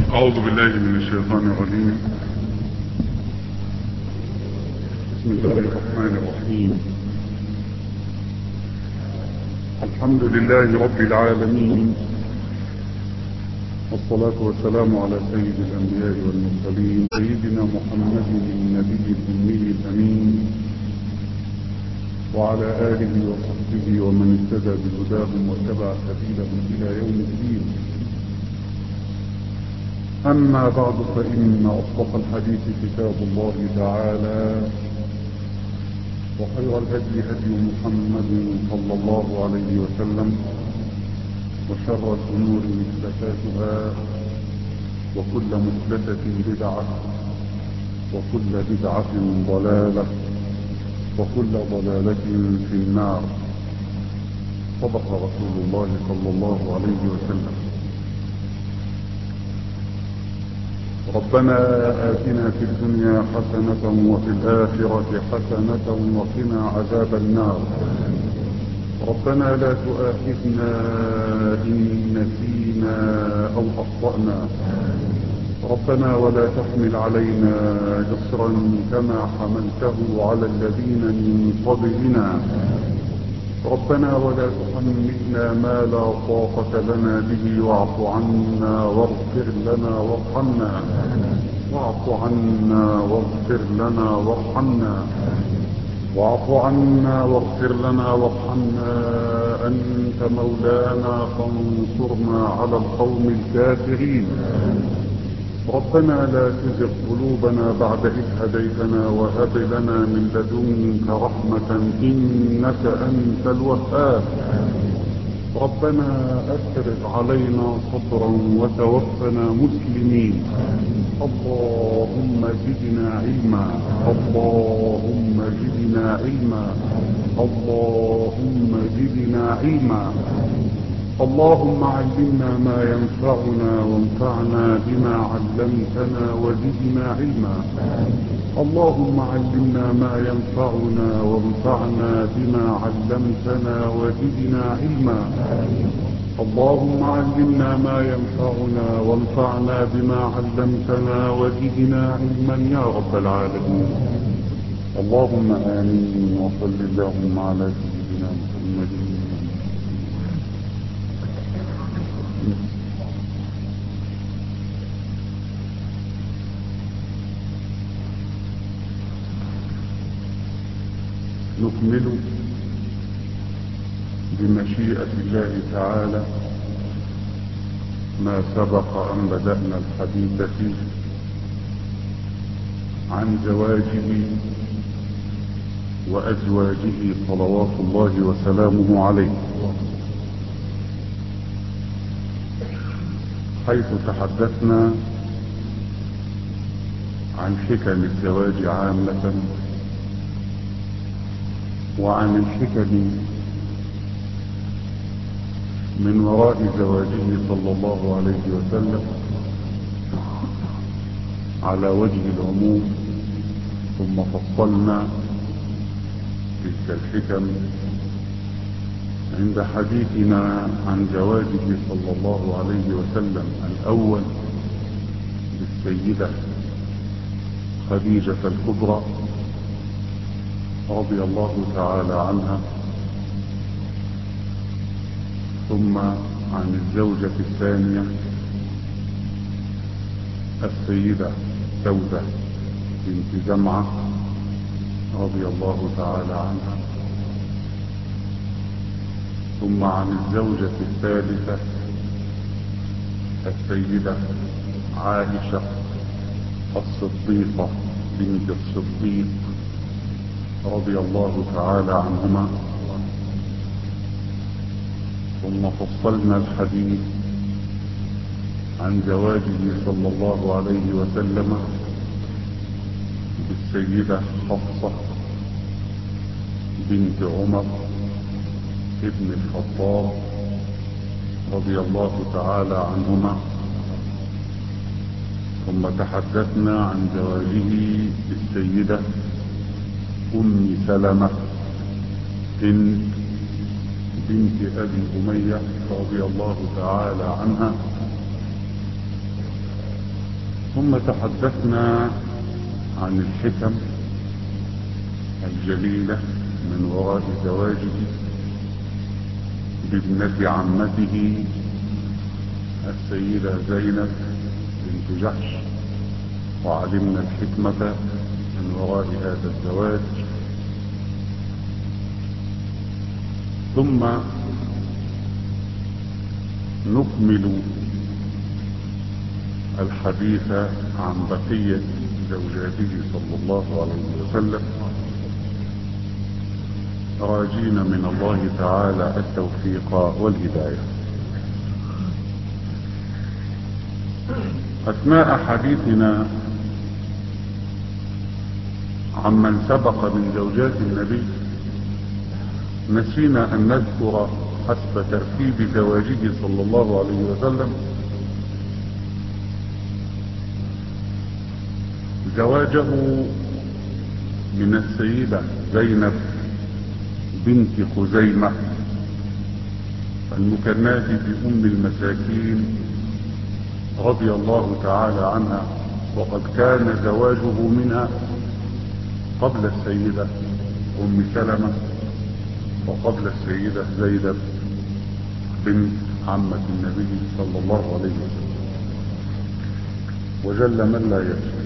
أعوذ بالله من الشيطان الرجيم. بسم الله الرحمن الرحيم. الحمد لله رب العالمين، والصلاة والسلام على سيد الأنبياء والمرسلين سيدنا محمد النبي الأمي الأمين، وعلى آله وصحبه ومن اهتدى بهداهم واتبع سبيلهم إلى يوم الدين. أما بعد، فإن أصدق الحديث كتاب الله تعالى، وخير الهدي هدي محمد صلى الله عليه وسلم، وشر الأمور محدثاتها، وكل محدثة بدعة، وكل بدعة ضلالة، وكل ضلالة في النار. صدق رسول الله صلى الله عليه وسلم. ربنا آتنا في الدنيا حسنة وفي الآخرة حسنة وقنا عذاب النار. ربنا لا تؤاخذنا إن نسينا أو أخطأنا. ربنا ولا تحمل علينا إصرا كما حملته على الذين من قبلنا. ربنا ولا تحملنا ما لا طاقة لنا به، واعف عنا واغفر لنا وارحمنا. واعف عنا واغفر لنا وارحمنا. واعف عنا واغفر لنا وارحمنا. أنت مولانا فانصرنا على القوم الكافرين. ربنا لا تزغ قلوبنا بعد إذ هديتنا، وهب لنا من لدنك رحمة إنك أنت الوهاب. ربنا أفرغ علينا صبرا وتوفنا مسلمين. اللهم زدنا علما. اللهم زدنا علما. اللهم زدنا علما. اللهم علمنا ما ينفعنا، وانفعنا بما علمتنا، وزدنا علما. اللهم علمنا ما ينفعنا، وانفعنا بما علمتنا، وزدنا علما. اللهم علمنا ما ينفعنا، وانفعنا بما علمتنا، وزدنا علما يا رب العالمين. اللهم آمين. وصل اللهم على سيدنا محمد. نكمل بمشيئة الله تعالى ما سبق أن بدأنا الحديث فيه عن زواجه وأزواجه صلوات الله وسلامه عليه، حيث تحدثنا عن حكم الزواج عامة، وعن الحكم من وراء زواجه صلى الله عليه وسلم على وجه العموم، ثم فصلنا تلك الحكم عند حديثنا عن زواجه صلى الله عليه وسلم الأول بالسيدة خديجة الكبرى رضي الله تعالى عنها، ثم عن الزوجة الثانية السيدة سودة بنت زمعة رضي الله تعالى عنها، ثم عن الزوجة الثالثة السيدة عائشة الصديقة بنت الصديق رضي الله تعالى عنهما. ثم فصلنا الحديث عن زواجه صلى الله عليه وسلم بالسيدة حفصة بنت عمر ابن الخطاب رضي الله تعالى عنهما. ثم تحدثنا عن زواجه بالسيدة أم سلمة بنت أبي أمية رضي الله تعالى عنها. ثم تحدثنا عن الحكم الجليلة من وراء زواجه بابنة عمته السيدة زينب بنت جحش، وعلمنا الحكمة من وراء هذا الزواج. ثم نكمل الحديث عن بقية زوجاته صلى الله عليه وسلم، راجين من الله تعالى التوفيق والهداية. أثناء حديثنا عمن سبق من زوجات النبي نسينا أن نذكر حسب ترتيب زواجه صلى الله عليه وسلم زواجه من السيدة زينب بنت خزيمة المكناة بأم المساكين رضي الله تعالى عنها، وقد كان زواجه منها قبل السيدة أم سلمة وقبل السيدة زينب بنت عمة النبي صلى الله عليه وسلم، وجل من لا يكفي.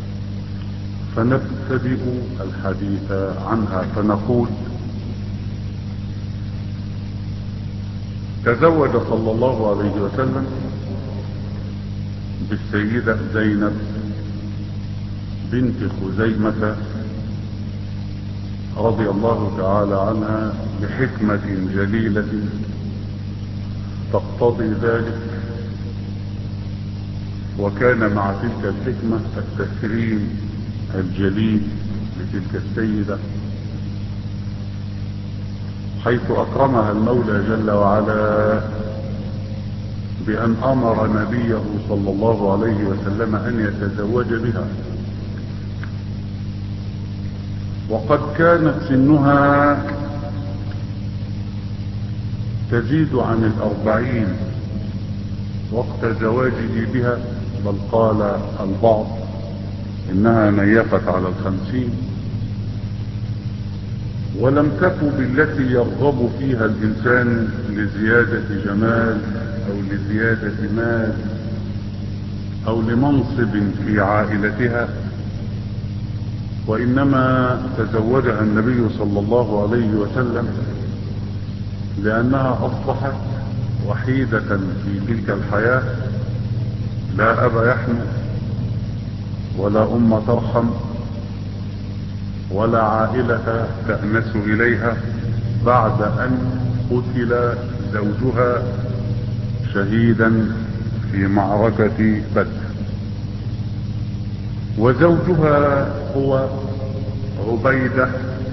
فنبتدئ الحديث عنها فنقول: تزوج صلى الله عليه وسلم بالسيدة زينب بنت خزيمة رضي الله تعالى عنها بحكمة جليلة تقتضي ذلك، وكان مع تلك الحكمة التكريم الجليل لتلك السيدة، حيث أكرمها المولى جل وعلا بأن أمر نبيه صلى الله عليه وسلم أن يتزوج بها، وقد كانت سنها تزيد عن 40 وقت زواجه بها، بل قال البعض إنها نيفت على 50، ولم تكن بالتي يرغب فيها الإنسان لزيادة جمال أو لزيادة مال أو لمنصب في عائلتها، وإنما تزوجها النبي صلى الله عليه وسلم لأنها أصبحت وحيدة في تلك الحياة، لا أب يحمل ولا أم ترحم ولا عائلة تأنس إليها، بعد أن قتل زوجها شهيدا في معركة بدر. وزوجها هو عبيدة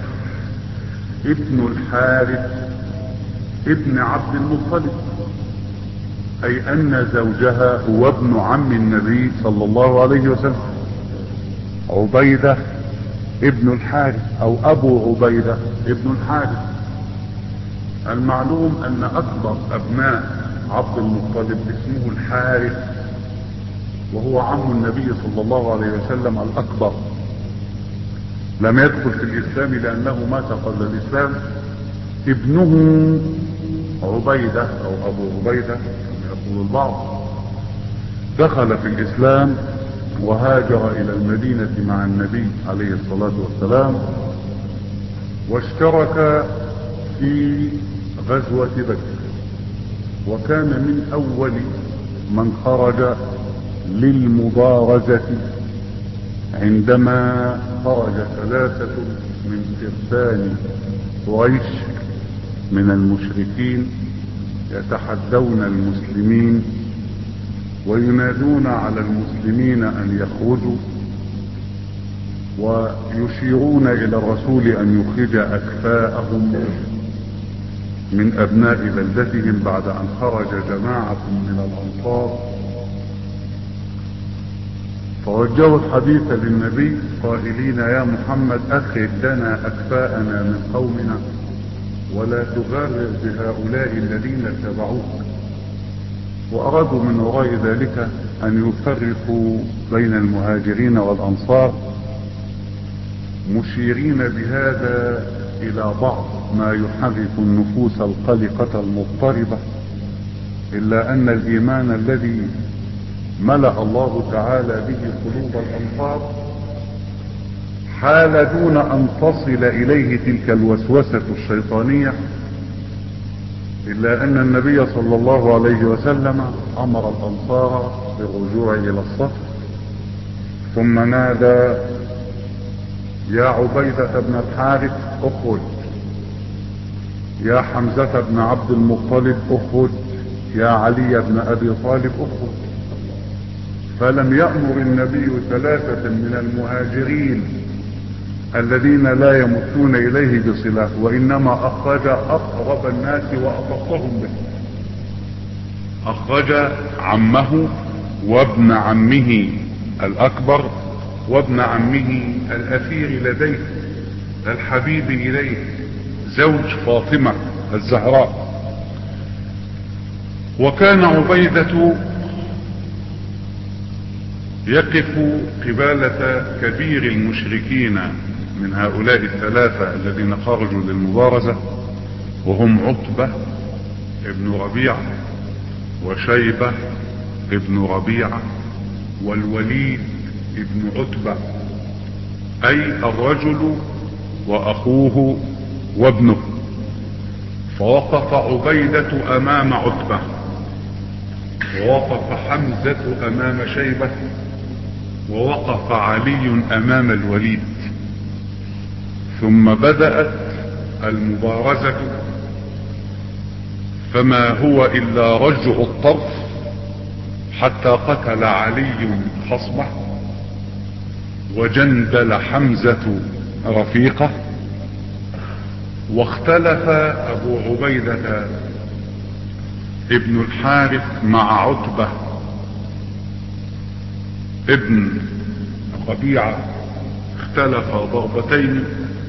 ابن الحارث ابن عبد المطلب، أي أن زوجها هو ابن عم النبي صلى الله عليه وسلم، عبيدة ابن الحارث أو أبو عبيدة ابن الحارث. المعلوم أن أكبر أبناء عبد المطلب اسمه الحارث، وهو عم النبي صلى الله عليه وسلم الأكبر، لم يدخل في الإسلام لأنه مات قبل الإسلام. ابنه عبيدة أو أبو عبيدة كما يقول البعض دخل في الإسلام وهاجر إلى المدينة مع النبي عليه الصلاة والسلام، واشترك في غزوة بدر، وكان من أول من خرج للمبارزة عندما خرج 3 من فرسان قريش من المشركين يتحدون المسلمين وينادون على المسلمين أن يخرجوا، ويشيرون إلى الرسول أن يخرج أكفاءهم من أبناء بلدتهم بعد أن خرج جماعة من الأنصار. فوجهوا الحديث للنبي قائلين: يا محمد أخرج لنا أكفاءنا من قومنا ولا تغرر بهؤلاء الذين اتبعوك. وأرادوا من وراء ذلك أن يفرقوا بين المهاجرين والأنصار، مشيرين بهذا إلى بعض ما يحرك النفوس القلقة المضطربة، إلا أن الإيمان الذي ملأ الله تعالى به قلوب الأنصار حال دون أن تصل إليه تلك الوسوسة الشيطانية، إلا أن النبي صلى الله عليه وسلم أمر الأنصار بالرجوع إلى الصف، ثم نادى: يا عبيدة بن الحارث اخرج، يا حمزة بن عبد المطلب اخرج، يا علي بن أبي طالب اخرج. فلم يأمر النبي ثلاثة من المهاجرين الذين لا يمتون إليه بصلة، وإنما أخرج أقرب الناس وأخصهم به. أخرج عمه وابن عمه الأكبر وابن عمه الأثير لديه الحبيب إليه زوج فاطمة الزهراء. وكان عبيدة يقف قبالة كبير المشركين من هؤلاء الثلاثة الذين خرجوا للمبارزة، وهم عتبة ابن ربيعة وشيبة ابن ربيعة والوليد ابن عتبة، أي الرجل وأخوه وابنه. فوقف عبيدة أمام عتبة، ووقف حمزة أمام شيبة، ووقف علي أمام الوليد. ثم بدأت المبارزة، فما هو إلا رجع الطرف حتى قتل علي خصمه، وجندل حمزة رفيقه، واختلف أبو عبيدة ابن الحارث مع عتبة ابن ربيعة، اختلف ضربتين،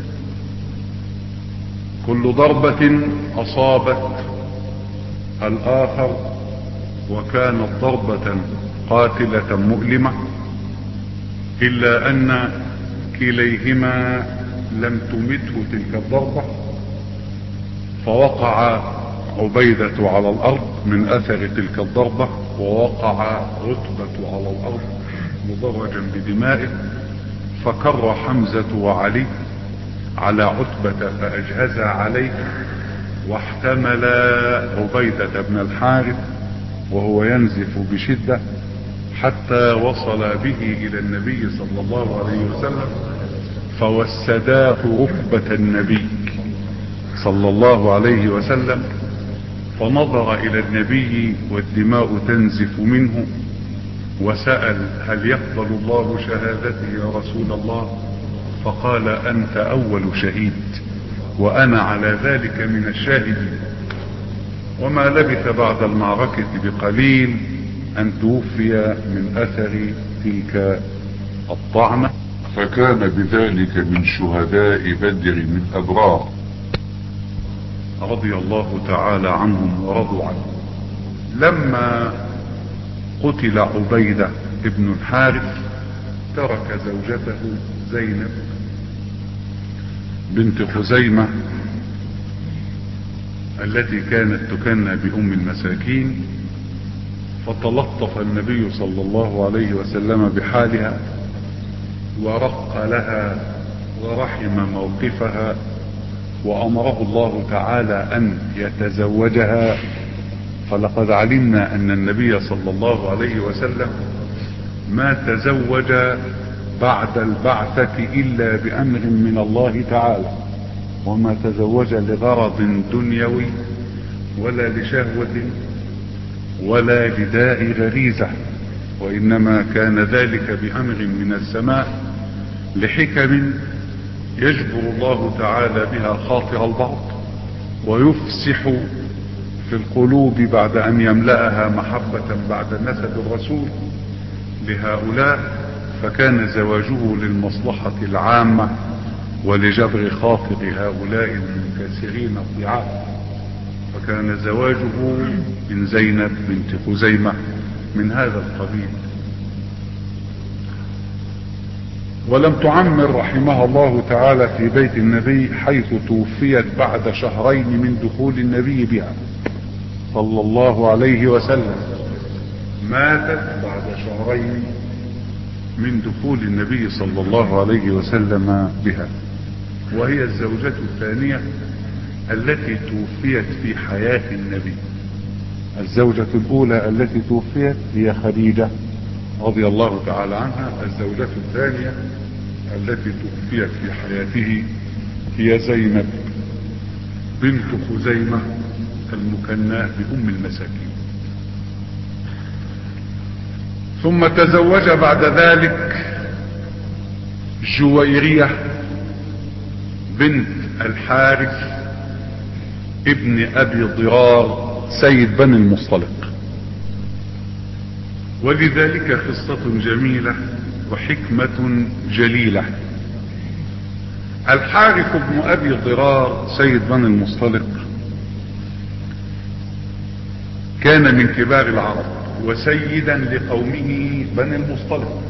كل ضربة أصابت الآخر وكانت ضربة قاتلة مؤلمة، إلا أن كليهما لم تمته تلك الضربة، فوقع عبيدة على الأرض من أثر تلك الضربة، ووقع عتبة على الأرض مضرجا بدمائه. فكر حمزة وعلي على عتبة فأجهزا عليه، واحتمل عبيدة بن الحارث وهو ينزف بشدة حتى وصل به إلى النبي صلى الله عليه وسلم، فوسداه ركبة النبي صلى الله عليه وسلم، فنظر إلى النبي والدماء تنزف منه، وسأل: هل يقبل الله شهادتي يا رسول الله؟ فقال: أنت أول شهيد وأنا على ذلك من الشاهدين. وما لبث بعد المعركة بقليل أن توفي من أثر تلك الطعنة، فكان بذلك من شهداء بدر من أبرار رضي الله تعالى عنهم ورضوا عنه. لما قتل عبيدة ابن الحارث ترك زوجته زينب بنت خزيمة التي كانت تكنى بأم المساكين، فتلطف النبي صلى الله عليه وسلم بحالها ورق لها ورحم موقفها، وأمره الله تعالى أن يتزوجها. فلقد علمنا أن النبي صلى الله عليه وسلم ما تزوج بعد البعثة إلا بأمر من الله تعالى، وما تزوج لغرض دنيوي ولا لشهوة ولا لداء غريزة، وإنما كان ذلك بأمر من السماء لحكم يجبر الله تعالى بها خاطر البعض، ويفسح في القلوب بعد أن يملأها محبة بعد نسب الرسول لهؤلاء. فكان زواجه للمصلحة العامة ولجبر خاطر هؤلاء المنكسرين الضعاف. فكان زواجه من زينب بنت خزيمة من هذا القبيل. ولم تعمر رحمها الله تعالى في بيت النبي، حيث توفيت بعد شهرين من دخول النبي بها صلى الله عليه وسلم. ماتت بعد شهرين من دخول النبي صلى الله عليه وسلم بها، وهي الزوجة الثانية التي توفيت في حياة النبي. الزوجة الأولى التي توفيت هي خديجة رضي الله تعالى عنها، الزوجة الثانية التي توفيت في حياته هي زينب بنت خزيمة المكناة بأم المساكين. ثم تزوج بعد ذلك جويرية بنت الحارث ابن أبي ضرار سيد بني المصطلق، ولذلك قصة جميلة وحكمة جليلة. الحارث بن أبي ضرار سيد بني المصطلق كان من كبار العرب وسيدا لقومه بني المصطلق.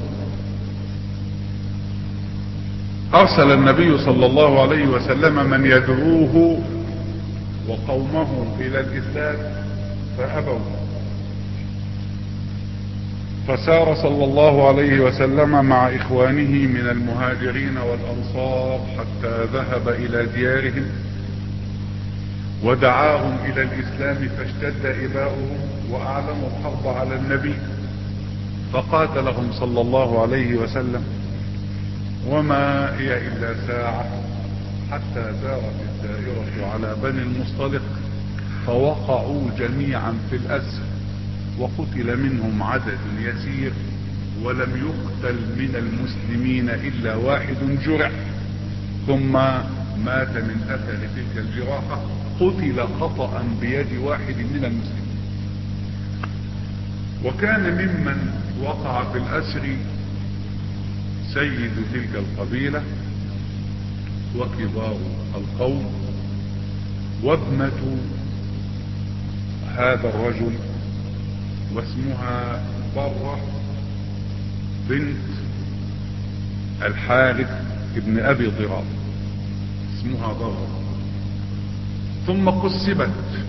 أرسل النبي صلى الله عليه وسلم من يدعوه وقومه إلى الإسلام فأبوا، فسار صلى الله عليه وسلم مع إخوانه من المهاجرين والأنصار حتى ذهب إلى ديارهم ودعاهم إلى الإسلام، فاشتد إباؤهم وأعلنوا الحرب على النبي، فقاتلهم صلى الله عليه وسلم. وما هي إلا ساعة حتى دارت الدائرة على بني المصطلق، فوقعوا جميعا في الأسر، وقتل منهم عدد يسير، ولم يقتل من المسلمين إلا واحد جرح، ثم مات من أثر تلك الجراحة، قتل خطأ بيد واحد من المسلمين. وكان ممن وقع في الأسر سيد تلك القبيلة وكبار القوم وابنة هذا الرجل، واسمها برة بنت الحارث ابن أبي ضرار، اسمها برة. ثم قسمت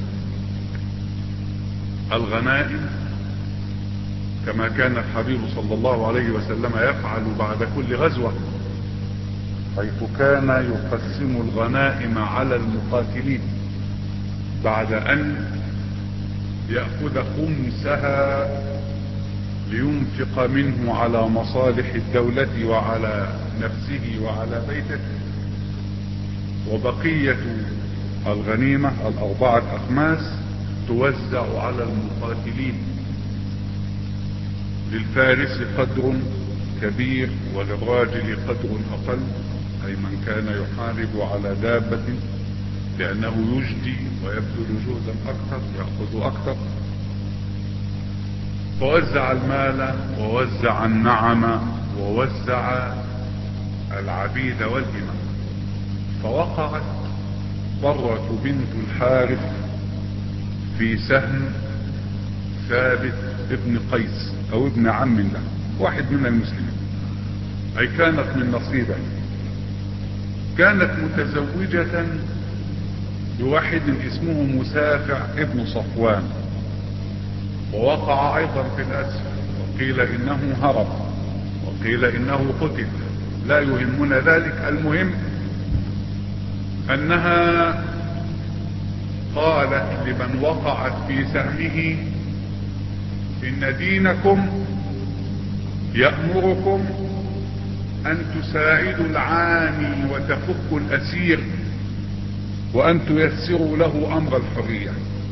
الغنائم كما كان الحبيب صلى الله عليه وسلم يفعل بعد كل غزوة، حيث كان يقسم الغنائم على المقاتلين بعد أن يأخذ خمسها لينفق منه على مصالح الدولة وعلى نفسه وعلى بيته، وبقية الغنيمة 4 أخماس توزع على المقاتلين، للفارس قدر كبير وللراجل قدر أقل، أي من كان يحارب على دابة، لأنه يجدي ويبذل جهدا أكثر يأخذ أكثر. فوزع المال ووزع النعم ووزع العبيد والإمام. فوقعت برة بنت الحارث في سهم ثابت ابن قيس او ابن عم له، واحد من المسلمين، اي كانت من نصيبه. كانت متزوجة بواحد اسمه مسافع ابن صفوان، ووقع ايضا في الاسر، وقيل انه هرب وقيل انه قتل، لا يهمنا ذلك. المهم انها قالت لمن وقعت في سهمه: إن دينكم يأمركم أن تساعدوا العاني وتفكوا الأسير وأن تيسروا له أمر الحرية.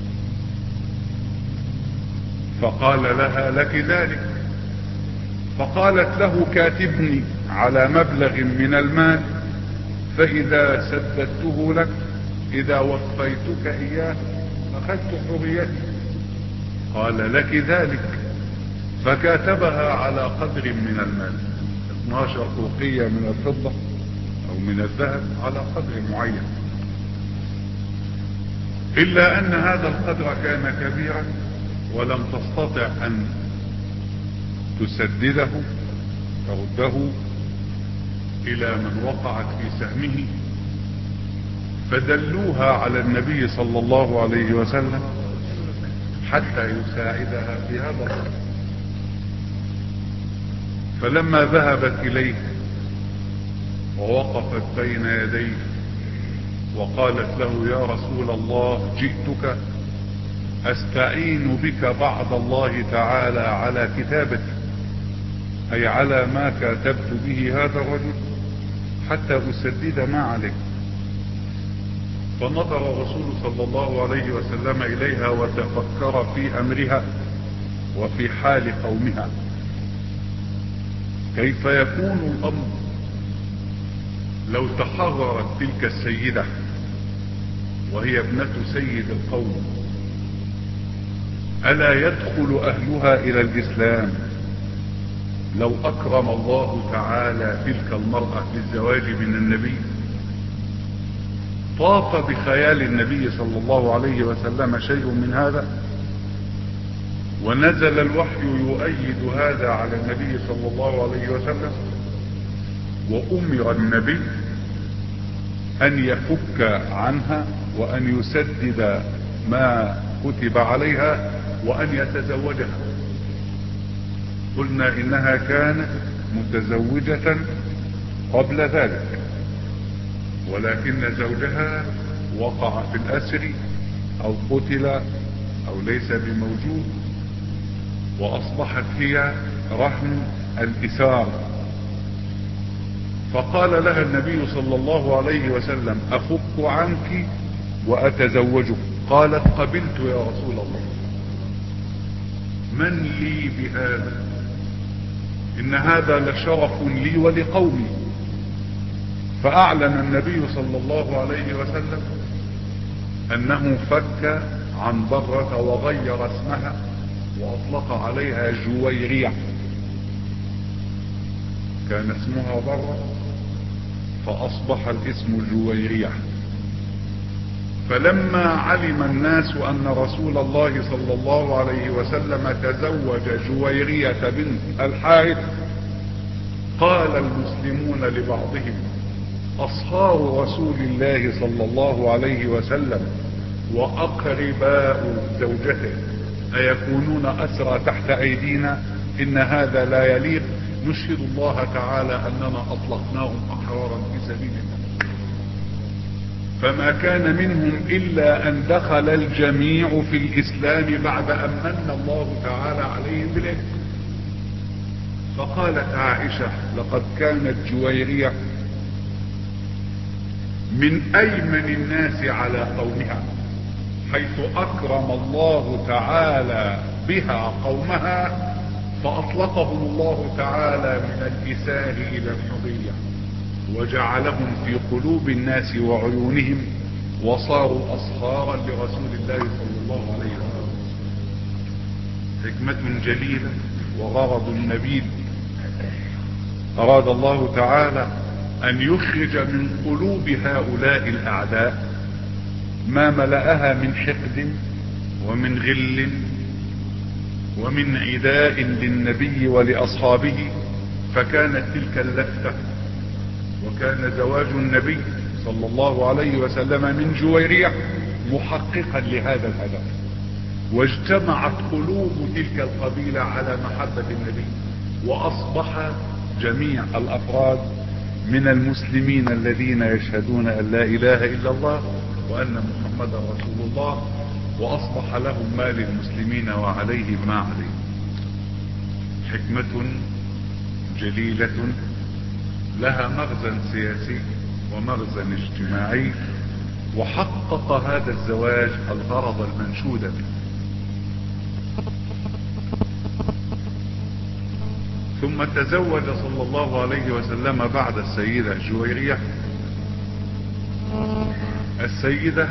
فقال لها: لك ذلك. فقالت له: كاتبني على مبلغ من المال، فإذا سددته لك، إذا وفيتك إياه أخذت حريتي. قال: لك ذلك. فكاتبها على قدر من المال، 12 أوقية من الفضة أو من الذهب على قدر معين. إلا أن هذا القدر كان كبيرا ولم تستطع أن تسدده ترده إلى من وقعت في سهمه، فدلوها على النبي صلى الله عليه وسلم حتى يساعدها في هذا الأمر. فلما ذهبت إليه ووقفت بين يديه وقالت له: يا رسول الله، جئتك أستعين بك بعد الله تعالى على كتابتي، أي على ما كاتبت به هذا الرجل، حتى أسدد ما عليه. فنظر الرسول صلى الله عليه وسلم إليها وتفكر في أمرها وفي حال قومها، كيف يكون الأمر لو تحررت تلك السيدة وهي ابنة سيد القوم؟ ألا يدخل أهلها إلى الإسلام لو أكرم الله تعالى تلك المرأة بالزواج من النبي؟ طاف بخيال النبي صلى الله عليه وسلم شيء من هذا، ونزل الوحي يؤيد هذا على النبي صلى الله عليه وسلم، وأمر النبي أن يفك عنها وأن يسدد ما كتب عليها وأن يتزوجها. قلنا إنها كانت متزوجة قبل ذلك، ولكن زوجها وقع في الأسر أو قتل أو ليس بموجود، وأصبحت هي رهن الإثار. فقال لها النبي صلى الله عليه وسلم: أفك عنك وأتزوجك. قالت: قبلت يا رسول الله. من لي بهذا؟ إن هذا لشرف لي ولقومي. فأعلن النبي صلى الله عليه وسلم أنه فك عن برة وغير اسمها وأطلق عليها جويرية. كان اسمها برة فأصبح الاسم جويرية. فلما علم الناس أن رسول الله صلى الله عليه وسلم تزوج جويرية بنت الحارث، قال المسلمون لبعضهم: أصهار رسول الله صلى الله عليه وسلم وأقرباء زوجته أيكونون أسرى تحت أيدينا؟ إن هذا لا يليق. نشهد الله تعالى أننا أطلقناهم أحرارا في سبيل الله. فما كان منهم إلا أن دخل الجميع في الإسلام بعد أن من الله تعالى عليهم بالإسلام. فقالت عائشة: لقد كانت جويرية من أيمن الناس على قومها، حيث أكرم الله تعالى بها قومها فأطلقهم الله تعالى من الإسار إلى الحرية، وجعلهم في قلوب الناس وعيونهم، وصاروا أصهارا لرسول الله صلى الله عليه وسلم. حكمة جليلة وغرض نبيل. أراد الله تعالى أن يخرج من قلوب هؤلاء الأعداء ما ملأها من حقد ومن غل ومن عداء للنبي ولأصحابه. فكانت تلك اللفتة وكان زواج النبي صلى الله عليه وسلم من جويرية محققا لهذا الهدف، واجتمعت قلوب تلك القبيلة على محبة النبي، وأصبح جميع الأفراد من المسلمين الذين يشهدون أن لا إله إلا الله وأن محمدا رسول الله، وأصبح لهم ما للمسلمين وعليهم ما عليهم. حكمة جليلة لها مغزى سياسي ومغزى اجتماعي، وحقق هذا الزواج الغرض المنشود به. ثم تزوج صلى الله عليه وسلم بعد السيدة جويرية السيدة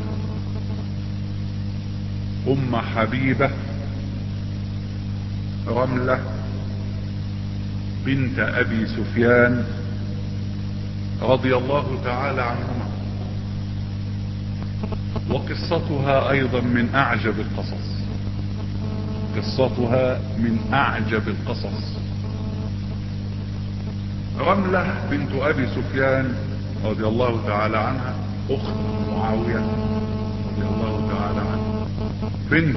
أم حبيبة رملة بنت أبي سفيان رضي الله تعالى عنهما. وقصتها ايضا من اعجب القصص. قصتها من اعجب القصص. رملة بنت ابي سفيان رضي الله تعالى عنها، اخت معاوية رضي الله تعالى عنها، بنت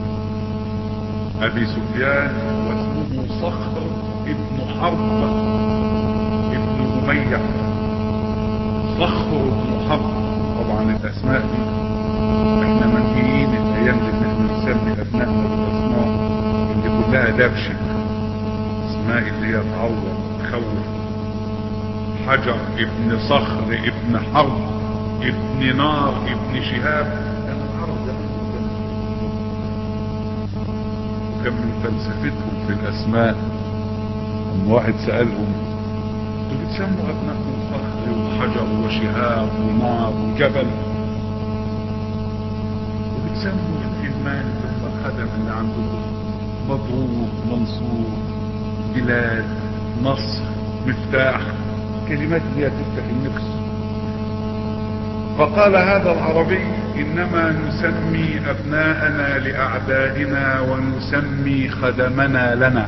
ابي سفيان، واسمه صخر ابن حرب ابن امية. صخر ابن حرب. طبعا الاسماء دي احنا منهيين الايام دي ان احنا نسمي ابنائنا بالاسماء اللي كلها دبشه، اسماء اللي هي تعور تخوف. حجر ابن صخر ابن حرب ابن نار ابن شهاب، كان العرب زمان كان من فلسفتهم في الاسماء. اما واحد سألهم انتوا بتسموا ابنائكم صخر وحجر وشهاب ونار وجبل، وبتسموا الكلمان الخدم اللي عندكم مضروب منصور بلاد نصر مفتاح، كلمات اللي تفتح النفس. فقال هذا العربي انما نسمي ابناءنا لاعدائنا ونسمي خدمنا لنا.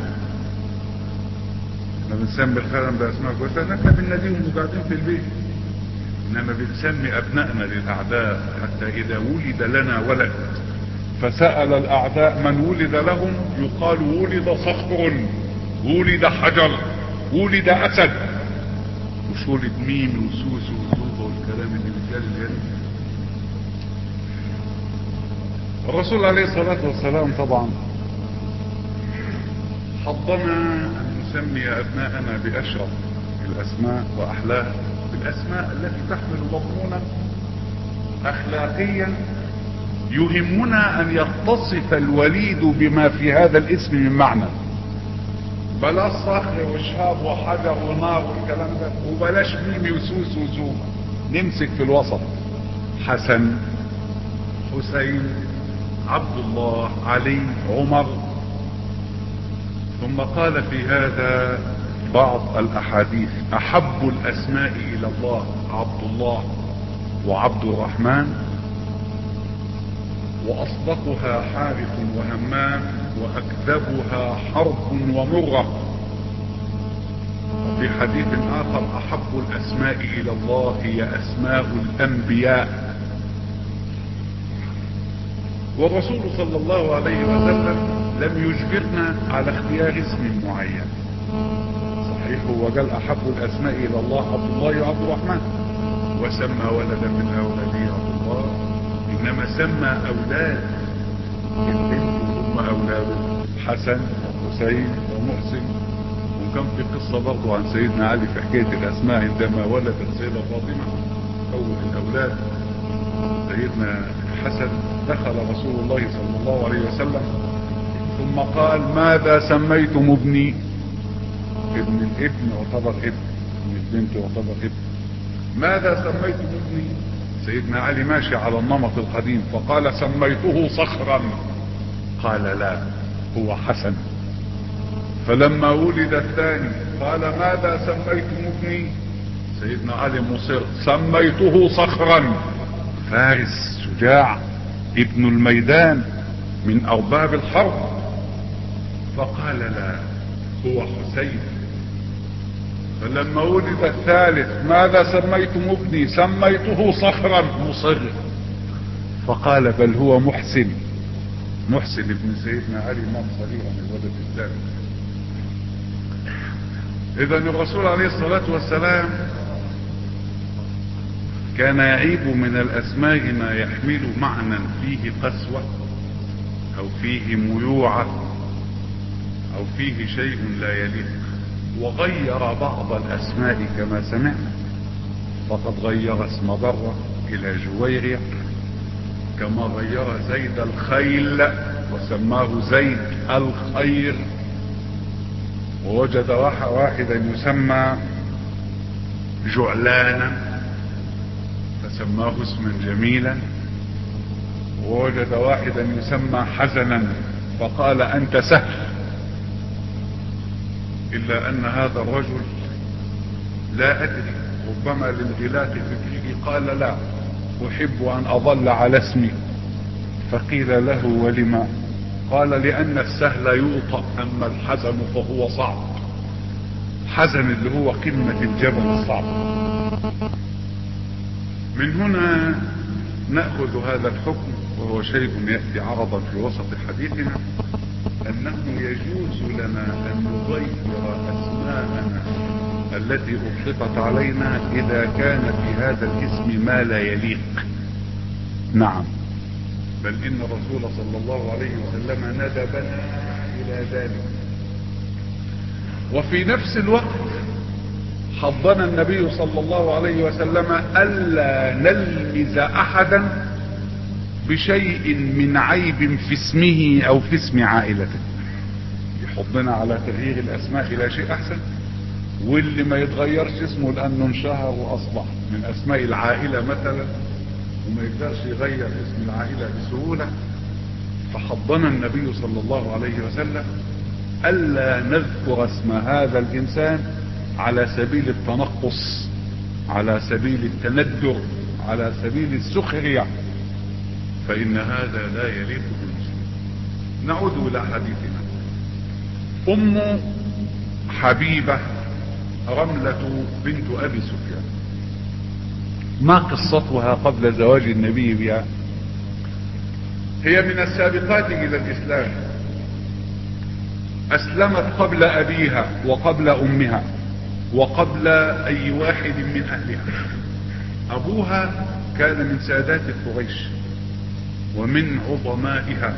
ما بنسمي الخدم باسماء كويسه، احنا بنناديهم وقاعدين في البيت، انما بنسمي ابنائنا للاعداء حتى اذا ولد لنا ولد فسأل الاعداء من ولد لهم يقال ولد صخر، ولد حجر، ولد اسد، مش ولد ميم وسوس وزوبة والكلام اللي بيتقال الجانب. الرسول عليه الصلاة والسلام طبعا حضنا ان نسمي ابناءنا باشرف الاسماء واحلاها، بالاسماء التي تحمل مضمونا اخلاقيا يهمنا ان يتصف الوليد بما في هذا الاسم من معنى. بلاش صخر وشهاب وحجر ونار والكلام ده، وبلاش ميم وسوس وزوم، نمسك في الوسط. حسن، حسين، عبد الله، علي، عمر. ثم قال في هذا بعض الاحاديث: احب الاسماء الى الله عبد الله وعبد الرحمن، واصدقها حارث وهمام، واكذبها حرب ومرة. وفي حديث اخر: احب الاسماء الى الله هي اسماء الانبياء. والرسول صلى الله عليه وسلم لم يجبرنا على اختيار اسم معين. صحيح هو قال احب الاسماء الى الله عبد الله وعبد الرحمن، وسمى ولدا من اولاده عبد الله، انما سمى اولاد البنت ثم اولاده حسن وحسين ومحسن. وكان في قصة برضو عن سيدنا علي في حكاية الاسماء، عندما ولدت سيدة فاطمة اول الاولاد سيدنا حسن، دخل رسول الله صلى الله عليه وسلم ثم قال: ماذا سميتم ابني؟ ابن الابن يعتبر ابن، ابن البنت يعتبر ابن. ماذا سميتم ابني؟ سيدنا علي ماشي على النمط القديم فقال: سميته صخرا. قال: لا، هو حسن. فلما ولد الثاني قال: ماذا سميتم ابني؟ سيدنا علي مصر: سميته صخرا. فارس شجاع ابن الميدان من ارباب الحرب. فقال: لا، هو حسين. فلما ولد الثالث: ماذا سميتم ابني؟ سميته صخرا. مصر. فقال: بل هو محسن. محسن ابن سيدنا علي مات صغيرا الولد الثالث. اذا الرسول عليه الصلاة والسلام كان يعيب من الاسماء ما يحمل معنى فيه قسوة او فيه ميوعة او فيه شيء لا يليق، وغير بعض الاسماء كما سمعنا. فقد غير اسم ضرة الى جويرية، كما غير زيد الخيل وسماه زيد الخير، ووجد واحدا يسمى جعلانا فسماه اسما جميلا، ووجد واحدا يسمى حزنا فقال: انت سهل. الا ان هذا الرجل لا ادري، ربما لانغلاق فكره قال: لا، أحب أن أظل على اسمي. فقيل له ولما؟ قال لأن السهل يوطأ أما الحزن فهو صعب. حزن اللي هو قمة الجبل الصعب. من هنا نأخذ هذا الحكم، وهو شيء يأتي عرضا في وسط حديثنا، أنه يجوز لنا أن نغير أسماءنا التي أطلقت علينا إذا كان في هذا الاسم ما لا يليق. نعم، بل إن الرسول صلى الله عليه وسلم ندبنا إلى ذلك. وفي نفس الوقت حضنا النبي صلى الله عليه وسلم ألا نلمز أحدا بشيء من عيب في اسمه أو في اسم عائلته. يحضنا على تغيير الأسماء إلى شيء أحسن، واللي ما يتغيرش اسمه لأنه انشهر وأصبح من أسماء العائلة مثلا وما يقدرش يغير اسم العائلة بسهولة. فحضنا النبي صلى الله عليه وسلم ألا نذكر اسم هذا الإنسان على سبيل التنقص، على سبيل التندر، على سبيل السخرية، فإن هذا لا يليق بالمسلم. نعود إلى حديثنا. أم حبيبة رملة بنت أبي سفيان، ما قصتها قبل زواج النبي بها؟ هي من السابقات إلى الإسلام، أسلمت قبل أبيها وقبل أمها وقبل أي واحد من أهلها. أبوها كان من سادات قريش ومن عظمائها،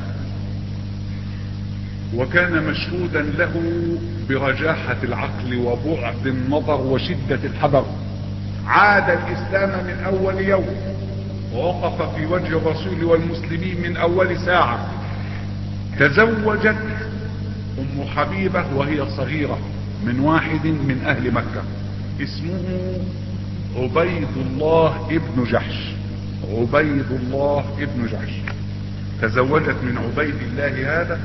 وكان مشهودا له برجاحة العقل وبعد النظر وشدة الحذر. عاد الإسلام من أول يوم ووقف في وجه الرسول والمسلمين من أول ساعة. تزوجت أم حبيبة وهي صغيرة من واحد من أهل مكة اسمه عبيد الله ابن جحش. عبيد الله ابن جحش تزوجت من عبيد الله هذا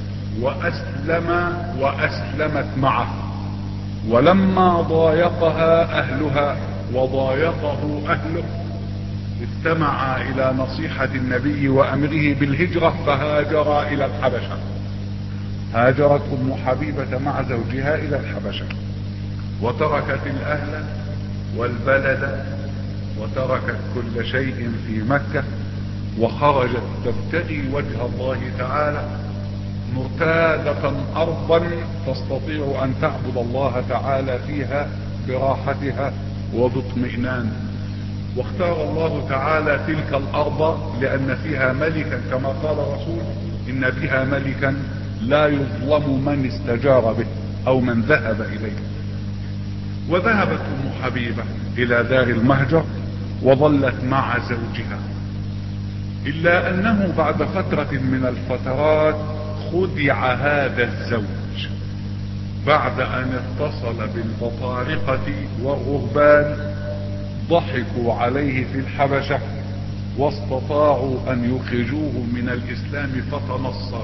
وأسلمت معه. ولما ضايقها أهلها وضايقه أهله استمع إلى نصيحة النبي وأمره بالهجرة فهاجر إلى الحبشة. هاجرت أم حبيبة مع زوجها إلى الحبشة وتركت الأهل والبلد وتركت كل شيء في مكة وخرجت تبتغي وجه الله تعالى مرتادة أرضا تستطيع أن تعبد الله تعالى فيها براحتها وباطمئنان. واختار الله تعالى تلك الأرض لأن فيها ملكا، كما قال الرسول إن بها ملكا لا يظلم من استجار به أو من ذهب إليه. وذهبت أم حبيبة إلى دار المهجر وظلت مع زوجها، إلا أنه بعد فترة من الفترات خدع هذا الزوج بعد أن اتصل بالبطارقة والرهبان. ضحكوا عليه في الحبشة واستطاعوا أن يخرجوه من الإسلام فتنصر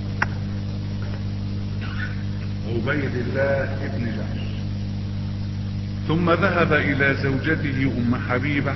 عبيد الله ابن جحش. ثم ذهب إلى زوجته أم حبيبة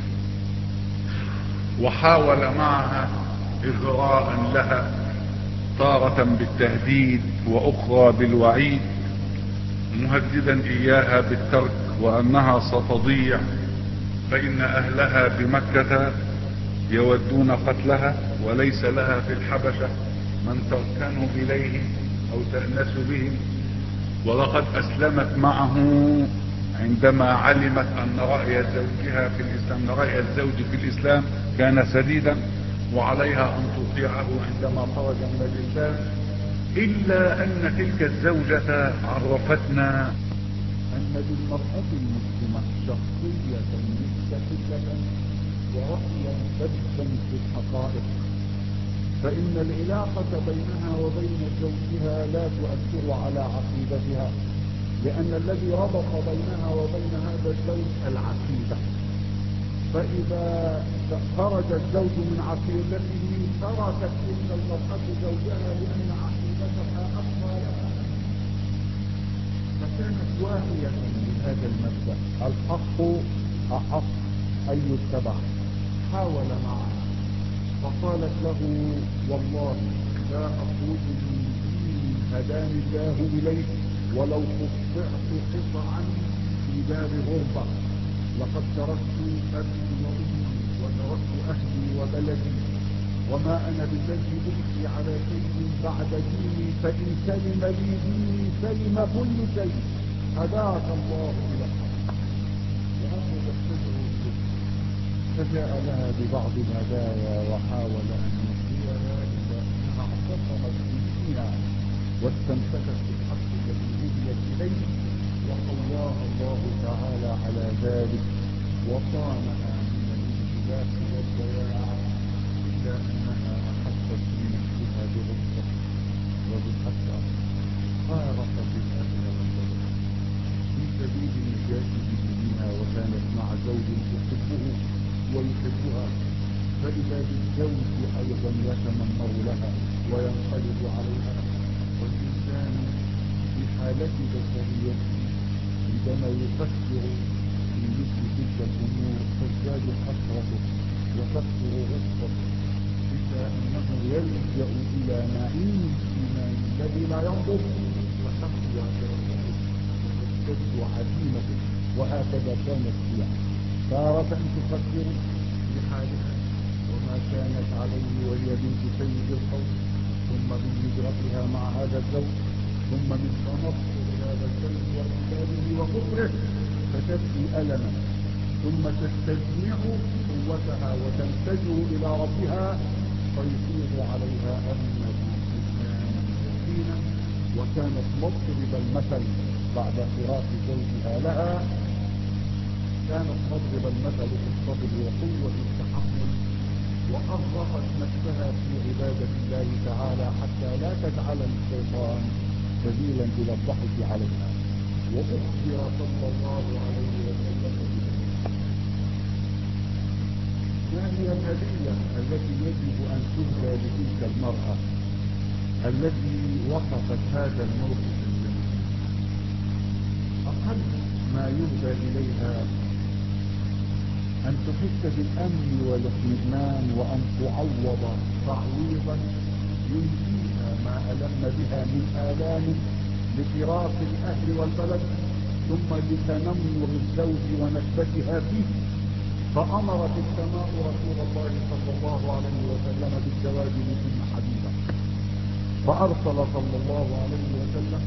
وحاول معها إغراء لها، تارة بالتهديد وأخرى بالوعيد، مهددا إياها بالترك وأنها ستضيع، فإن أهلها بمكة يودون قتلها وليس لها في الحبشة من تركن إليه أو تأنس به. ولقد أسلمت معه عندما علمت أن رأي زوجها في الإسلام، رأي الزوج في الإسلام كان سديدا وعليها أن تطيعه عندما خرج من الإسلام. إلا أن تلك الزوجة عرفتنا أن للمرأة المسلمة شخصية مستقلة ورأيا ثبتا في الحقائق، فإن العلاقة بينها وبين زوجها لا تؤثر على عقيدتها، لأن الذي ربط بينها وبين هذا الزوج العقيدة. فإذا خرج الزوج من عقيدته تركت تلك المرأة زوجها لأن عقيدتها أقوى لها، فكانت واهية من هذا المبدأ: الحق أحق أن يتبع. فحاول معها، فقالت له: والله لا أخرج من دين هداني الله إليه ولو قطعت قطعا في دار غربة. لقد تركت أبي وأمي وتركت أهلي وبلدي، وما أنا بالذي أبكي على شيء بعد ديني، فإن سلم لي ديني سلم كل شيء. هداك الله إلى الحق. وأخذ الشجر فجاء لها ببعض الهدايا وحاول أن يغفرها، إلا أنها اعتصمت بدينها واستمسكت بالحق الذي هديت إليه، وقواها الله تعالى على ذلك وصانها من الانزلاق والضياع، إلا أنها أحست بنفسها بغصة وبالحسرة، فارقت الأهل والبلد في سبيل النجاة بدينها، وكانت مع زوج تحبه ويحبها، فإذا بالزوج أيضا يتنمر لها وينقلب عليها. والإنسان في حالة بشريته عندما يفكر في مثل تلك الأمور تزداد حسرته وتكثر غصته، إلا أنه يلجأ إلى نعيم الإيمان الذي لا ينضب، وتقوى درجته وتزداد عزيمته. وهكذا كانت هي تارة تفكر في حالها وما كانت عليه وهي بنت سيد القوم، ثم من هجرتها مع هذا الزوج، ثم من تنصر هذا الزوج وإنكاره وكفره، فتبكي ألما، ثم تستجمع قوتها وتلتجئ إلى ربها، فيفيض عليها أمنة إيمانا يقينا. وكانت مضرب المثل بعد فراق زوجها لها، كانت مضرب المثل في الصبر وقوة التحمل، وأغرقت نفسها في عبادة الله تعالى حتى لا تجعل الشيطان سبيلا إلى الضحك عليها. وأخبر صلى الله عليه وسلم ما هي الهدية التي يجب أن تهدى لتلك المرأة التي وصفت هذا الموقف الجميل؟ أقل ما يهدى إليها أن تحس بالأمن والاطمئنان، وأن تعوض تعويضا ينجيها ما ألم بها من آلام لفراق الأهل والبلد، ثم لتنمر الزوج ونكبتها فيه. فأمرت السماء رسول الله صلى الله عليه وسلم بالزواج من أم حبيبة، فأرسل صلى الله عليه وسلم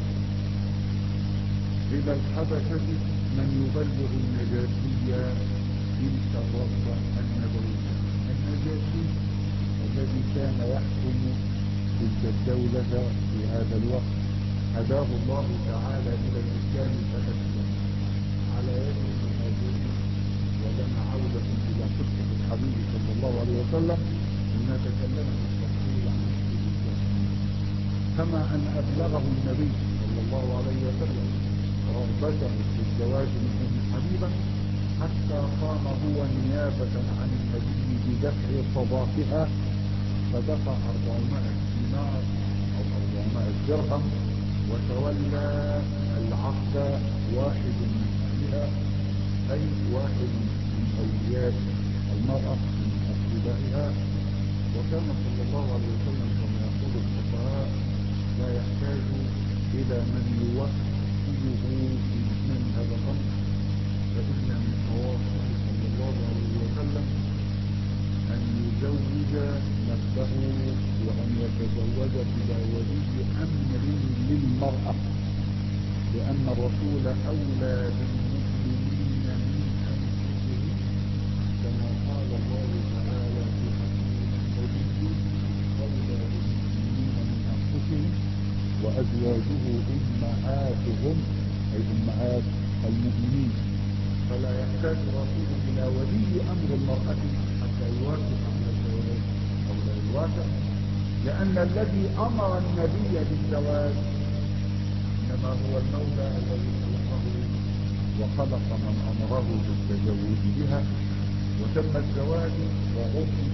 إلى الحبشة من يبلغ النجاشي تلك الرغبة النبوية. النجاشي الذي كان يحكم تلك الدولة في هذا الوقت هداه الله تعالى إلى الإسلام فأسلم على يد المهاجرين. ولنا عودة إلى قصة الحبيب صلى الله عليه وسلم لنتكلم بالتفصيل عن الإسلام. كما أن أبلغه النبي صلى الله عليه وسلم رغبته في الزواج من أم حبيبة، حتى قام هو نيابة عن النبي بدفع صداقها، فدفع 400 دينار أو 400 درهم، وتولى العقد واحد من أهلها، أي واحد من أولياء المرأة من أقربائها. وكان صلى الله عليه وسلم كما يقول الفقهاء لا يحتاج إلى من يوكله في إتمام هذا الأمر، فإن من خواصه صلى الله عليه وسلم أن يزوج نفسه وأن يتزوج بلا ولي أمر للمرأة، لأن الرسول أولى بالمؤمنين من أنفسهم، كما قال الله تعالى في حديث النبي أولى بالمؤمنين من أنفسهم وأزواجه أمهاتهم، أي أمهات المؤمنين. فلا يحتاج الرسول إلى ولي أمر المرأة حتى يوافق على الزواج أو لا يوافق، لأن الذي أمر النبي بالزواج إنما هو المولى الذي خلقه وخلق من أمره بالتزوج بها. وتم الزواج وعقد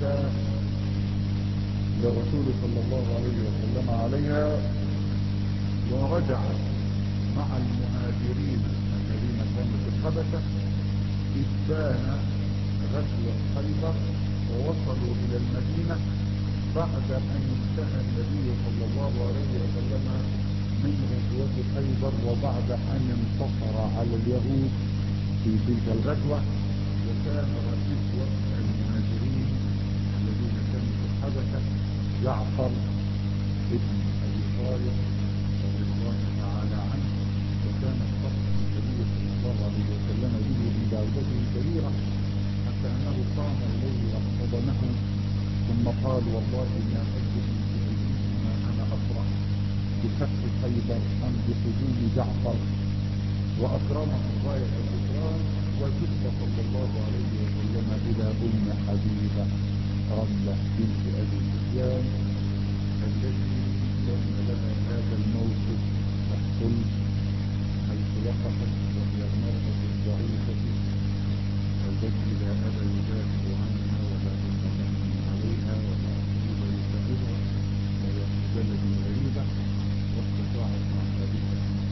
للرسول صلى الله عليه وسلم عليها، ورجعت مع المهاجرين الذين كانوا في الحبشة إذ بان غزوة خيبر ووصلوا إلى المدينة بعد أن انتهى النبي صلى الله عليه وسلم من غزوة خيبر، وبعد أن انتصر على اليهود في تلك الغزوة. وكان رئيس وفد المهاجرين الذين كانوا في الحبشة جعفر ابن أبي طالب رضي الله تعالى عنه، وكان خص النبي صلى الله عليه وسلم به بدعوته كبيرة، حتى أنه قام إليه واحتضنه ثم قال: والله لا أجد ما أنا أفرح بفتح خيبر أم بقدوم جعفر. وأكرمه غاية الإكرام، وجب صلى الله عليه وسلم إلى أم حبيبة رملة بنت أبي سفيان التي كان لها هذا الموقف الصلب، حيث وقفت وهي المرأة الضعيفة التي لا أبا يدافع عنها ولا أم عليها ولا أبوب يساعدها وهي في بلد غريبة، واستطاعت مع ذلك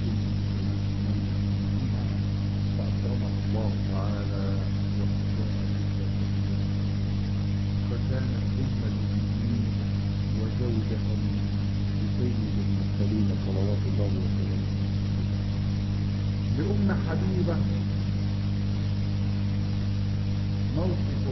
فأكرمه الله تعالى فكانت أم المؤمنين وزوجة لسيد المرسلين صلوات الله وسلامه. لأم حبيبة موقف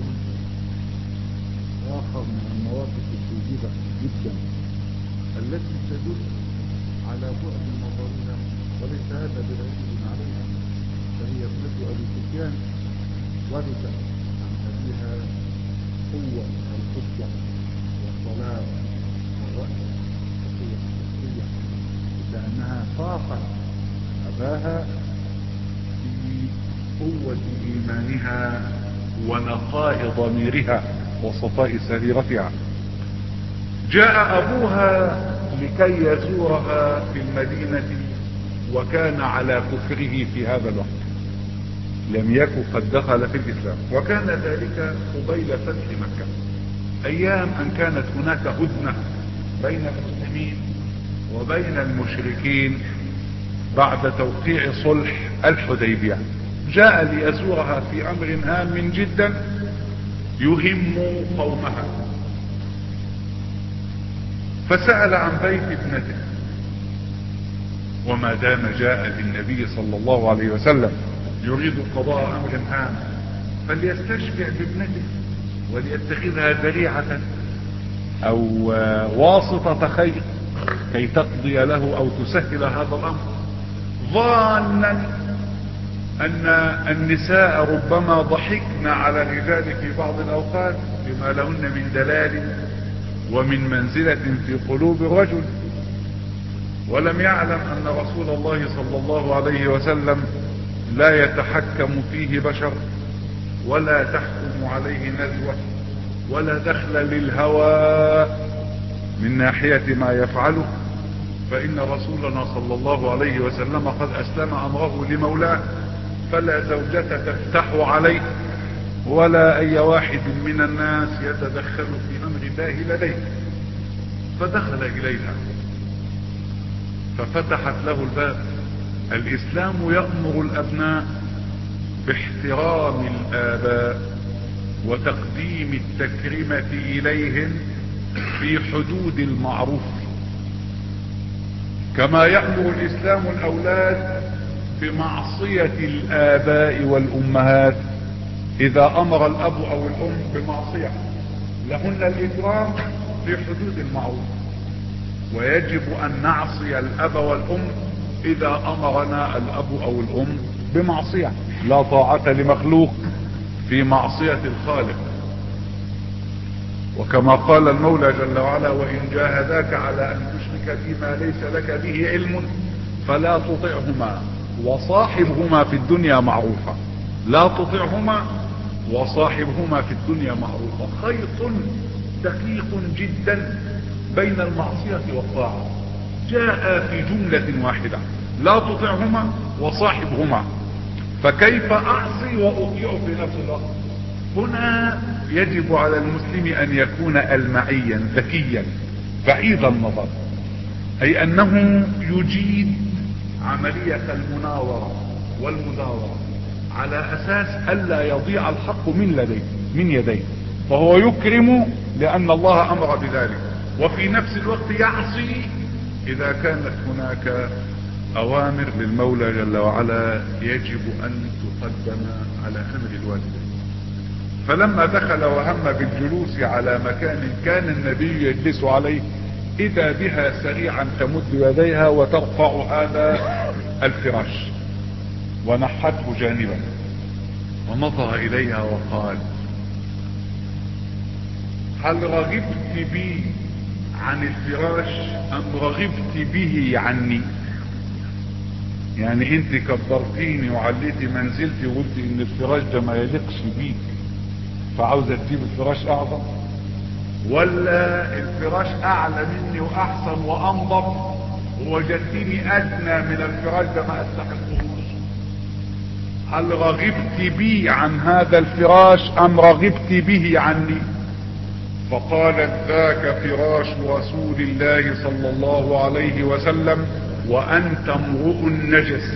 آخر من المواقف الجيدة جدا التي تدل على بعد نظرها، وليس هذا بدليل عليها، فهي ابنة أبي سفيان ورثت عن أبيها قوة الحجة والصلاة والرأي والقوة الشخصية، لأنها فاقت أباها في قوة إيمانها ونقاء ضميرها وصفاء سريرتها. جاء أبوها لكي يزورها في المدينة، وكان على كفره في هذا الوقت، لم يكن قد دخل في الإسلام، وكان ذلك قبيل فتح مكة، أيام أن كانت هناك هدنة بين المسلمين وبين المشركين بعد توقيع صلح الحديبية. جاء ليزورها في أمر هام جدا يهم قومها، فسأل عن بيت ابنته، وما دام جاء للنبي صلى الله عليه وسلم يريد قضاء أمر هام فليستشفع بابنته وليتخذها ذريعة أو واسطة خير كي تقضي له أو تسهل هذا الأمر، ظانا أن النساء ربما ضحكن على الرجال في بعض الأوقات بما لهن من دلال ومن منزلة في قلوب الرجل، ولم يعلم أن رسول الله صلى الله عليه وسلم لا يتحكم فيه بشر، ولا تحكم عليه نزوة، ولا دخل للهوى من ناحية ما يفعله، فإن رسولنا صلى الله عليه وسلم قد أسلم أمره لمولاه، فلا زوجة تفتح عليه ولا أي واحد من الناس يتدخل في أمر الله لديه. فدخل إليها ففتحت له الباب. الإسلام يأمر الأبناء باحترام الآباء وتقديم التكريمة إليهم في حدود المعروف، كما يأمر الإسلام الأولاد بمعصية الآباء والأمهات إذا أمر الأب أو الأم بمعصية، لهن الإكرام في حدود المعروف، ويجب أن نعصي الأب والأم إذا أمرنا الأب أو الأم بمعصية. لا طاعة لمخلوق في معصية الخالق، وكما قال المولى جل وعلا: وإن جاهداك على أن تشرك بما ليس لك به علم فلا تطعهما وصاحبهما في الدنيا معروفا. لا تطعهما وصاحبهما في الدنيا معروفا. خيط دقيق جدا بين المعصية والطاعة جاء في جملة واحدة: لا تطعهما وصاحبهما. فكيف أعصي وأطيع في نفس الوقت؟ هنا يجب على المسلم أن يكون ألمعيا ذكيا بعيد النظر، أي أنه يجيد عملية المناورة والمداورة على أساس ألا يضيع الحق من يديه، فهو يكرم لأن الله أمر بذلك، وفي نفس الوقت يعصي إذا كانت هناك أوامر للمولى جل وعلا يجب أن تقدم على أمر الواجب. فلما دخل وهم بالجلوس على مكان كان النبي يجلس عليه، إذا بها سريعا تمد يديها وترفع هذا الفراش، ونحته جانبا ونظر إليها وقال: هل رغبت بي عن الفراش أم رغبت به عني؟ يعني انت كبرتيني وعليتي منزلتي وقلتي ان الفراش ده ما يليقش بيك فعاوزة تجيب الفراش اعظم، ولا الفراش اعلى مني واحسن وانضف ووجدتني ادنى من الفراش ده ما استحقهوش؟ هل رغبت بي عن هذا الفراش ام رغبت به عني؟ فقالت: ذاك فراش رسول الله صلى الله عليه وسلم وانت امرؤ نجس.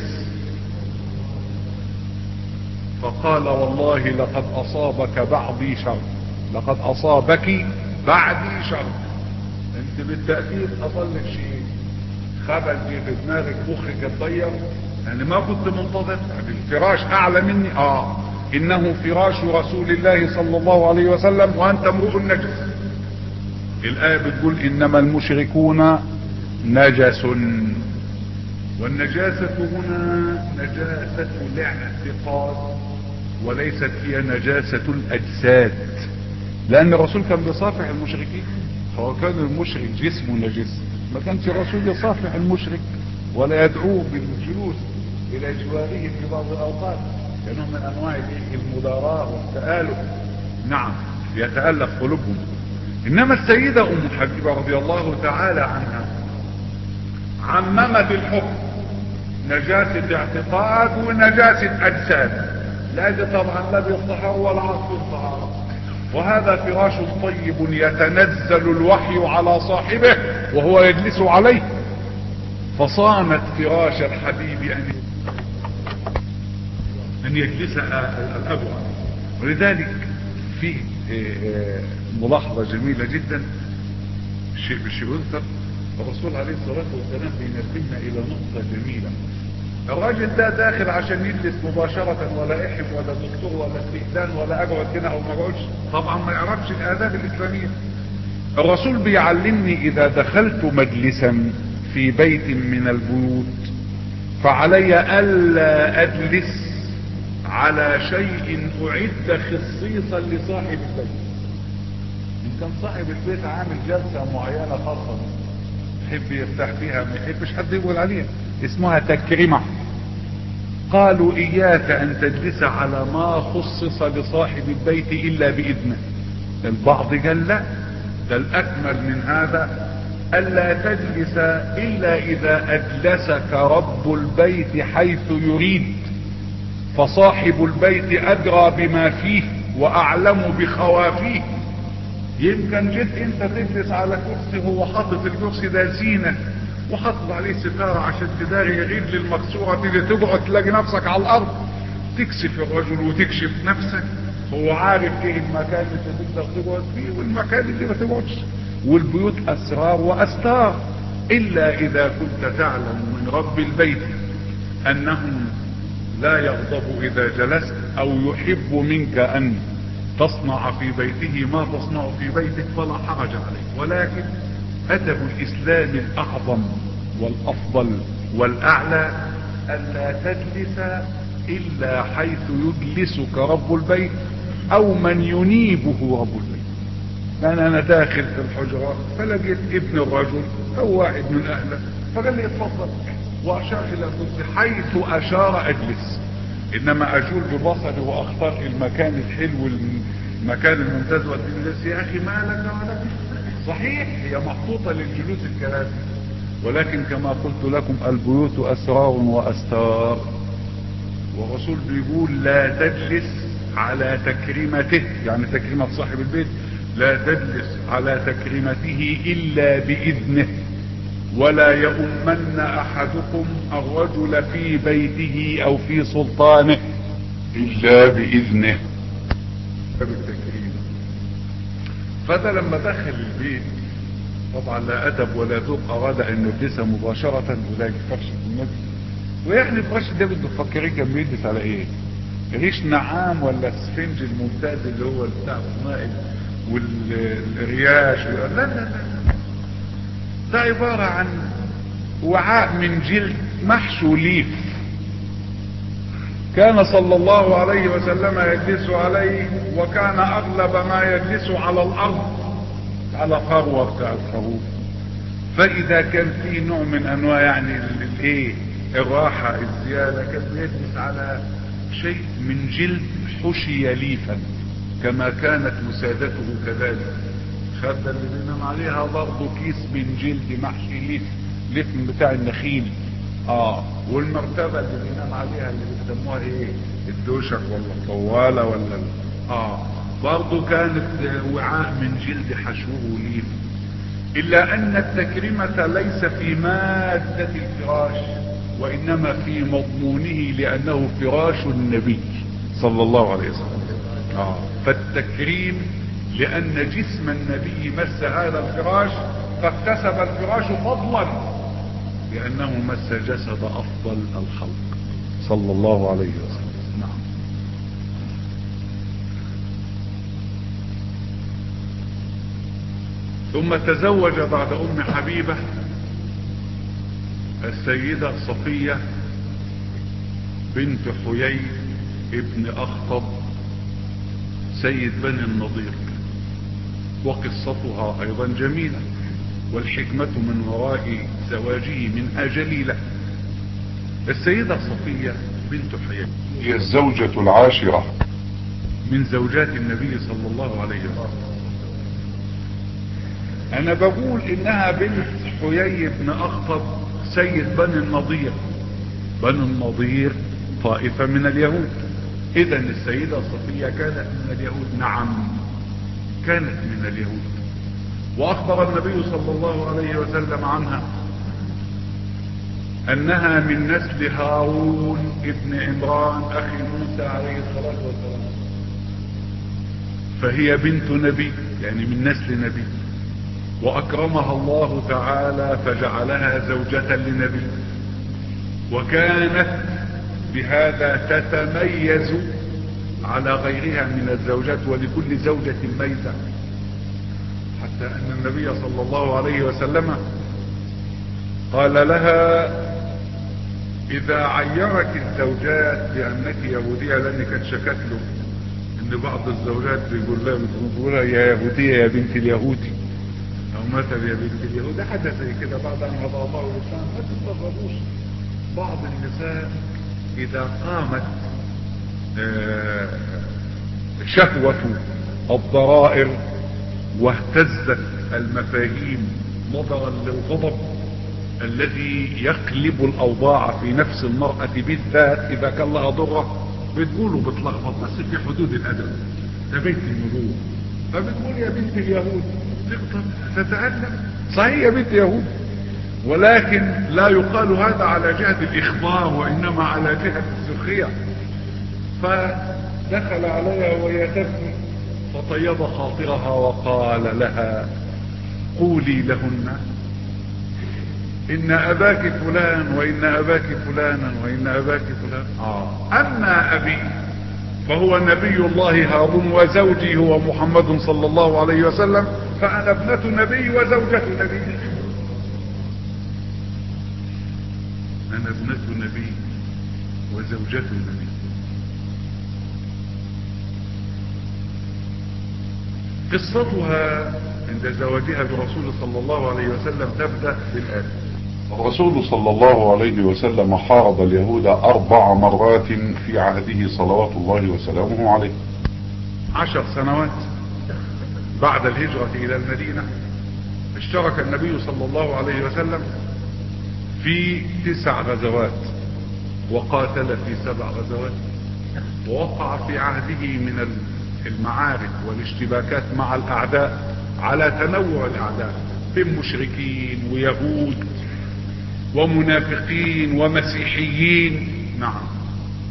فقال: والله لقد اصابك بعضي شر، لقد اصابك بعدي شر. انت بالتأكيد حصل لك شيء، خبل في دماغك، مخك اتغير، يعني ما كنت منتظر. الفراش اعلى مني، انه فراش رسول الله صلى الله عليه وسلم وانت امرؤ نجس. الآية بتقول: انما المشركون نجس، والنجاسة هنا نجاسة الاعتقاد وليست هي نجاسة الأجساد، لأن الرسول كان بيصافح المشركين. هو كان المشرك جسمه نجس، ما كانش الرسول يصافح المشرك ولا يدعوه بالجلوس إلى جواره في بعض الأوقات، لأنه من أنواع المداراة والتآلف. نعم، يتألف قلوبهم. إنما السيدة أم حبيبة رضي الله تعالى عنها عممت الحكم، نجاسة اعتقاد ونجاسة اجساد، لا دي طبعا لا بالطهارة ولا عصر الطهارة. وهذا فراش طيب يتنزل الوحي على صاحبه وهو يجلس عليه، فصانت فراش الحبيب ان يجلس الابوة. ولذلك فيه ملاحظة جميلة جدا، شيء يذكر. الرسول عليه الصلاة والسلام بينبهنا الى نقطة جميلة. الراجل ده داخل عشان يجلس مباشرة، ولا احب ولا دكتور ولا استئذان ولا اقعد هنا او ما اقعدش، طبعا ما يعرفش الاداب الاسلامية. الرسول بيعلمني اذا دخلت مجلسا في بيت من البيوت فعلي الا اجلس على شيء اعد خصيصا لصاحب البيت. ان كان صاحب البيت عامل جلسة معينة خاصة يحب يرتاح فيها، ما يحبش حد يقول عليها، اسمها تكريمة. قالوا: اياك ان تجلس على ما خصص لصاحب البيت الا باذنه. البعض قال لا، ده الاكمل من هذا الا تجلس الا اذا اجلسك رب البيت حيث يريد، فصاحب البيت ادرى بما فيه واعلم بخوافيه. يمكن جيت انت تجلس على كرسي هو حاطط الكرسي ده زينة وحاطط عليه ستارة عشان تداري رجل المكسورة، تيجي تقعد تلاقي نفسك على الارض، تكشف الرجل وتكشف نفسك. هو عارف ايه المكان اللي تقدر تقعد فيه والمكان اللي ما تقعدش. والبيوت اسرار واستار، الا اذا كنت تعلم من رب البيت انه لا يغضب اذا جلست او يحب منك ان تصنع في بيته ما تصنع في بيتك فلا حرج عليك. ولكن ادب الاسلام الاعظم والافضل والاعلى الا تجلس الا حيث يجلسك رب البيت او من ينيبه رب البيت. انا داخل في الحجرة فلقيت ابن الرجل او واحد من اهله فقال لي اتفضل، واشار الى الكرسي، حيث اشار اجلس. انما اجول ببصري واختار المكان الحلو المكان الممتاز والجلوس، يا اخي ما لك ولا صحيح هي محطوطة للجلوس الكراسي، ولكن كما قلت لكم البيوت اسرار واستار. والرسول بيقول: لا تجلس على تكريمته، يعني تكريمة صاحب البيت، لا تجلس على تكريمته الا باذنه، ولا يؤمن احدكم الرجل في بيته او في سلطانه الا باذنه. بالتكريم فده لما دخل البيت طبعا لا ادب ولا ذوق، اراد ان يجلسها مباشرة وذلك فرشة النبي. ويعني فرشة النبي بتفكرين كان بيجلس على ايه؟ ريش نعام ولا السفنج الممتاز اللي هو بتاع الصنائل والرياش؟ لا لا لا، ده عبارة عن وعاء من جلد محشو ليف، كان صلى الله عليه وسلم يجلس عليه، وكان اغلب ما يجلس على الارض على فروة بتاع الخروف. فاذا كان في نوع من انواع يعني الايه الراحة الزيادة، كان يجلس على شيء من جلد حشي ليفا كما كانت مسادته كذلك. خد اللي بينام عليها برضه كيس من جلد محشي ليف من بتاع النخيل. والمرتبة اللي بينام عليها اللي بيسموها ايه، الدوشك ولا الطوالة ولا برضه كانت وعاء من جلد حشوه ليف. الا ان التكريمة ليس في مادة الفراش وانما في مضمونه، لانه فراش النبي صلى الله عليه وسلم. فالتكريم لان جسم النبي مس هذا الفراش، فاكتسب الفراش فضلا لانه مس جسد افضل الخلق صلى الله عليه وسلم. نعم. ثم تزوج بعد ام حبيبة السيدة صفية بنت حيي ابن اخطب سيد بني النضير، وقصتها ايضا جميلة، والحكمة من وراء زواجه منها جليلة. السيدة صفية بنت حيي هي الزوجة العاشرة من زوجات النبي صلى الله عليه وسلم. انا بقول انها بنت حيي بن اخطب سيد بني النضير. بني النضير طائفة من اليهود. اذا السيدة صفية كانت من اليهود. نعم كانت من اليهود. واخبر النبي صلى الله عليه وسلم عنها انها من نسل هارون ابن عمران اخي موسى عليه الصلاة والسلام، فهي بنت نبي يعني من نسل نبي، واكرمها الله تعالى فجعلها زوجة لنبي، وكانت بهذا تتميز على غيرها من الزوجات، ولكل زوجة ميزة، حتى ان النبي صلى الله عليه وسلم قال لها اذا عيرك الزوجات بانك يهودية، لانك كانت شكت له ان بعض الزوجات بيقول لها يا يهودية يا بنت اليهودي، او مثل يا بنت اليهودي، حدث زي كده بعد ان هدى الله الاسلام. ما تستغربوش بعض النساء اذا قامت شهوة الضرائر واهتزت المفاهيم نظرا للغضب الذي يقلب الاوضاع في نفس المرأة، بالذات اذا كان لها ضرة، بتقوله بتلخبط بس في حدود الادب، ده بيت المرور، فبتقول يا بنت اليهود، تقدر تتألم صحيح يا بنت يهود، ولكن لا يقال هذا على جهة الاخبار وانما على جهة السخرية. فدخل عليها وهي تبكي فطيب خاطرها وقال لها قولي لهن ان اباك فلان وان اباك فلانا وان اباك فلان. اما ابي فهو نبي الله هارون وزوجي هو محمد صلى الله عليه وسلم، فانا ابنة نبي وزوجة نبي. انا ابنة نبي وزوجة نبي. قصتها عند زواجها برسول صلى الله عليه وسلم تبدأ بالآتي. الرسول صلى الله عليه وسلم حارب اليهود 4 مرات في عهده صلوات الله وسلامه عليه. 10 سنوات بعد الهجرة إلى المدينة اشترك النبي صلى الله عليه وسلم في 9 غزوات، وقاتل في 7 غزوات، ووقع في عهده من المعارك والاشتباكات مع الأعداء على تنوع الأعداء، بين مشركين ويهود ومنافقين ومسيحيين. نعم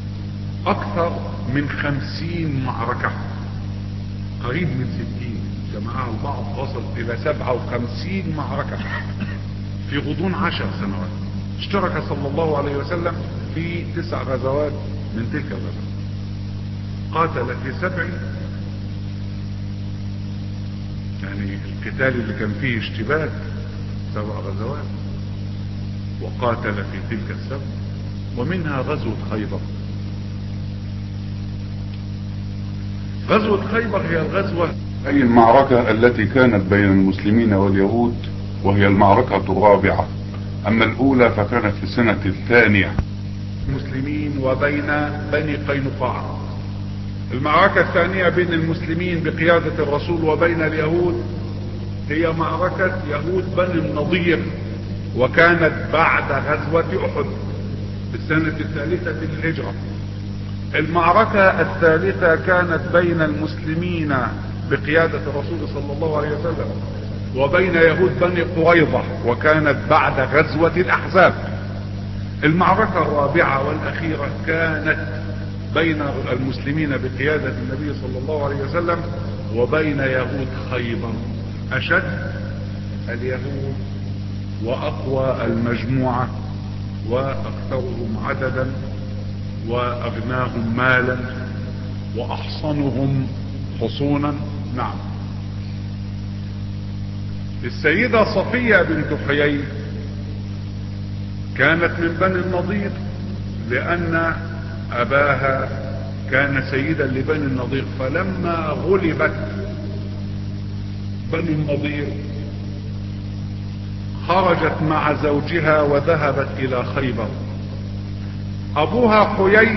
أكثر من 50 معركة، قريب من 60 جمعها البعض وصل الى 57 معركة في غضون 10 سنوات. اشترك صلى الله عليه وسلم في 9 غزوات من تلك الغزوات، قاتل في 7، يعني القتال اللي كان فيه اشتباك 7 غزوات، وقاتل في تلك 7، ومنها غزوة خيبر. غزوة خيبر هي الغزوة أي المعركة التي كانت بين المسلمين واليهود، وهي المعركة الرابعة. أما الأولى فكانت في السنة الثانية المسلمين وبين بني قينقاع. المعركة الثانية بين المسلمين بقيادة الرسول وبين اليهود هي معركة يهود بني النضير، وكانت بعد غزوة أحد في السنة الثالثة للهجرة. المعركة الثالثة كانت بين المسلمين بقيادة الرسول صلى الله عليه وسلم وبين يهود بني قريظة، وكانت بعد غزوة الأحزاب. المعركة الرابعة والأخيرة كانت بين المسلمين بقيادة النبي صلى الله عليه وسلم وبين يهود خيبر. أشد اليهود وأقوى المجموعة وأكثرهم عددا وأغناهم مالا وأحصنهم حصونا. نعم. السيدة صفية بنت حيي كانت من بني النضير، لأن أباها كان سيدا لبني النضير، فلما غلبت بني النضير خرجت مع زوجها وذهبت إلى خيبر. أبوها حيي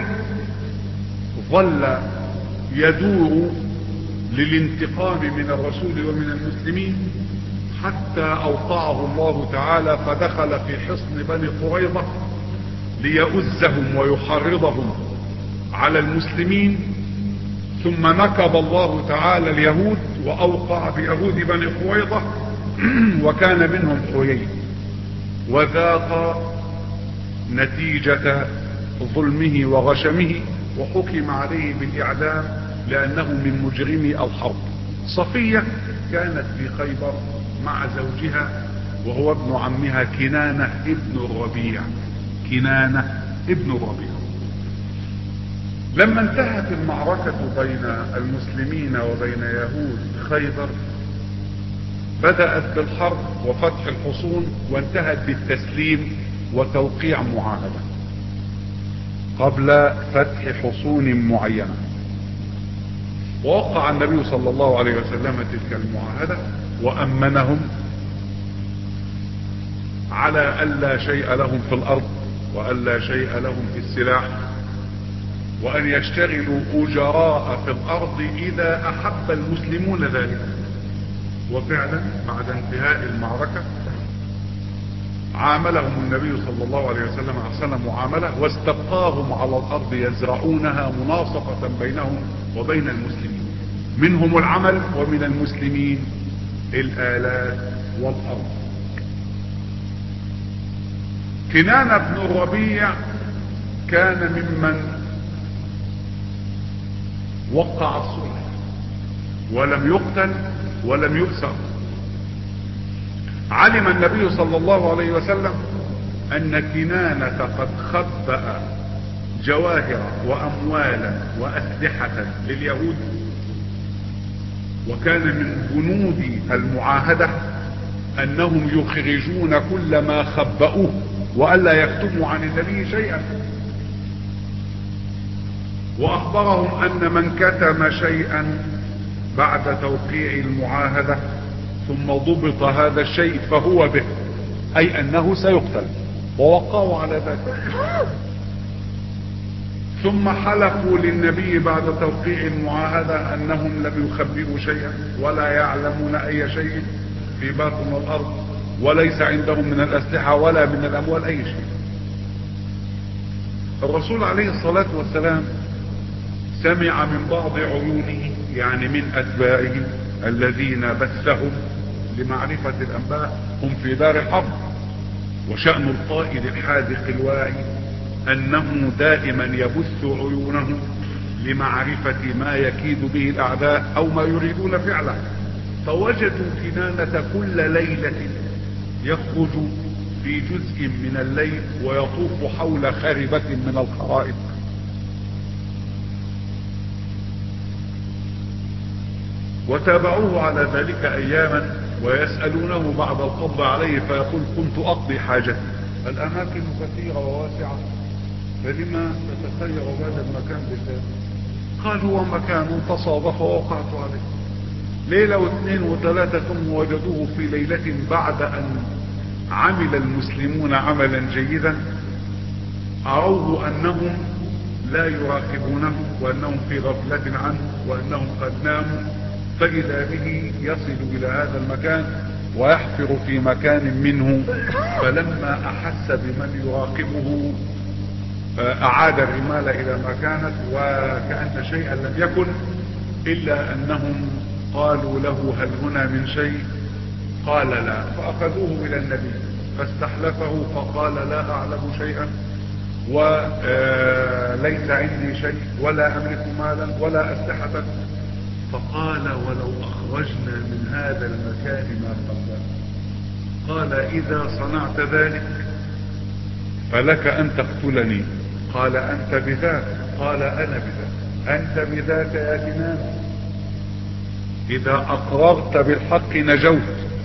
ظل يدور للانتقام من الرسول ومن المسلمين حتى أوقعه الله تعالى، فدخل في حصن بني قريظة ليؤزهم ويحرضهم على المسلمين، ثم نكب الله تعالى اليهود وأوقع بيهود بني قريظة وكان منهم حيي، وذاق نتيجة ظلمه وغشمه، وحكم عليه بالإعدام لأنه من مجرمي الحرب. صفية كانت في خيبر مع زوجها وهو ابن عمها كنانة ابن الربيع. كنانة ابن الربيع. لما انتهت المعركة بين المسلمين وبين يهود خيبر بدأت بالحرب وفتح الحصون، وانتهت بالتسليم وتوقيع معاهدة قبل فتح حصون معينة. ووقع النبي صلى الله عليه وسلم تلك المعاهدة وأمنهم على ألا شيء لهم في الأرض وألا شيء لهم في السلاح، وأن يشتغلوا أجراء في الأرض إذا أحب المسلمون ذلك. وفعلا بعد انتهاء المعركة عاملهم النبي صلى الله عليه وسلم أحسن معاملة، واستبقاهم على الأرض يزرعونها مناصفة بينهم وبين المسلمين، منهم العمل ومن المسلمين الآلات والأرض. كنانة بن الربيع كان ممن وقع الصلح ولم يقتل ولم يؤسر. علم النبي صلى الله عليه وسلم أن كنانة قد خبأ جواهر وأموالا وأسلحة لليهود، وكان من بنود المعاهدة أنهم يخرجون كل ما خبأوه وألا يكتموا عن النبي شيئا. وأخبرهم أن من كتم شيئا بعد توقيع المعاهدة ثم ضبط هذا الشيء فهو به، أي أنه سيقتل، ووقعوا على ذلك. ثم حلفوا للنبي بعد توقيع المعاهدة أنهم لم يخبئوا شيئا ولا يعلمون أي شيء في باطن الأرض، وليس عندهم من الأسلحة ولا من الأموال أي شيء. الرسول عليه الصلاة والسلام سمع من بعض عيونه، يعني من أتباعه الذين بثهم لمعرفة الأنباء هم في دار الحرب، وشأن القائد الحاذق الواعي أنه دائما يبث عيونه لمعرفة ما يكيد به الأعداء أو ما يريدون فعله. فوجدوا كنانة كل ليلة يخرج في جزء من الليل ويطوف حول خاربة من الخرائب. وتابعوه على ذلك اياما ويسألونه بعد القبض عليه فيقول كنت اقضي حاجتي. الاماكن كثيرة وواسعة، فلما تتخير هذا المكان بالذات؟ قال هو مكان تصادف ووقعت عليه. ليلة واثنين وثلاثة ثم وجدوه في ليلة بعد ان عمل المسلمون عملا جيدا، أروه أنهم لا يراقبونه وأنهم في غفلة عنه وأنهم قد ناموا، فإذا به يصل إلى هذا المكان ويحفر في مكان منه. فلما أحس بمن يراقبه أعاد الرمال إلى ما كانت وكأن شيئا لم يكن، إلا أنهم قالوا له هل هنا من شيء؟ قال لا. فأخذوه إلى النبي فاستحلفه فقال لا أعلم شيئا وليس عندي شيء ولا أملك مالا ولا أسلحة. فقال ولو أخرجنا من هذا المكان ما قبله. قال إذا صنعت ذلك فلك أن تقتلني. قال أنت بذاك؟ قال أنا بذاك. أنت بذاك يا كنان؟ إذا أقررت بالحق نجوت.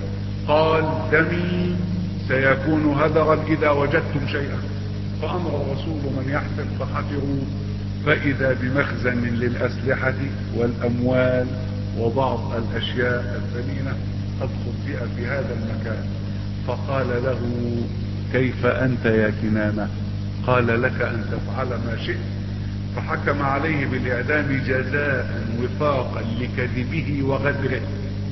قال دمي سيكون هدرا إذا وجدتم شيئا. فأمر الرسول من يحفر فحفروا فإذا بمخزن للأسلحة والأموال وبعض الأشياء الثمينة قد خبئ في هذا المكان. فقال له كيف أنت يا كنانة؟ قال لك أن تفعل ما شئت. فحكم عليه بالإعدام جزاء وفاقا لكذبه وغدره،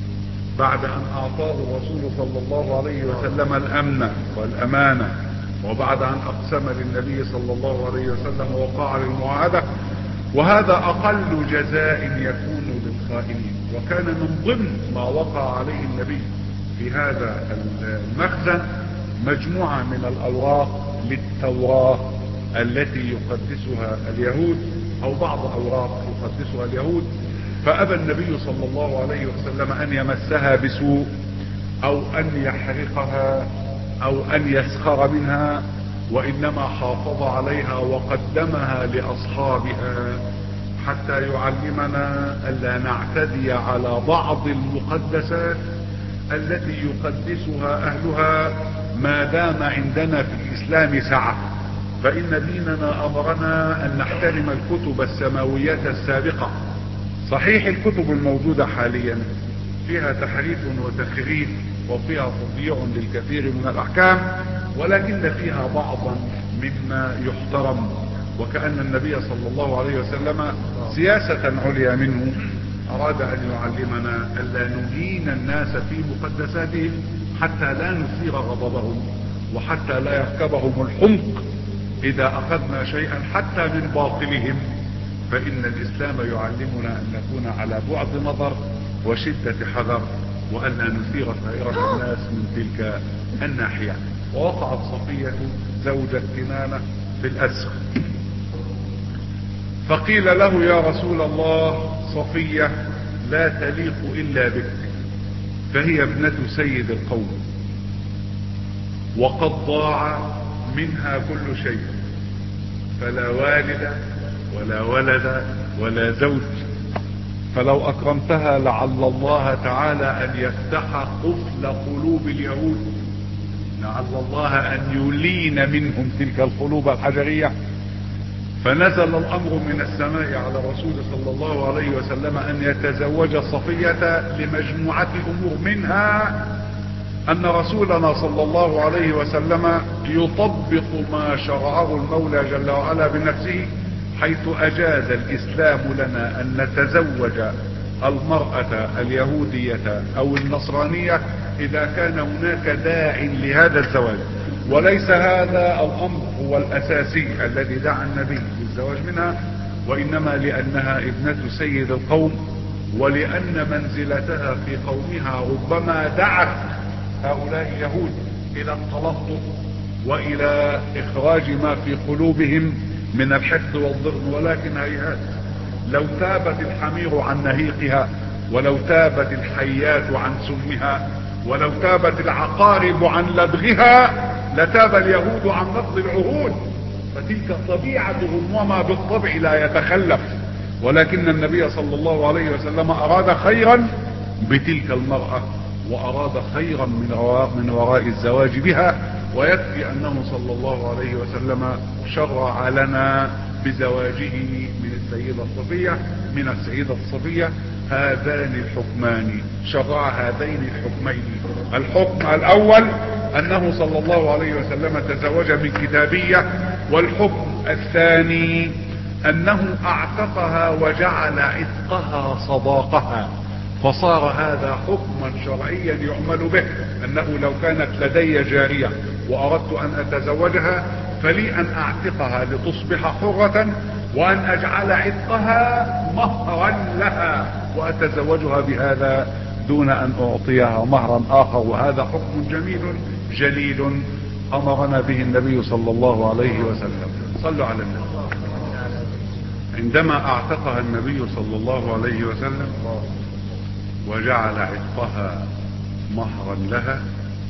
بعد أن أعطاه الرسول صلى الله عليه وسلم الأمن والأمانة، وبعد أن أقسم للنبي صلى الله عليه وسلم ووقع للمعاهدة. وهذا أقل جزاء يكون للخائنين. وكان من ضمن ما وقع عليه النبي في هذا المخزن مجموعة من الأوراق للتوراة التي يقدسها اليهود، أو بعض أوراق يقدسها اليهود. فأبى النبي صلى الله عليه وسلم أن يمسها بسوء أو أن يحرقها أو أن يسخر منها، وإنما حافظ عليها وقدمها لأصحابها حتى يعلمنا ألا نعتدي على بعض المقدسات التي يقدسها أهلها ما دام عندنا في الإسلام سعة. فإن ديننا أمرنا أن نحترم الكتب السماوية السابقة. صحيح الكتب الموجودة حاليا فيها تحريف وتخريف وفيها تضييع للكثير من الأحكام، ولكن فيها بعضا مما يحترم. وكأن النبي صلى الله عليه وسلم سياسة عليا منه أراد أن يعلمنا ألا نهين الناس في مقدساتهم حتى لا نثير غضبهم وحتى لا يركبهم الحمق إذا أخذنا شيئا حتى من باطلهم. فإن الإسلام يعلمنا أن نكون على بعد نظر وشدة حذر وأن نثير سائرة الناس من تلك الناحية. ووقعت صفية زوجة كنانة في الأسر، فقيل له يا رسول الله صفية لا تليق إلا بك، فهي ابنة سيد القوم وقد ضاع منها كل شيء، فلا والد ولا ولد ولا زوج، فلو أكرمتها لعل الله تعالى أن يفتح قفل قلوب اليهود، لعل الله أن يلين منهم تلك القلوب الحجرية. فنزل الأمر من السماء على الرسول صلى الله عليه وسلم أن يتزوج صفية لمجموعة أمور، منها أن رسولنا صلى الله عليه وسلم يطبق ما شرعه المولى جل وعلا بنفسه، حيث أجاز الإسلام لنا أن نتزوج المرأة اليهودية أو النصرانية إذا كان هناك داع لهذا الزواج. وليس هذا الأمر هو الأساسي الذي دعا النبي للزواج منها، وإنما لأنها ابنة سيد القوم، ولأن منزلتها في قومها ربما دعت هؤلاء اليهود إلى التلطف وإلى إخراج ما في قلوبهم من الحقد والضغط. ولكن هيهات، لو تابت الحمير عن نهيقها ولو تابت الحيات عن سمها، ولو تابت العقارب عن لدغها، لتاب اليهود عن نقض العهود. فتلك طبيعتهم وما بالطبع لا يتخلف. ولكن النبي صلى الله عليه وسلم أراد خيرا بتلك المرأة، وأراد خيرا من وراء الزواج بها. ويكفي أنه صلى الله عليه وسلم شرع لنا بزواجه من السيدة الصفية هذان الحكمان. شرع هذين الحكمين: الحكم الأول أنه صلى الله عليه وسلم تزوج من كتابية، والحكم الثاني أنه أعتقها وجعل عتقها صداقها. فصار هذا حكما شرعيا يعمل به، أنه لو كانت لدي جارية وأردت أن أتزوجها فلي أن أعتقها لتصبح حرة، وأن أجعل عتقها مهرا لها وأتزوجها بهذا دون أن أعطيها مهرا آخر. وهذا حكم جميل جليل أمرنا به النبي صلى الله عليه وسلم. صلوا على النبي. عندما أعتقها النبي صلى الله عليه وسلم وجعل عتقها مهرا لها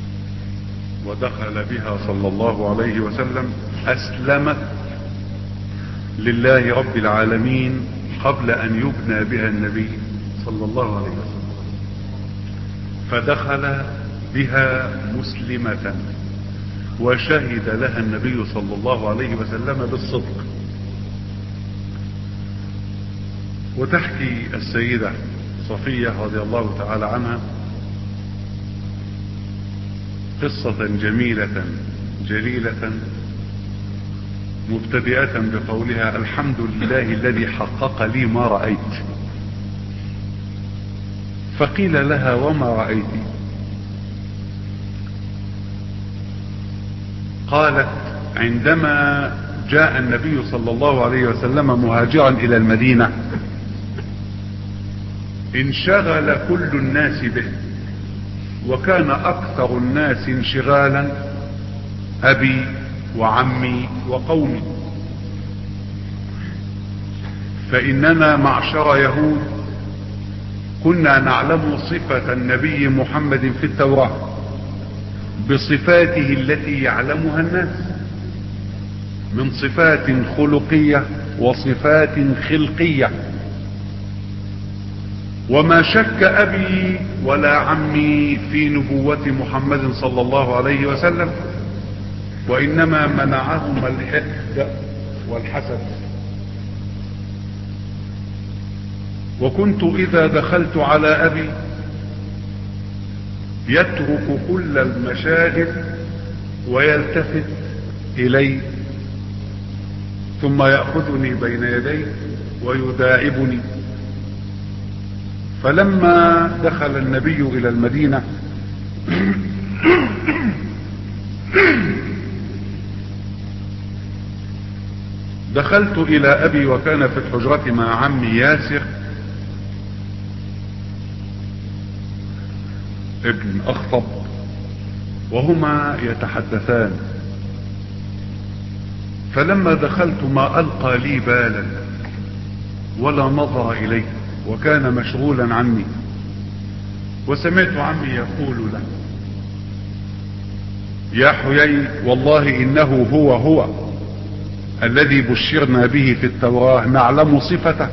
ودخل بها صلى الله عليه وسلم، أسلمت لله رب العالمين قبل أن يبنى بها النبي صلى الله عليه وسلم. فدخل بها مسلمة، وشهد لها النبي صلى الله عليه وسلم بالصدق. وتحكي السيدة صفية رضي الله تعالى عنها قصة جميلة جليلة مبتدئة بقولها: الحمد لله الذي حقق لي ما رأيت. فقيل لها: وما رأيت؟ قالت: عندما جاء النبي صلى الله عليه وسلم مهاجرا إلى المدينة انشغل كل الناس به، وكان أكثر الناس انشغالا أبي وعمي وقومي. فإننا معشر يهود كنا نعلم صفة النبي محمد في التوراة بصفاته التي يعلمها الناس من صفات خلقية وصفات خلقية. وما شك أبي ولا عمي في نبوة محمد صلى الله عليه وسلم، وإنما منعهما الحقد والحسد. وكنت إذا دخلت على أبي يترك كل المشاغل ويلتفت إلي، ثم يأخذني بين يديه ويداعبني. فلما دخل النبي إلى المدينة دخلت إلى أبي، وكان في الحجرة مع عمي ياسر ابن أخطب، وهما يتحدثان. فلما دخلت ما ألقى لي بالا ولا نظر إليه، وكان مشغولا عني. وسمعت عمي يقول له: يا حيي، والله إنه هو الذي بشرنا به في التوراة، نعلم صفته،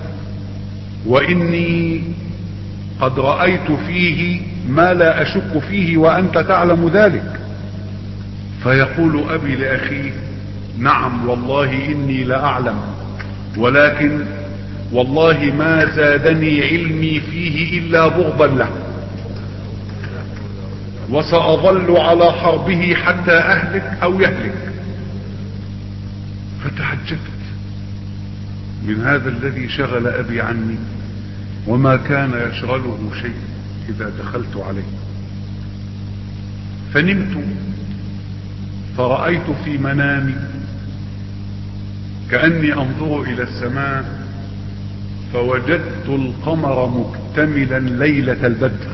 وإني قد رأيت فيه ما لا أشك فيه وأنت تعلم ذلك. فيقول أبي لأخيه: نعم والله إني لأعلم، ولكن والله ما زادني علمي فيه إلا بغضا له، وسأظل على حربه حتى أهلك أو يهلك. فتعجبت من هذا الذي شغل أبي عني، وما كان يشغله شيء إذا دخلت عليه. فنمت فرأيت في منامي كأني أنظر إلى السماء، فوجدت القمر مكتملا ليلة البدر،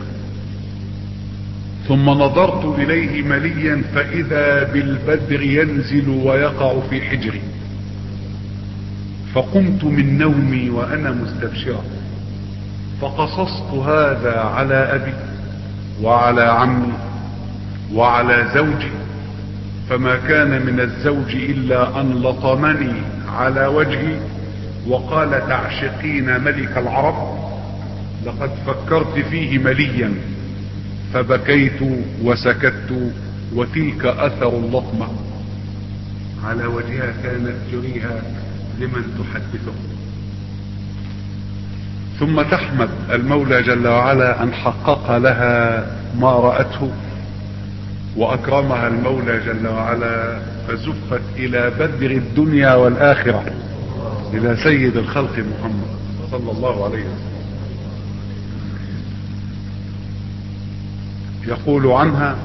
ثم نظرت إليه مليا فإذا بالبدر ينزل ويقع في حجري. فقمت من نومي وأنا مستبشرا، فقصصت هذا على أبي وعلى عمي وعلى زوجي، فما كان من الزوج إلا أن لطمني على وجهي وقال تعشقين ملك العرب؟ لقد فكرت فيه مليا، فبكيت وسكت، وتلك أثر اللطمة على وجهها كانت جريها لمن تحدثه. ثم تحمد المولى جل وعلا أن حقق لها ما رأته، وأكرمها المولى جل وعلا فزفت إلى بدر الدنيا والآخرة، إلى سيد الخلق محمد صلى الله عليه وسلم. يقول عنها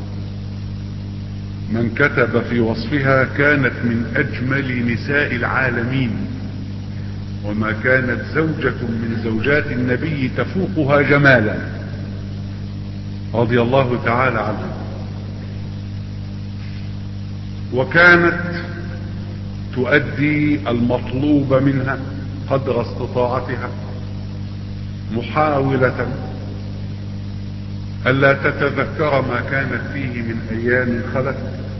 من كتب في وصفها: كانت من أجمل نساء العالمين، وما كانت زوجة من زوجات النبي تفوقها جمالا، رضي الله تعالى عنها. وكانت تؤدي المطلوب منها قدر استطاعتها، محاولة ألا تتذكر ما كانت فيه من أيام خلت،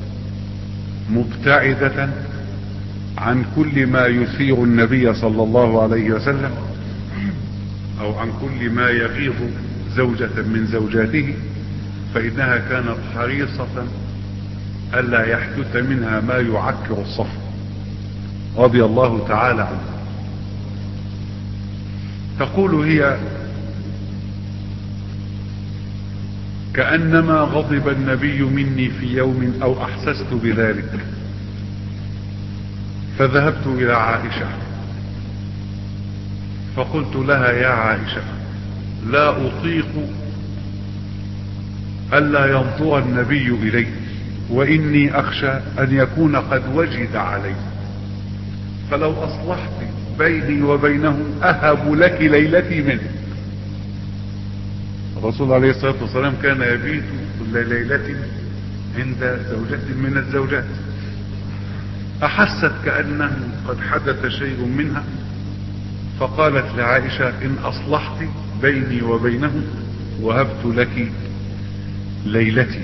مبتعدة عن كل ما يثير النبي صلى الله عليه وسلم، أو عن كل ما يغيظ زوجة من زوجاته، فإنها كانت حريصة ألا يحدث منها ما يعكر الصف، رضي الله تعالى عنها. تقول هي: كأنما غضب النبي مني في يوم أو أحسست بذلك، فذهبت إلى عائشة فقلت لها: يا عائشة، لا أطيق ألا ينظر النبي إلي، وإني أخشى أن يكون قد وجد علي، فلو أصلحت بيني وبينه أهب لك ليلتي منه. الرسول عليه الصلاة والسلام كان يبيت كل ليلة عند زوجة من الزوجات، أحست كأنه قد حدث شيء منها، فقالت لعائشة: إن أصلحت بيني وبينه وهبت لك ليلتي.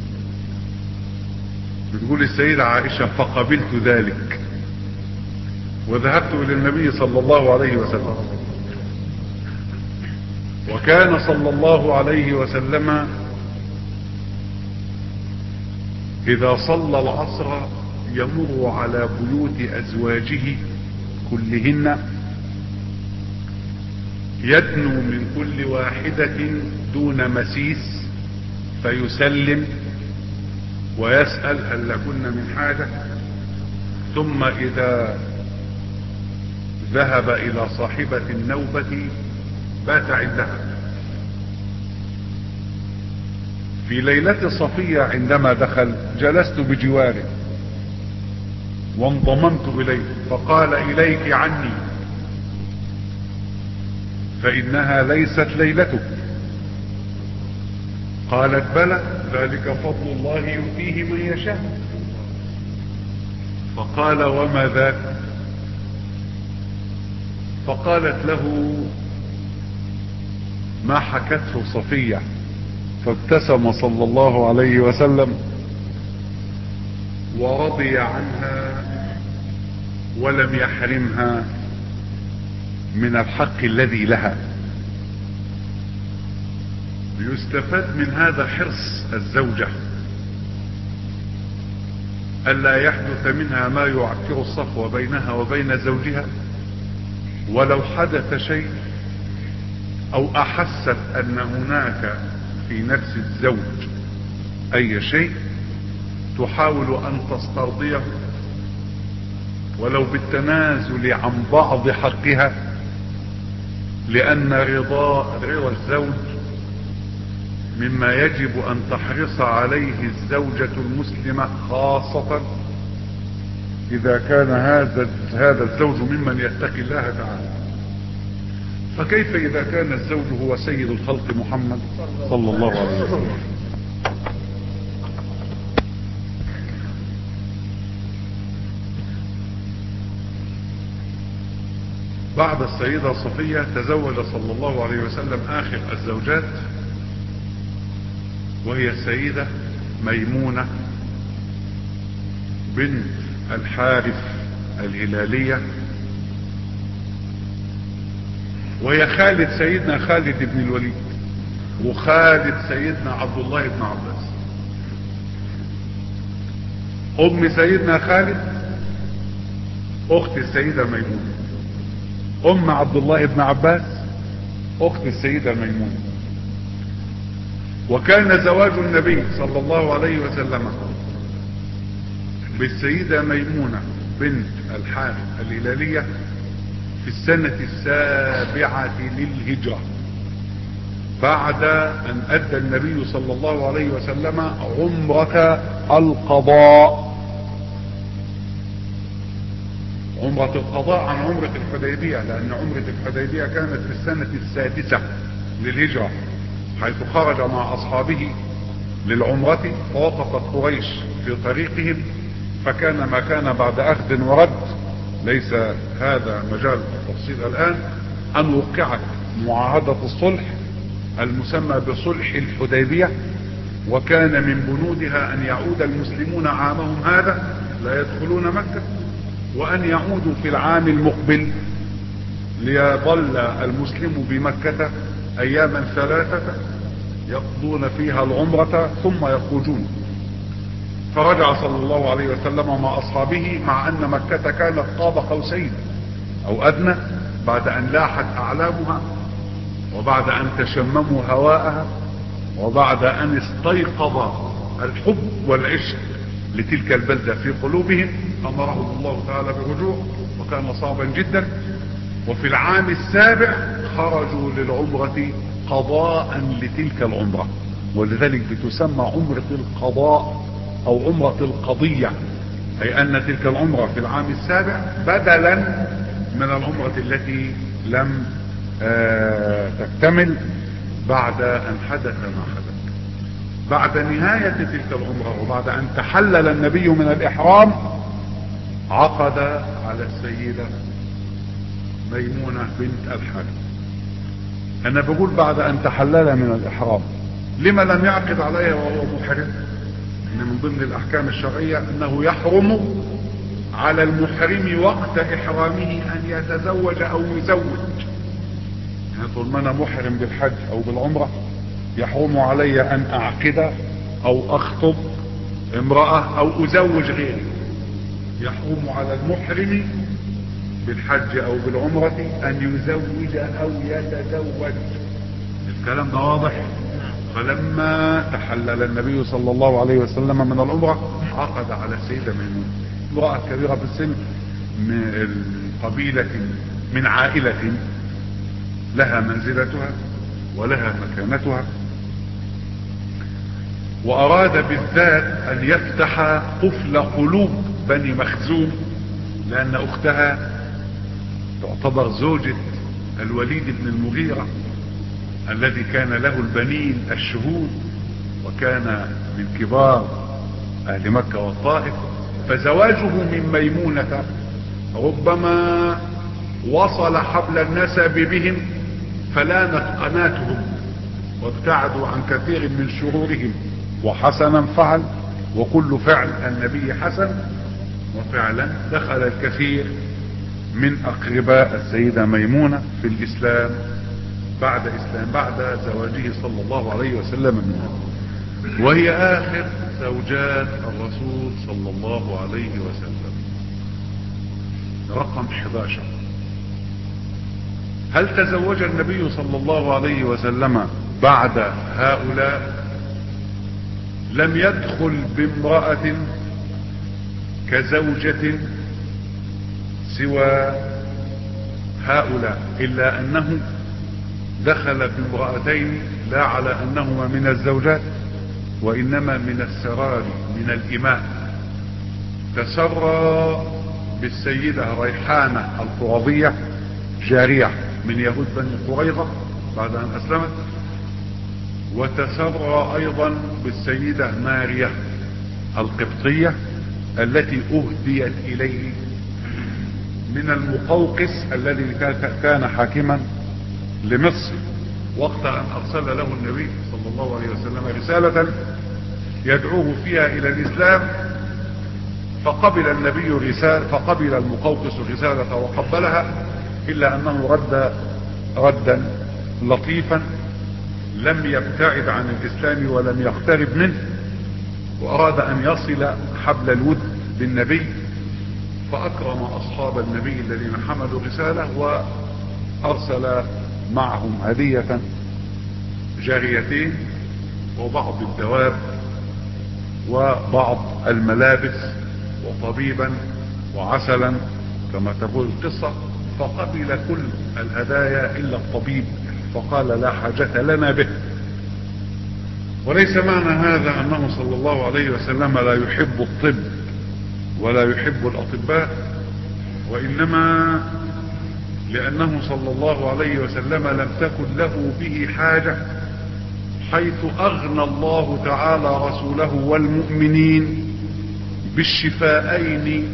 بتقول السيدة عائشة: فقبلت ذلك وذهبت إلى النبي صلى الله عليه وسلم. وكان صلى الله عليه وسلم إذا صلى العصر يمر على بيوت أزواجه كلهن، يدنو من كل واحدة دون مسيس فيسلم ويسأل: هل لكن من حاجة؟ ثم إذا ذهب إلى صاحبة النوبة بات عندها. في ليلة صفية عندما دخل جلست بجواره وانضممت إليه، فقال: إليك عني، فإنها ليست ليلتك. قالت: بلى، ذلك فضل الله يؤتيه من يشاء. فقال: وما ذاك؟ فقالت له ما حكته صفية، فابتسم صلى الله عليه وسلم ورضي عنها ولم يحرمها من الحق الذي لها. يستفاد من هذا حرص الزوجة ألا يحدث منها ما يعكر الصفو بينها وبين زوجها، ولو حدث شيء أو أحست أن هناك في نفس الزوج أي شيء تحاول أن تسترضيه ولو بالتنازل عن بعض حقها، لأن رضا الزوج مما يجب أن تحرص عليه الزوجة المسلمة، خاصة إذا كان هذا الزوج ممن يتقي الله تعالى. فكيف إذا كان الزوج هو سيد الخلق محمد صلى الله عليه وسلم؟ بعد السيدة صفية تزوج صلى الله عليه وسلم آخر الزوجات، وهي السيدة ميمونة بنت الحارث الهلالية، وهي خالد سيدنا خالد بن الوليد وخالد سيدنا عبد الله بن عباس. ام سيدنا خالد اخت السيدة ميمونة، ام عبد الله بن عباس اخت السيدة ميمونة. وكان زواج النبي صلى الله عليه وسلم بالسيدة ميمونة بنت الحارث الهلالية في السنة 7 للهجرة، بعد ان ادى النبي صلى الله عليه وسلم عمرة القضاء. عمرة القضاء عن عمرة الحديبية، لان عمرة الحديبية كانت في السنة 6 للهجرة، حيث خرج مع اصحابه للعمرة، فوقفت قريش في طريقهم، فكان ما كان بعد اخذ ورد، ليس هذا مجال التفصيل الان، ان وقعت معاهدة الصلح المسمى بصلح الحديبية، وكان من بنودها ان يعود المسلمون عامهم هذا لا يدخلون مكة، وان يعودوا في العام المقبل ليظل المسلم بمكة اياما 3 يقضون فيها العمرة ثم يخرجون. فرجع صلى الله عليه وسلم مع اصحابه، مع ان مكة كانت قاب قوسين او ادنى، بعد ان لاحت اعلامها، وبعد ان تشمموا هواءها، وبعد ان استيقظ الحب والعشق لتلك البلدة في قلوبهم، امرهم الله تعالى بالرجوع، وكان صعبا جدا. وفي العام 7 خرجوا للعمرة قضاء لتلك العمرة، ولذلك بتسمى عمرة القضاء او عمرة القضية، اي ان تلك العمرة في العام 7 بدلا من العمرة التي لم تكتمل بعد ان حدث ما حدث. بعد نهاية تلك العمرة وبعد ان تحلل النبي من الاحرام، عقد على السيدة ميمونة بنت الحارث. انا بقول بعد ان تحلل من الاحرام، لما لم يعقد عليها وهو محرم؟ ان من ضمن الاحكام الشرعية انه يحرم على المحرم وقت احرامه ان يتزوج او يزوج. يعني طول ما انا محرم بالحج او بالعمرة يحرم علي ان اعقد او اخطب امرأة او ازوج غيري. يحرم على المحرم بالحج او بالعمرة ان يزوج او يتزوج. الكلام ده واضح؟ فلما تحلل النبي صلى الله عليه وسلم من العمرة عقد على السيدة ميمونة، امرأة كبيرة في السن، من قبيلة من عائلة لها منزلتها ولها مكانتها، واراد بالذات ان يفتح قفل قلوب بني مخزوم، لان اختها تعتبر زوجة الوليد بن المغيرة الذي كان له البنين الشهود، وكان من كبار اهل مكة والطائف. فزواجه من ميمونة ربما وصل حبل النسب بهم، فلانت قناتهم وابتعدوا عن كثير من شرورهم، وحسنا فعل، وكل فعل النبي حسن. وفعلا دخل الكثير من اقرباء السيدة ميمونة في الاسلام بعد زواجه صلى الله عليه وسلم منها، وهي اخر زوجات الرسول صلى الله عليه وسلم. رقم 11. هل تزوج النبي صلى الله عليه وسلم بعد هؤلاء؟ لم يدخل بامرأة كزوجة سوى هؤلاء، الا انه دخل بامرأتين لا على انهما من الزوجات، وانما من السرار، من الاماء. تسرى بالسيدة ريحانة القرظية، جارية من يهود بني قريظة بعد ان اسلمت، وتسرى ايضا بالسيدة ماريا القبطية التي اهديت اليه من المقوقس الذي كان حاكما لمصر وقت ان ارسل له النبي صلى الله عليه وسلم رسالة يدعوه فيها الى الاسلام، فقبل المقوقس الرسالة وقبلها، الا انه ردا لطيفا لم يبتعد عن الاسلام ولم يقترب منه، واراد ان يصل حبل الود بالنبي، فاكرم اصحاب النبي الذين حملوا الرسالة وارسل معهم هدية جاريتين وبعض الدواب وبعض الملابس وطبيبا وعسلا كما تقول القصة، فقبل كل الهدايا الا الطبيب، فقال لا حاجة لنا به. وليس معنى هذا انه صلى الله عليه وسلم لا يحب الطب ولا يحب الاطباء، وانما لانه صلى الله عليه وسلم لم تكن له به حاجة، حيث اغنى الله تعالى رسوله والمؤمنين بالشفاءين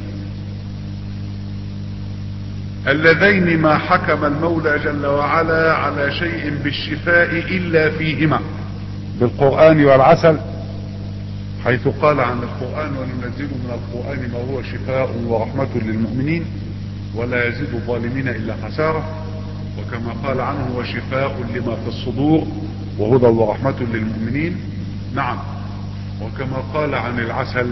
اللذين ما حكم المولى جل وعلا على شيء بالشفاء الا فيهما، بالقرآن والعسل، حيث قال عن القرآن وننزل من القرآن ما هو شفاء ورحمة للمؤمنين ولا يزيد الظالمين الا خسارة، وكما قال عنه وشفاء لما في الصدور وهدى ورحمة للمؤمنين. نعم، وكما قال عن العسل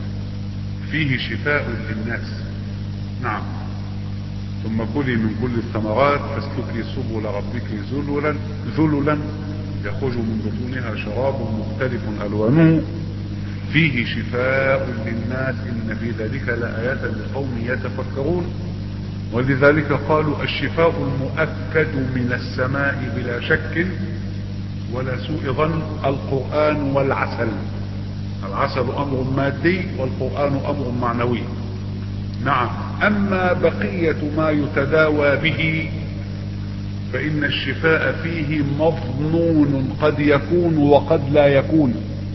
فيه شفاء للناس. نعم، ثم كلي من كل الثمرات فاسلكي سبل ربك ذللا يخرج من بطونها شراب مختلف الوانه فيه شفاء للناس ان في ذلك لآيات لقوم يتفكرون. ولذلك قالوا الشفاء المؤكد من السماء بلا شك ولا سوء ظن القرآن والعسل. العسل امر مادي والقرآن امر معنوي. نعم، اما بقية ما يتداوى به فان الشفاء فيه مظنون، قد يكون وقد لا يكون،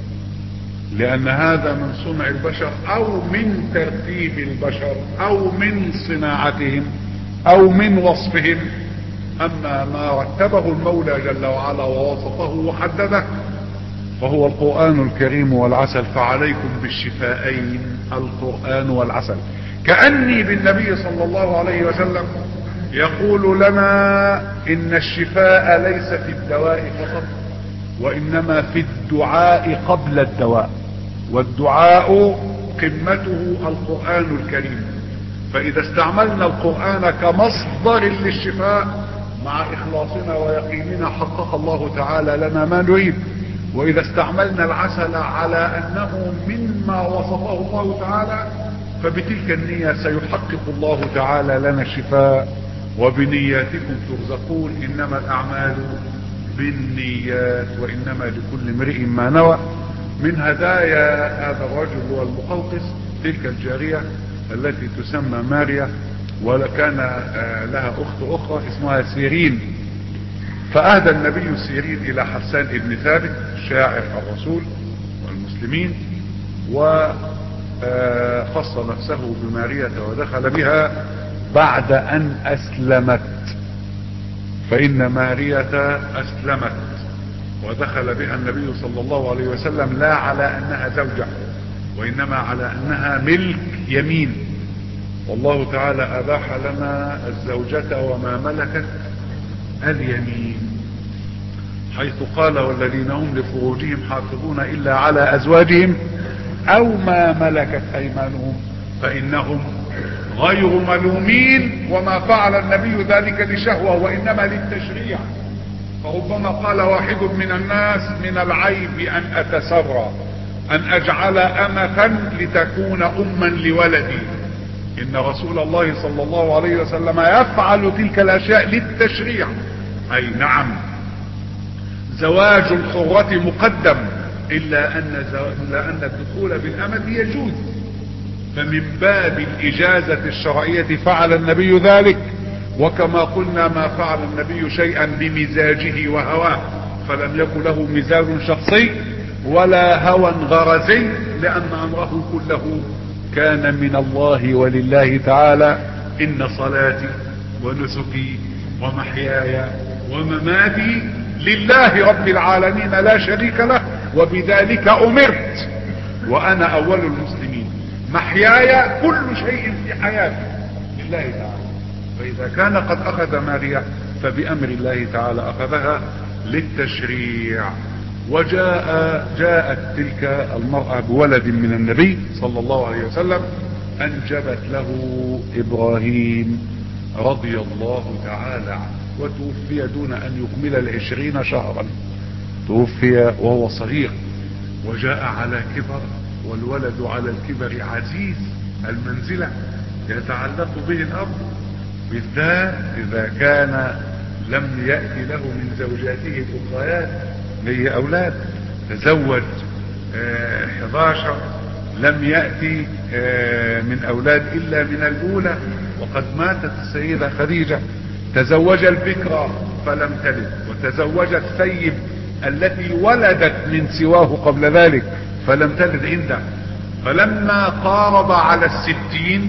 لان هذا من صنع البشر او من ترتيب البشر او من صناعتهم او من وصفهم. اما ما رتبه المولى جل وعلا ووصفه وحدده فهو القرآن الكريم والعسل، فعليكم بالشفاءين القرآن والعسل. كأني بالنبي صلى الله عليه وسلم يقول لنا ان الشفاء ليس في الدواء فقط، وانما في الدعاء قبل الدواء، والدعاء قمته القرآن الكريم. فاذا استعملنا القرآن كمصدر للشفاء مع اخلاصنا ويقيننا حقق الله تعالى لنا ما نريد. واذا استعملنا العسل على انه مما وصفه الله تعالى فبتلك النية سيحقق الله تعالى لنا الشفاء. وبنياتكم ترزقون انما الاعمال بالنيات وانما لكل امرئ ما نوى. من هدايا هذا الرجل هو المقوقس تلك الجارية التي تسمى ماريا، وكان لها اخت اخرى اسمها سيرين، فاهدى النبي سيرين الى حسان ابن ثابت شاعر الرسول والمسلمين، وخص نفسه بمارية ودخل بها بعد ان اسلمت، فان مارية اسلمت ودخل بها النبي صلى الله عليه وسلم لا على انها زوجة وانما على انها ملك يمين، والله تعالى اباح لنا الزوجة وما ملكت اليمين، حيث قال والذين هم لفروجهم حافظون الا على ازواجهم او ما ملكت ايمانهم فانهم غير ملومين. وما فعل النبي ذلك لشهوة وانما للتشريع. فربما قال واحد من الناس من العيب ان اتسرى ان اجعل امة لتكون اما لولدي. ان رسول الله صلى الله عليه وسلم يفعل تلك الاشياء للتشريع. اي نعم، زواج الحرة مقدم الا ان الدخول بالامة يجوز، فمن باب الاجازة الشرعية فعل النبي ذلك. وكما قلنا ما فعل النبي شيئا بمزاجه وهواه، فلم يكن له مزاج شخصي ولا هوى غرزي، لان امره كله كان من الله ولله تعالى، إن صلاتي ونسكي ومحياي ومماتي لله رب العالمين لا شريك له وبذلك أمرت وأنا أول المسلمين. محياي كل شيء في حياتي لله تعالى. فإذا كان قد أخذ ماريا فبأمر الله تعالى أخذها للتشريع. جاءت تلك المرأة بولد من النبي صلى الله عليه وسلم أنجبت له إبراهيم رضي الله تعالى عنه، وتوفي دون أن يكمل 20 شهرا، توفي وهو صغير وجاء على كبر، والولد على الكبر عزيز المنزلة يتعلق به الأمر، بالذات إذا كان لم يأتي له من زوجاته الأخريات ليه أولاد. تزوج 11 لم يأتي من أولاد إلا من الأولى، وقد ماتت السيدة خديجة. تزوج البكرة فلم تلد، وتزوج الثيب التي ولدت من سواه قبل ذلك فلم تلد عنده. فلما قارب على 60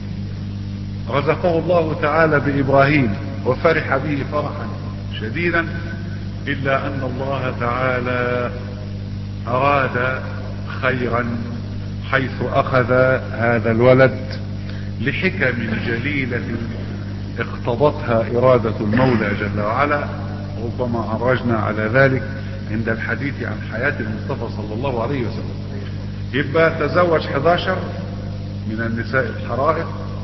رزقه الله تعالى بإبراهيم وفرح به فرحا شديدا، إلا أن الله تعالى أراد خيرا حيث أخذ هذا الولد لحكم جليلة اقتضتها إرادة المولى جل وعلا. ربما أرجنا على ذلك عند الحديث عن حياة المصطفى صلى الله عليه وسلم. يبقى تزوج 11 من النساء الحرائر،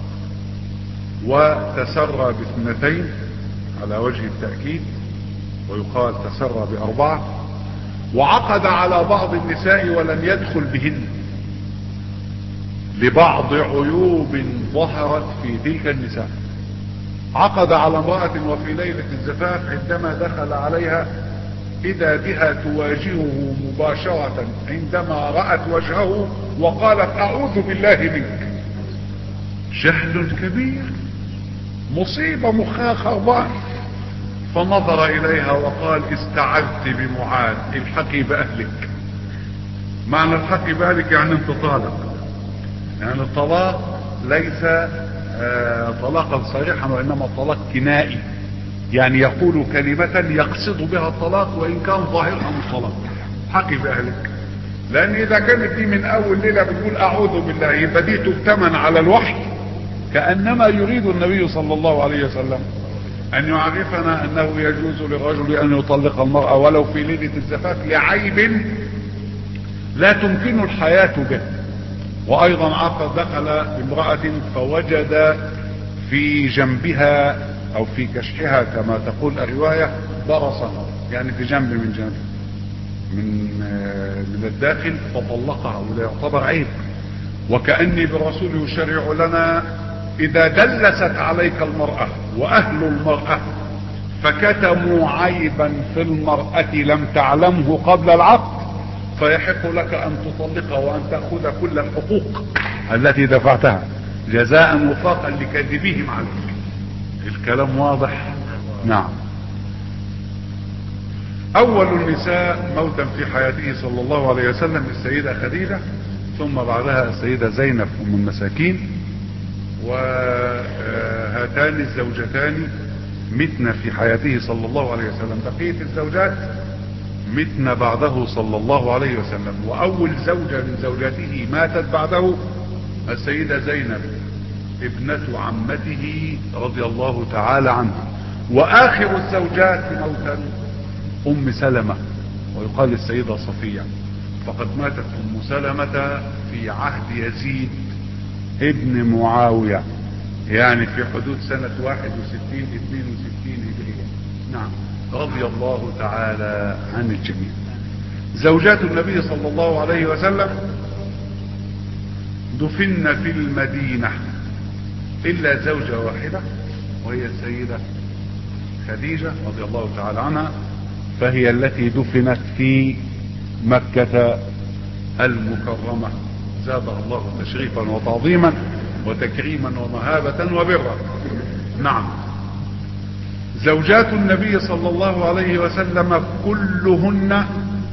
وتسرى ب2 على وجه التأكيد، ويقال تسرى ب4، وعقد على بعض النساء ولم يدخل بهن لبعض عيوب ظهرت في تلك النساء. عقد على امرأة وفي ليلة الزفاف عندما دخل عليها إذا بها تواجهه مباشرة عندما رأت وجهه وقالت أعوذ بالله منك. جهل كبير، مصيبة مخها خربان. فنظر إليها وقال استعذت بمعاذ، الحقي بأهلك. معنى الحقي بأهلك يعني انت طالق، يعني الطلاق ليس طلاقا صريحا وإنما طلاق كنائي، يعني يقول كلمة يقصد بها الطلاق وإن كان ظاهرها مش طلاق. حقي بأهلك، لأن إذا كانت دي من أول ليلة بتقول أعوذ بالله يبقى دي تؤتمن على الوحي، كأنما يريد النبي صلى الله عليه وسلم أن يعرفنا أنه يجوز للرجل أن يطلق المرأة ولو في ليلة الزفاف لعيب لا تمكن الحياة به. وأيضا عقد دخل بامرأة فوجد في جنبها أو في كشحها كما تقول الرواية برصا، يعني في جنب من الداخل، فطلقها، ولا يعتبر عيب. وكأني بالرسول يشرع لنا إذا دلست عليك المرأة وأهل المرأة فكتموا عيبا في المرأة لم تعلمه قبل العقد، فيحق لك أن تطلقها وأن تأخذ كل الحقوق التي دفعتها جزاء وفاقا لكذبهم عليك. الكلام واضح؟ نعم. أول النساء موتا في حياته صلى الله عليه وسلم السيدة خديجة، ثم بعدها السيدة زينب أم المساكين. وهاتان الزوجتان متن في حياته صلى الله عليه وسلم. بقية الزوجات متن بعده صلى الله عليه وسلم. وأول زوجة من زوجاته ماتت بعده السيدة زينب ابنة عمته رضي الله تعالى عنها. وآخر الزوجات موتا أم سلمة، ويقال السيدة صفية، فقد ماتت أم سلمة في عهد يزيد ابن معاوية، يعني في حدود سنة 61-62 هجرية. نعم، رضي الله تعالى عن الجميع. زوجات النبي صلى الله عليه وسلم دفن في المدينة إلا زوجة واحدة، وهي السيدة خديجة رضي الله تعالى عنها، فهي التي دفنت في مكة المكرمة، زادها الله تشريفا وتعظيما وتكريما ومهابة وبرا. نعم. زوجات النبي صلى الله عليه وسلم كلهن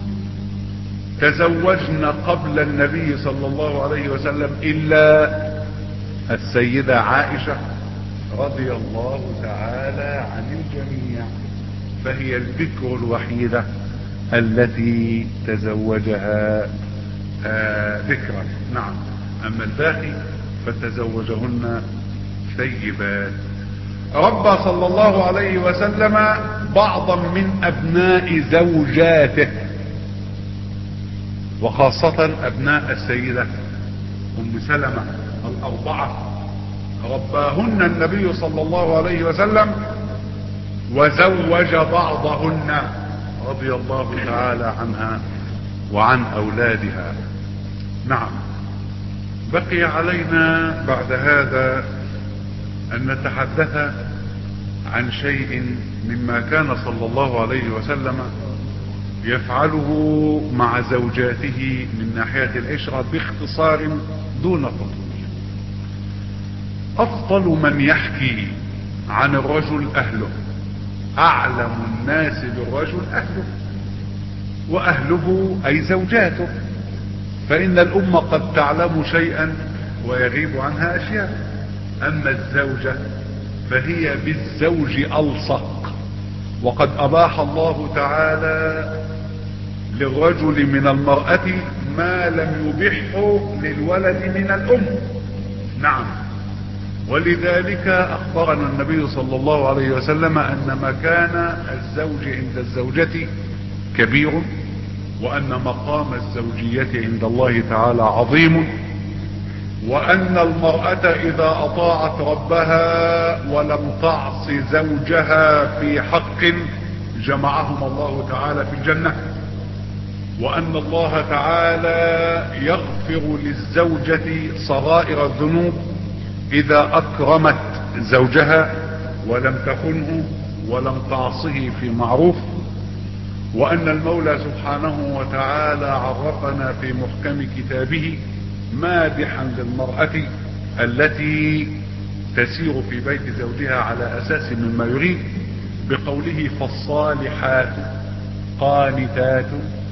تزوجن قبل النبي صلى الله عليه وسلم إلا السيدة عائشة رضي الله تعالى عن الجميع، فهي البكر الوحيدة التي تزوجها ذكرا. نعم. اما الباقي فتزوجهن ثيبات. ربى صلى الله عليه وسلم بعضا من ابناء زوجاته، وخاصة ابناء السيدة ام سلمة الاربعة، رباهن النبي صلى الله عليه وسلم وزوج بعضهن رضي الله تعالى عنها وعن اولادها. نعم. بقي علينا بعد هذا ان نتحدث عن شيء مما كان صلى الله عليه وسلم يفعله مع زوجاته من ناحية العشرة باختصار دون تطويل. افضل من يحكي عن الرجل اهله، اعلم الناس بالرجل اهله، واهله اي زوجاته، فان الامة قد تعلم شيئا ويغيب عنها اشياء، اما الزوجة فهي بالزوج الصق. وقد اباح الله تعالى للرجل من المرأة ما لم يبحه للولد من الام. نعم. ولذلك اخبرنا النبي صلى الله عليه وسلم ان مكان الزوج عند الزوجة كبير، وان مقام الزوجية عند الله تعالى عظيم، وان المرأة اذا اطاعت ربها ولم تعص زوجها في حق جمعهما الله تعالى في الجنة، وان الله تعالى يغفر للزوجة صغائر الذنوب اذا اكرمت زوجها ولم تخنه ولم تعصه في معروف، وان المولى سبحانه وتعالى عرفنا في محكم كتابه مادحا للمرأة التي تسير في بيت زوجها على اساس مما يريد بقوله: فالصالحات قانتات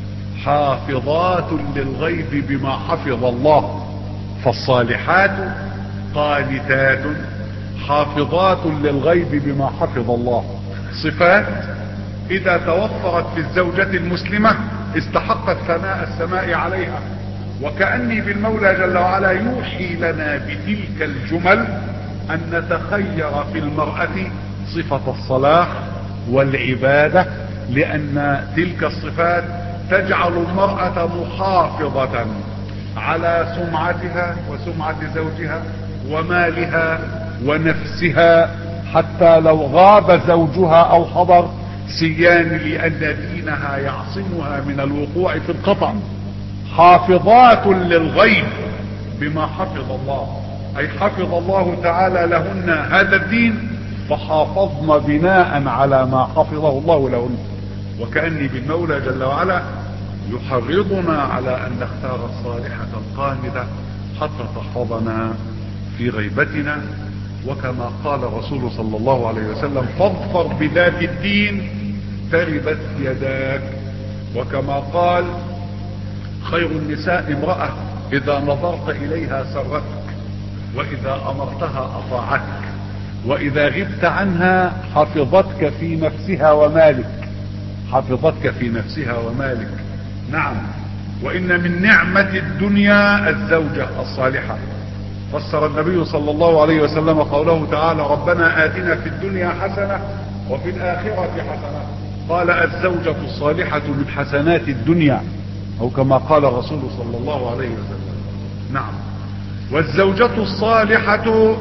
حافظات للغيب بما حفظ الله. فالصالحات قانتات حافظات للغيب بما حفظ الله، صفات اذا توفرت في الزوجة المسلمة استحقت ثناء السماء عليها. وكأني بالمولى جل وعلا يوحي لنا بتلك الجمل ان نتخير في المرأة صفة الصلاح والعبادة، لان تلك الصفات تجعل المرأة محافظة على سمعتها وسمعة زوجها ومالها ونفسها، حتى لو غاب زوجها او حضر سيان، لان دينها يعصمها من الوقوع في الخطأ. حافظات للغيب بما حفظ الله، اي حفظ الله تعالى لهن هذا الدين فحافظن بناء على ما حفظه الله لهن. وكأني بالمولى جل وعلا يحرضنا على ان نختار الصالحة القانتة حتى تحفظنا في غيبتنا. وكما قال رسول صلى الله عليه وسلم: فاظفر بذات الدين تربت يداك. وكما قال: خير النساء امرأة اذا نظرت اليها سرتك، واذا امرتها اطاعتك، واذا غبت عنها حفظتك في نفسها ومالك. حفظتك في نفسها ومالك. نعم. وان من نعمة الدنيا الزوجة الصالحة. فسر النبي صلى الله عليه وسلم قوله تعالى: ربنا آتنا في الدنيا حسنة وفي الآخرة حسنة. قال: الزوجة الصالحة من حسنات الدنيا، أو كما قال الرسول صلى الله عليه وسلم. نعم. والزوجة الصالحة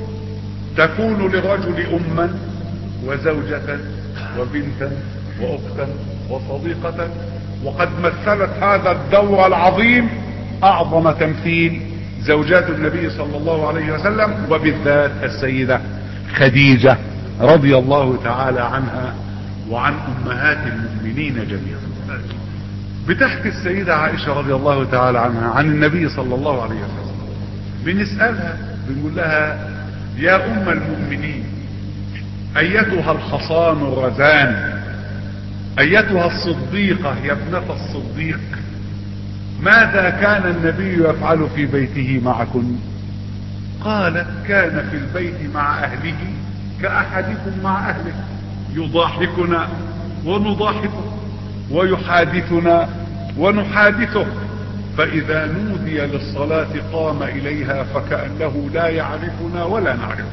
تكون للرجل أما وزوجة وبنتا وأختا وصديقة. وقد مثلت هذا الدور العظيم أعظم تمثيل زوجات النبي صلى الله عليه وسلم، وبالذات السيدة خديجة رضي الله تعالى عنها وعن أمهات المؤمنين جميعا. بتحكي السيدة عائشة رضي الله تعالى عنها عن النبي صلى الله عليه وسلم. بنسألها بنقول لها: يا أم المؤمنين، أيتها الحصان الرزان، أيتها الصديقة يا ابنة الصديق، ماذا كان النبي يفعل في بيته معكن؟ قالت كان في البيت مع اهله كاحدكم مع اهله، يضاحكنا ونضاحكه ويحادثنا ونحادثه، فاذا نودي للصلاة قام اليها فكأنه لا يعرفنا ولا نعرفه.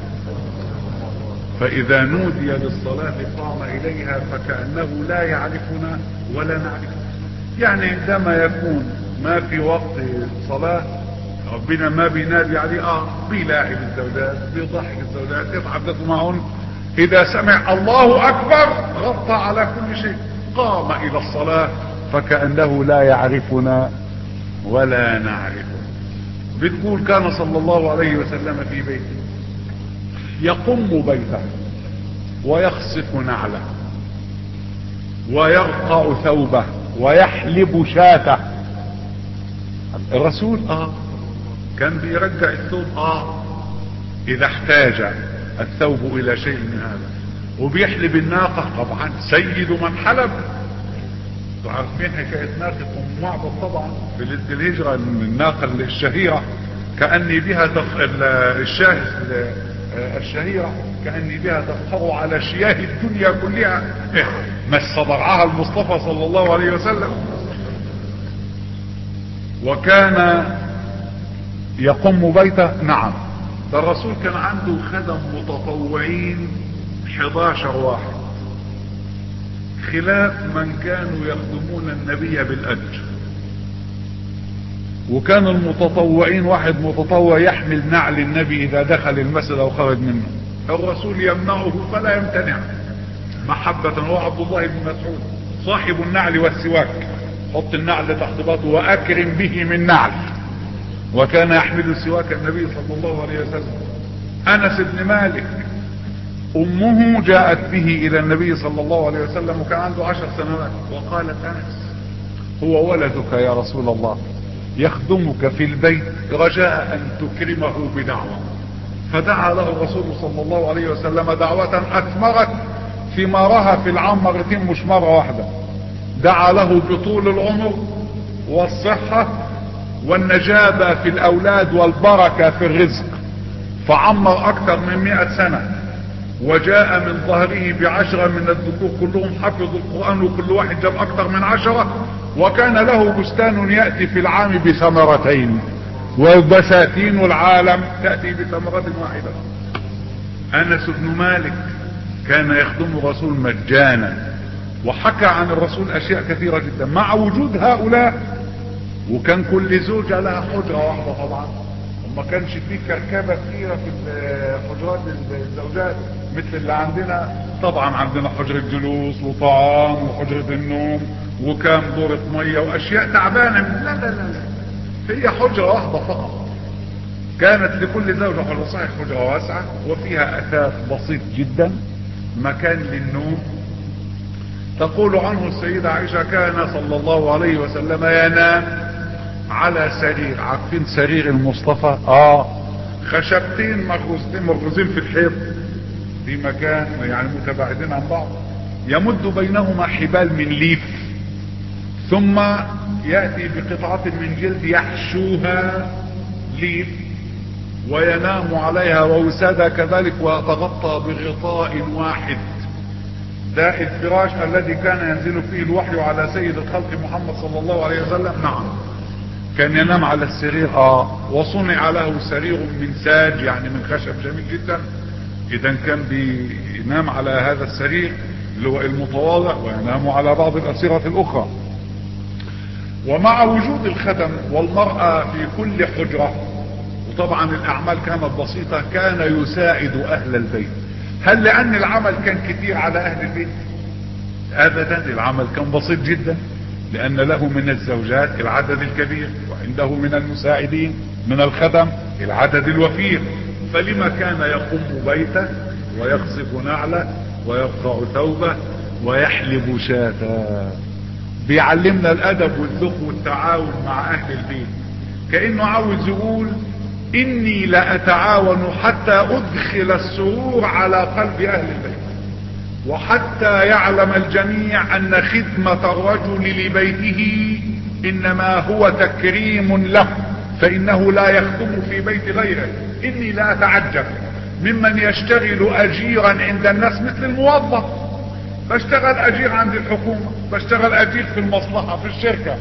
فاذا نودي للصلاة قام اليها فكأنه لا يعرفنا ولا نعرفه. يعني عندما يكون ما في وقت صلاة ربنا ما بينادي عليه، بيلاعب الزوجات، بيضحك الزوجات، يتحدث معهن. اذا سمع الله اكبر غطى على كل شيء، قام الى الصلاة فكأنه لا يعرفنا ولا نعرفه. بتقول كان صلى الله عليه وسلم في بيته يقم بيته ويخصف نعله ويرقع ثوبه ويحلب شاته. الرسول كان بيرجع الثوب اذا احتاج الثوب الى شيء من هذا، وبيحلب الناقة طبعا سيد من حلب. عارفين حكاية ناقة ام معبد طبعا في ليلة الهجرة، الناقة الشهيرة كأني بها الشاه الشهيرة كأني بها تفخر على شياه الدنيا كلها، مس ضرعها المصطفى صلى الله عليه وسلم. وكان يقم بيته. نعم، ده الرسول كان عنده خدم متطوعين 11 واحد، خلاف من كانوا يخدمون النبي بالأجر. وكان المتطوعين واحد متطوع يحمل نعل النبي اذا دخل المسجد او خرج منه، الرسول يمنعه فلا يمتنع محبة. هو عبد الله بن مسعود صاحب النعل والسواك، حط النعل تحت باطه واكرم به من نعل، وكان يحمل سواك النبي صلى الله عليه وسلم. انس بن مالك امه جاءت به الى النبي صلى الله عليه وسلم وكان عنده 10 سنوات، وقالت انس هو ولدك يا رسول الله يخدمك في البيت رجاء ان تكرمه بدعوة. فدعا له الرسول صلى الله عليه وسلم دعوة اثمرت ثمارها في العام مرتين مش مرة واحدة. دعا له بطول العمر والصحة والنجابة في الاولاد والبركة في الرزق، فعمر اكثر من 100 سنة، وجاء من ظهره ب10 من الذكور كلهم حفظوا القرآن وكل واحد جاب اكثر من 10، وكان له بستان يأتي في العام بثمرتين، والبساتين العالم تأتي بثمرة واحدة. انس بن مالك كان يخدم الرسول مجانا، وحكى عن الرسول اشياء كثيرة جدا مع وجود هؤلاء. وكان كل زوجة لها حجرة واحدة طبعا، وما كانش فيه كركبة كثيرة في حجرات الزوجات مثل اللي عندنا. طبعا عندنا حجرة جلوس وطعام وحجرة النوم وكام دورة مية واشياء تعبانة. لا لا لا لا، هي حجرة واحدة فقط، كانت لكل زوجة حجرة. صحيح حجرة واسعة وفيها اثاث بسيط جدا، مكان للنوم. تقول عنه السيدة عائشة كان صلى الله عليه وسلم ينام على سرير، عارفين سرير المصطفى؟ خشبتين مرغوزين في الحيط في مكان يعني متباعدين عن بعض، يمد بينهما حبال من ليف، ثم يأتي بقطعة من جلد يحشوها ليف وينام عليها، ووسادها كذلك، وتغطى بغطاء واحد. ده الفراش الذي كان ينزل فيه الوحي على سيد الخلق محمد صلى الله عليه وسلم. نعم، كان ينام على السرير. وصنع له سرير من ساج يعني من خشب جميل جدا. اذا كان بينام على هذا السرير اللي هو المتواضع، وينام على بعض الاسرة الاخرى. ومع وجود الخدم والمرأة في كل حجرة، وطبعا الاعمال كانت بسيطة، كان يساعد اهل البيت. هل لان العمل كان كتير على اهل البيت؟ ابدا، العمل كان بسيط جدا، لان له من الزوجات العدد الكبير، وعنده من المساعدين من الخدم العدد الوفير. فلما كان يقوم بيته ويخصف نعله ويرفع ثوبه ويحلب شاته؟ بيعلمنا الادب والذوق والتعاون مع اهل البيت، كأنه عاوز يقول اني لاتعاون حتى ادخل السرور على قلب اهل البيت، وحتى يعلم الجميع ان خدمة الرجل لبيته انما هو تكريم له، فانه لا يخدم في بيت غيره، اني لا اتعجب ممن يشتغل اجيرا عند الناس مثل الموظف. بشتغل اجير عند الحكومة، بشتغل اجير في المصلحة في الشركة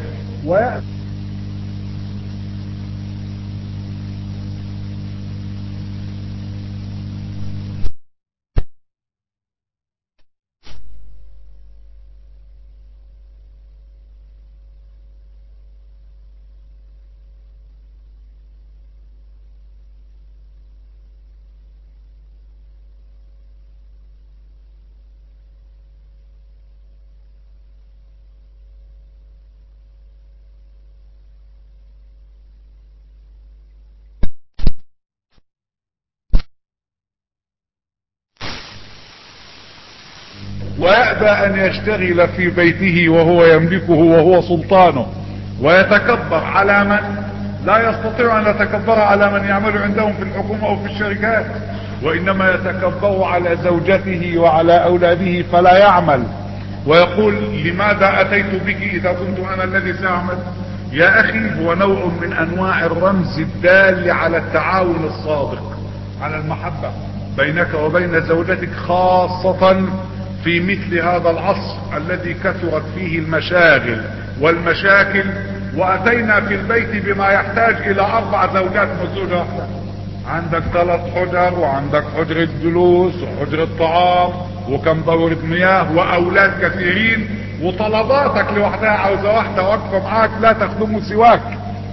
ويأبى ان يشتغل في بيته وهو يملكه وهو سلطانه، ويتكبر على من لا يستطيع ان يتكبر على من يعمل عندهم في الحكومة او في الشركات، وانما يتكبر على زوجته وعلى اولاده فلا يعمل، ويقول لماذا اتيت بك اذا كنت انا الذي ساعمل؟ يا اخي هو نوع من انواع الرمز الدال على التعاون الصادق، على المحبة بينك وبين زوجتك، خاصة في مثل هذا العصر الذي كثرت فيه المشاغل والمشاكل، واتينا في البيت بما يحتاج الى 4 زوجات مزوجة واحدة. عندك 3 حجر، وعندك حجرة جلوس، وحجرة طعام، وكم دورة مياه، واولاد كثيرين، وطلباتك لوحدها عاوزة واحدة واقفة معاك لا تخدم سواك.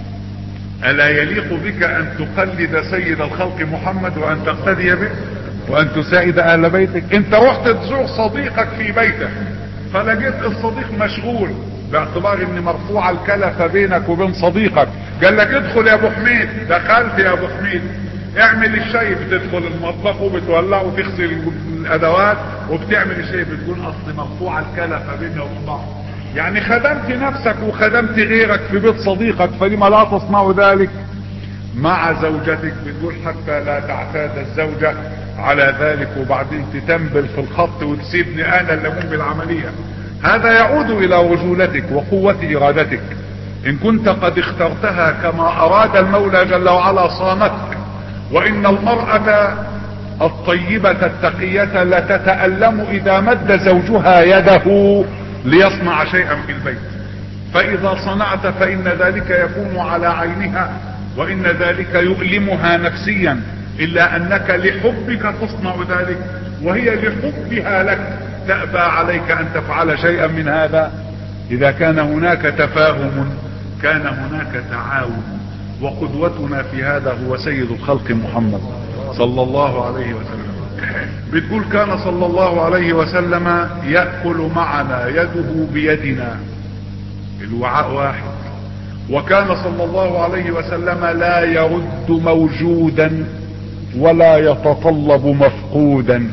الا يليق بك ان تقلد سيد الخلق محمد وان تقتدي به وان تساعد اهل بيتك؟ انت رحت تزور صديقك في بيتك فلقيت الصديق مشغول، باعتبار ان مرفوع الكلفة بينك وبين صديقك، قال لك ادخل يا ابو حميد، دخلت يا ابو حميد، اعمل الشاي، بتدخل المطبخ وبتولع وتغسل الادوات وبتعمل الشاي، بتقول اصل مرفوع الكلفة بيني وبين بعض. يعني خدمت نفسك وخدمت غيرك في بيت صديقك، فلما لا تصنع ذلك مع زوجتك؟ بتقول حتى لا تعتاد الزوجة على ذلك وبعدين تتنبل في الخط وتسيبني انا اللي اقوم بالعملية. هذا يعود الى رجولتك وقوة ارادتك. ان كنت قد اخترتها كما اراد المولى جل وعلا صانتك. وان المرأة الطيبة التقية لتتألم اذا مد زوجها يده ليصنع شيئا في البيت، فاذا صنعت فان ذلك يكون على عينها، وان ذلك يؤلمها نفسيا، الا انك لحبك تصنع ذلك، وهي لحبها لك تأبى عليك ان تفعل شيئا من هذا. اذا كان هناك تفاهم كان هناك تعاون، وقدوتنا في هذا هو سيد الخلق محمد صلى الله عليه وسلم. بتقول كان صلى الله عليه وسلم يأكل معنا يده بيدنا، الوعاء واحد، وكان صلى الله عليه وسلم لا يرد موجودا ولا يتطلب مفقودا.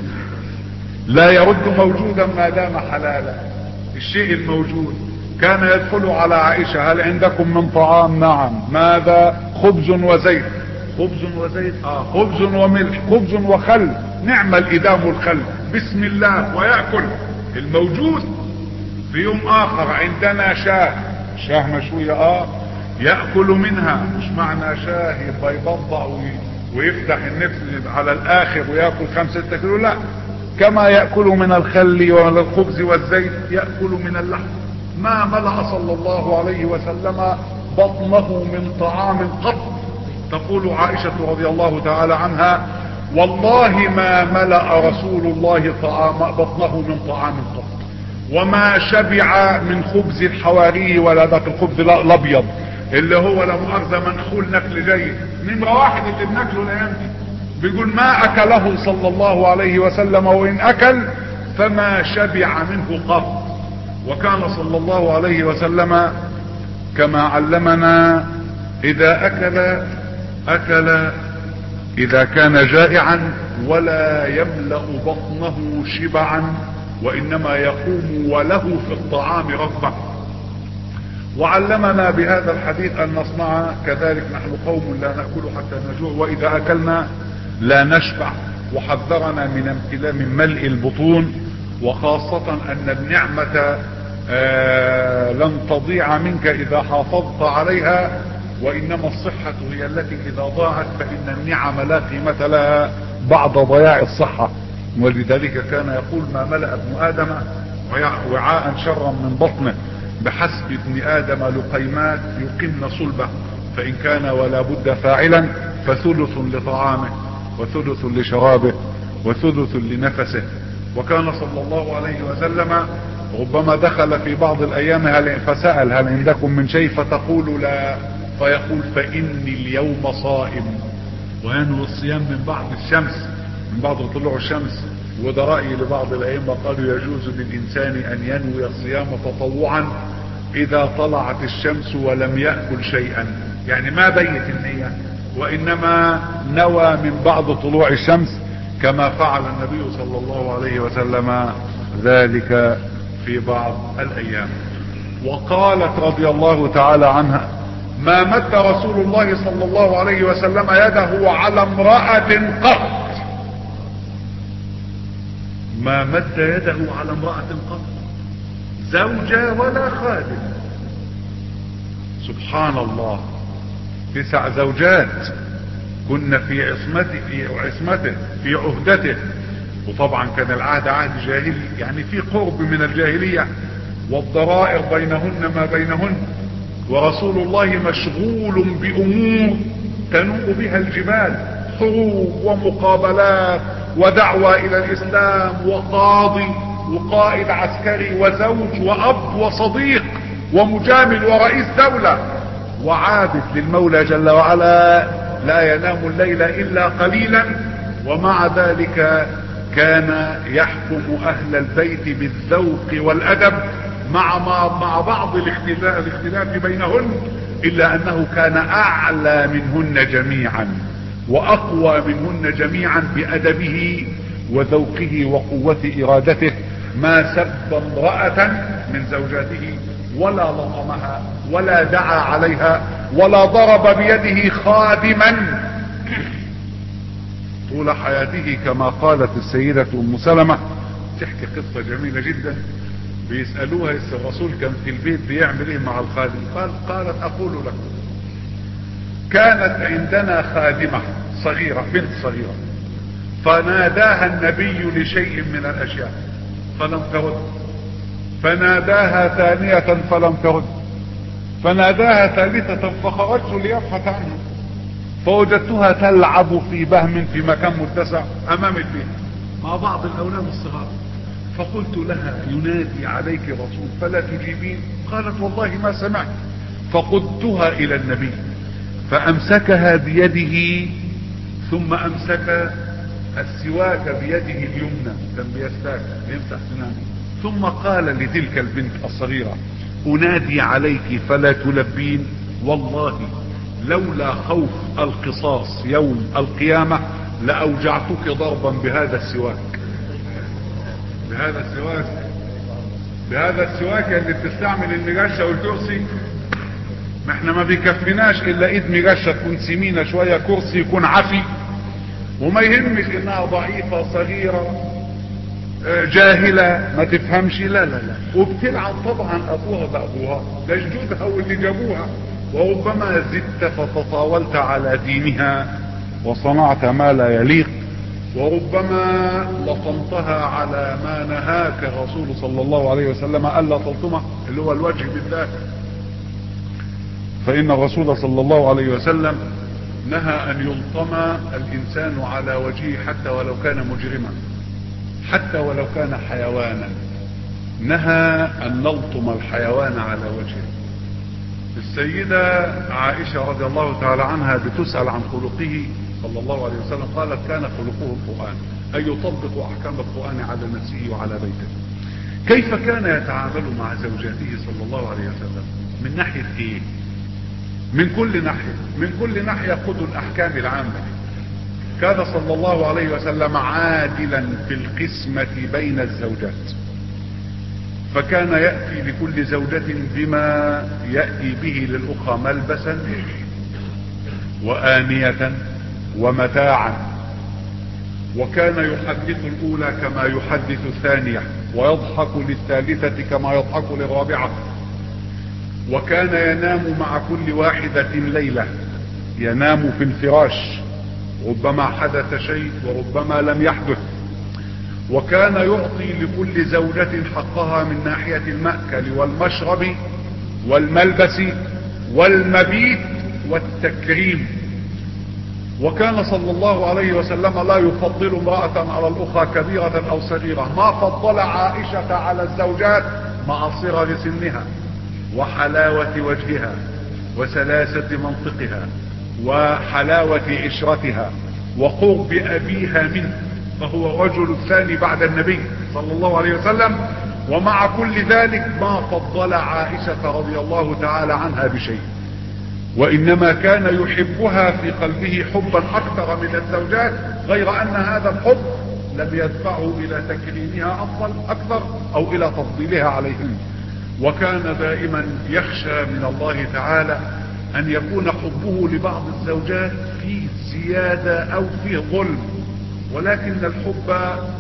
لا يرد موجودا ما دام حلالا، الشيء الموجود. كان يدخل على عائشة: هل عندكم من طعام؟ نعم. ماذا؟ خبز وزيت. خبز وزيت، خبز وملح، خبز وخل، نعم الإدام الخل، بسم الله، ويأكل الموجود. في يوم آخر عندنا شاه مشوية، يأكل منها، مش معنى شاه يبقى يبضع ويفتح النفس على الآخر ويأكل 5-6 كيلو، لا، كما يأكل من الخل ومن الخبز والزيت يأكل من اللحم. ما ملأ صلى الله عليه وسلم بطنه من طعام قط. تقول عائشة رضي الله تعالى عنها: والله ما ملأ رسول الله بطنه من طعام قط، وما شبع من خبز الحواري ولا ذاك الخبز الابيض اللي هو لا مؤاخذة منخول نكل جيد، نمرة 1 اللي بناكله الايام دي. بيقول ما اكله صلى الله عليه وسلم، وان اكل فما شبع منه قط. وكان صلى الله عليه وسلم كما علمنا اذا اكل اذا كان جائعا ولا يملأ بطنه شبعا، وانما يقوم وله في الطعام رغبة. وعلمنا بهذا الحديث ان نصنع كذلك، نحن قوم لا نأكل حتى نجوع، واذا اكلنا لا نشبع. وحذرنا من ملء البطون، وخاصة ان النعمة لن تضيع منك اذا حافظت عليها، وإنما الصحة هي التي إذا ضاعت فإن النعم لا قيمة لها بعد ضياع الصحة. ولذلك كان يقول: ما ملأ ابن آدم وعاء شرا من بطنه، بحسب ابن آدم لقيمات يقمن صلبه، فإن كان ولا بد فاعلا فثلث لطعامه وثلث لشرابه وثلث لنفسه. وكان صلى الله عليه وسلم ربما دخل في بعض الأيام فسأل: هل عندكم من شيء؟ فتقول: لا. فيقول: فإني اليوم صائم. وينوي الصيام من بعد الشمس، من بعد طلوع الشمس. وده رأي لبعض الأئمة، قالوا يجوز للإنسان أن ينوي الصيام تطوعا إذا طلعت الشمس ولم يأكل شيئا، يعني ما بيت النية، وإنما نوى من بعد طلوع الشمس، كما فعل النبي صلى الله عليه وسلم ذلك في بعض الأيام. وقالت رضي الله تعالى عنها: ما مد رسول الله صلى الله عليه وسلم يده على امرأة قط، ما مد يده على امرأة قط، زوجة ولا خادم. سبحان الله، 9 زوجات كنا في عصمته في عهدته. وطبعا كان العهد عهد جاهلي، يعني في قرب من الجاهلية، والضرائر بينهن ما بينهن، ورسول الله مشغول بأمور تنوء بها الجبال، حروب ومقابلات ودعوة إلى الإسلام وقاضي وقائد عسكري وزوج وأب وصديق ومجامل ورئيس دولة وعابد للمولى جل وعلا، لا ينام الليل إلا قليلا. ومع ذلك كان يحكم أهل البيت بالذوق والأدب مع بعض الاختلاف بينهن، إلا أنه كان أعلى منهن جميعا وأقوى منهن جميعا بأدبه وذوقه وقوة إرادته. ما سب امرأة من زوجاته ولا لطمها ولا دعا عليها ولا ضرب بيده خادما طول حياته، كما قالت السيدة أم سلمة، تحكي قصة جميلة جدا. بيسألوها: الرسول كان في البيت بيعمل ايه مع الخادم؟ قالت: اقول لكم، كانت عندنا خادمة صغيرة، بنت صغيرة، فناداها النبي لشيء من الاشياء فلم ترد، فناداها ثانية فلم ترد، فناداها ثالثة، فخرجت ليبحث عنها فوجدتها تلعب في بهم في مكان متسع امام البيت مع بعض الاولاد الصغار. فقلت لها: ينادي عليك رسول فلا تجيبين؟ قالت: والله ما سمعت. فقدتها الى النبي فامسكها بيده، ثم امسك السواك بيده اليمنى، كان بيستاك يمسح سنانه، ثم قال لتلك البنت الصغيرة: انادي عليك فلا تلبين؟ والله لولا خوف القصاص يوم القيامة لاوجعتك ضربا بهذا السواك. بهذا السواك اللي بتستعمل المجشة والكرسي. ما احنا ما بيكفيناش الا ايد مجشة تكون سمينة شوية، كرسي يكون عفي، وما يهمش انها ضعيفة صغيرة جاهلة ما تفهمش، لا لا لا، وبتلعب طبعا ابوها بابوها، ده جدودها واللي جابوها. وربما زدت فتطاولت على دينها وصنعت ما لا يليق، وربما لطمتها على ما نهاك الرسول صلى الله عليه وسلم الا تلطمه، اللي هو الوجه بالذات. فان الرسول صلى الله عليه وسلم نهى ان يلطم الانسان على وجهه حتى ولو كان مجرما، حتى ولو كان حيوانا، نهى ان نلطم الحيوان على وجهه. السيدة عائشة رضي الله تعالى عنها بتسأل عن خلقه صلى الله عليه وسلم، قالت: كان خلقه القرآن، أي يطبق أحكام القرآن على نفسه وعلى بيته. كيف كان يتعامل مع زوجاته صلى الله عليه وسلم؟ من ناحية ايه؟ من كل ناحية خذوا الأحكام العامة. كان صلى الله عليه وسلم عادلا في القسمة بين الزوجات، فكان يأتي لكل زوجة بما يأتي به للأخرى ملبسا وآنية ومتاعا، وكان يحدث الأولى كما يحدث الثانية، ويضحك للثالثة كما يضحك للرابعة. وكان ينام مع كل واحدة ليلة، ينام في الفراش، ربما حدث شيء وربما لم يحدث. وكان يعطي لكل زوجة حقها من ناحية المأكل والمشرب والملبس والمبيت والتكريم. وكان صلى الله عليه وسلم لا يفضل امرأة على الأخرى كبيرة أو صغيرة. ما فضل عائشة على الزوجات مع صغر سنها وحلاوة وجهها وسلاسة منطقها وحلاوة عشرتها وقرب أبيها منه، فهو رجل الثاني بعد النبي صلى الله عليه وسلم. ومع كل ذلك ما فضل عائشة رضي الله تعالى عنها بشيء، وإنما كان يحبها في قلبه حبا أكثر من الزوجات، غير أن هذا الحب لم يدفعه إلى تكريمها أكثر أو إلى تفضيلها عليهن. وكان دائما يخشى من الله تعالى أن يكون حبه لبعض الزوجات فيه زيادة أو فيه ظلم، ولكن الحب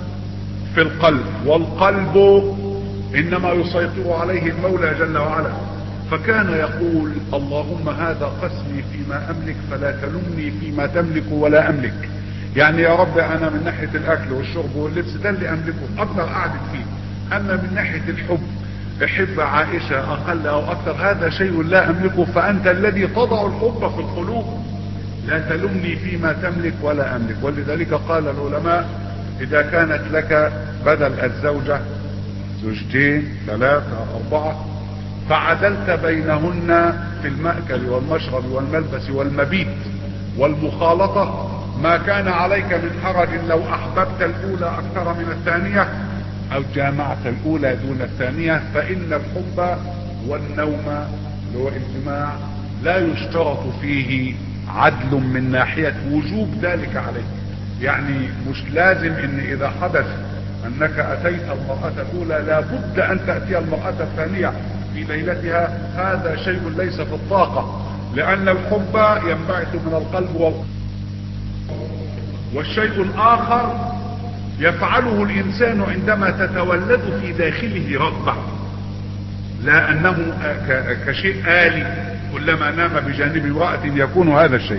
في القلب، والقلب إنما يسيطر عليه المولى جل وعلا. فكان يقول: اللهم هذا قسمي فيما أملك فلا تلمني فيما تملك ولا أملك. يعني يا رب أنا من ناحية الأكل والشرب واللبس ده اللي أملكه أقدر أعدل فيه، أما من ناحية الحب احب عائشة اقل او اكثر هذا شيء لا املكه، فانت الذي تضع الحب في القلوب، لا تلمني فيما تملك ولا املك. ولذلك قال العلماء: اذا كانت لك بدل الزوجة زوجتين 3 4 فعدلت بينهن في المأكل والمشرب والملبس والمبيت والمخالطة، ما كان عليك من حرج لو احببت الاولى اكثر من الثانية او جامعت الاولى دون الثانية. فان الحب والنوم اللي هو الجماع لا يشترط فيه عدل من ناحية وجوب ذلك عليك. يعني مش لازم ان اذا حدث انك اتيت المرأة الاولى لابد ان تأتي المرأة الثانية في ليلتها، هذا شيء ليس في الطاقة، لان الحب ينبعث من القلب والشيء الاخر يفعله الانسان عندما تتولد في داخله رغبة، لا انه كشيء آلي كلما نام بجانب امرأة يكون هذا الشيء.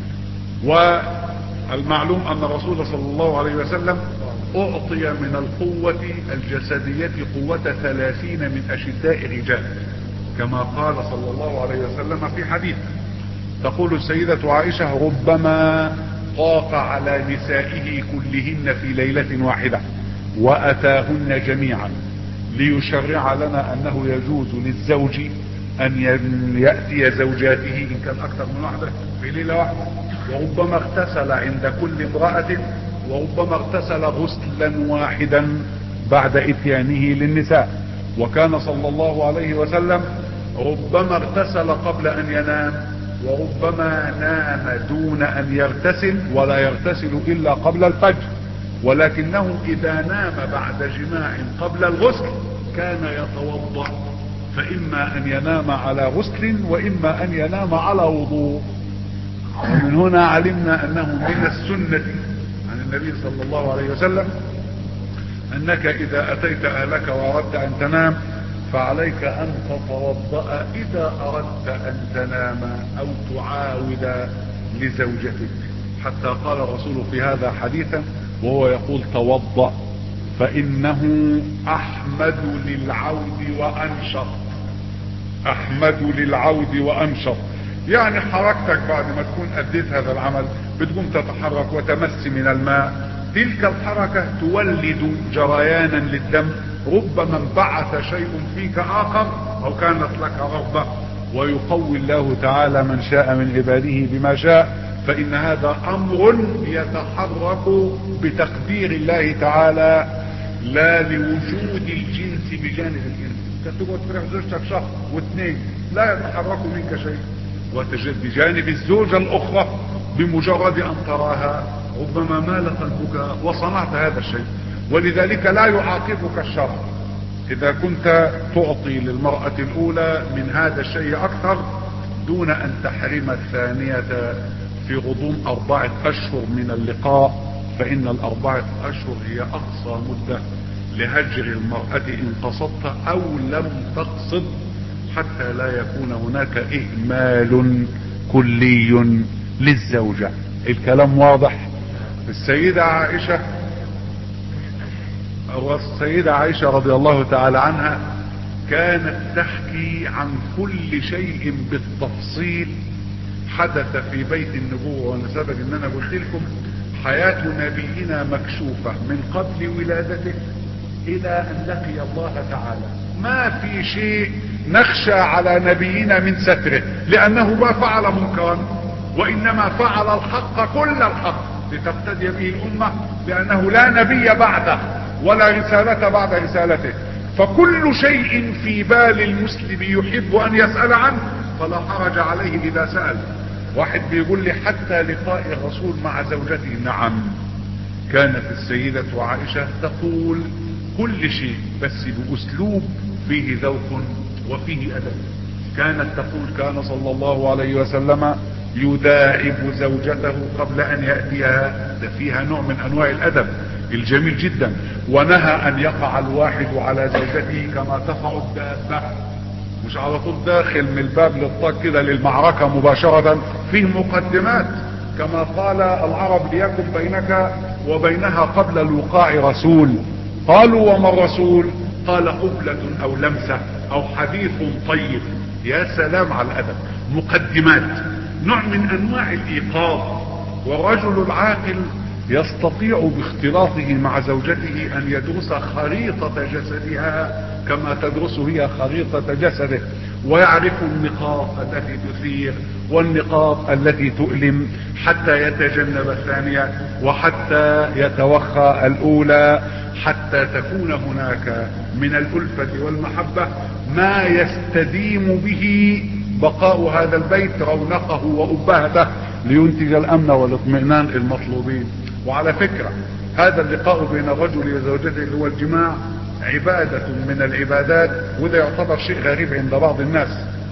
والمعلوم ان الرسول صلى الله عليه وسلم اعطي من القوة الجسدية قوة 30 من اشداء الرجال، كما قال صلى الله عليه وسلم في حديث. تقول السيدة عائشة: ربما طاف على نسائه كلهن في ليلة واحدة واتاهن جميعا ليشرع لنا انه يجوز للزوج ان يأتي زوجاته ان كان اكثر من واحدة في ليلة واحدة، وربما اغتسل عند كل امرأة، وربما اغتسل غسلا واحدا بعد اتيانه للنساء. وكان صلى الله عليه وسلم ربما اغتسل قبل ان ينام، وربما نام دون ان يغتسل ولا يغتسل الا قبل الفجر، ولكنه اذا نام بعد جماع قبل الغسل كان يتوضأ، فاما ان ينام على غسل واما ان ينام على وضوء. ومن هنا علمنا انه من السنة عن النبي صلى الله عليه وسلم انك اذا اتيت اهلك واردت ان تنام فعليك ان تتوضأ اذا اردت ان تنام او تعاود لزوجتك، حتى قال الرسول في هذا حديثا وهو يقول: توضأ فانه احمد للعود وانشط. احمد للعود وانشط، يعني حركتك بعد ما تكون اديت هذا العمل بتقوم تتحرك وتمس من الماء، تلك الحركة تولد جريانا للدم، ربما انبعث شيء فيك اخر او كانت لك رغبة، ويقوي الله تعالى من شاء من عباده بما شاء. فان هذا امر يتحرك بتقدير الله تعالى لا لوجود الجنس بجانب الجنس. تقعد تفرح زوجتك شهر واثنين لا يتحرك منك شيء، وتجد بجانب الزوجة الاخرى بمجرد ان تراها ربما مال قلبك وصنعت هذا الشيء. ولذلك لا يعاقبك الشرع اذا كنت تعطي للمرأة الاولى من هذا الشيء اكثر دون ان تحرم الثانية في غضون 4 اشهر من اللقاء، فان ال4 اشهر هي اقصى مدة لهجر المرأة ان قصدت او لم تقصد، حتى لا يكون هناك إهمال كلي للزوجة. الكلام واضح. السيدة عائشة رضي الله تعالى عنها كانت تحكي عن كل شيء بالتفصيل حدث في بيت النبوة. وانا سبق ان انا قلت لكم حياة نبينا مكشوفة من قبل ولادته الى ان لقي الله تعالى. ما في شيء نخشى على نبينا من ستره، لانه ما فعل منكرا وانما فعل الحق كل الحق لتقتدي به الامة، لانه لا نبي بعده ولا رسالة بعد رسالته. فكل شيء في بال المسلم يحب ان يسأل عنه فلا حرج عليه اذا سأل. واحد بيقول لي حتى لقاء الرسول مع زوجته. نعم، كانت السيدة عائشة تقول كل شيء بس بأسلوب فيه ذوق وفيه أدب. كانت تقول كان صلى الله عليه وسلم يداعب زوجته قبل أن يأتيها. ده فيها نوع من أنواع الأدب الجميل جدا. ونهى أن يقع الواحد على زوجته كما تقع الدابة، مش على طول داخل من الباب للطاق كده للمعركة مباشرة. فيه مقدمات، كما قال العرب ليكن بينك وبينها قبل الوقاع رسول. قالوا وما الرسول؟ قال قبلة او لمسة او حديث طيب. يا سلام على الادب. مقدمات، نوع من انواع الايقاظ. والرجل العاقل يستطيع باختلاطه مع زوجته ان يدرس خريطة جسدها كما تدرس هي خريطة جسده، ويعرف النقاط التي تثير والنقاط التي تؤلم حتى يتجنب الثانية وحتى يتوخى الاولى، حتى تكون هناك من الألفة والمحبة ما يستديم به بقاء هذا البيت رونقه وأبهته لينتج الأمن والاطمئنان المطلوبين. وعلى فكرة هذا اللقاء بين الرجل وزوجته اللي هو الجماع عبادة من العبادات، وده يعتبر شيء غريب عند بعض الناس.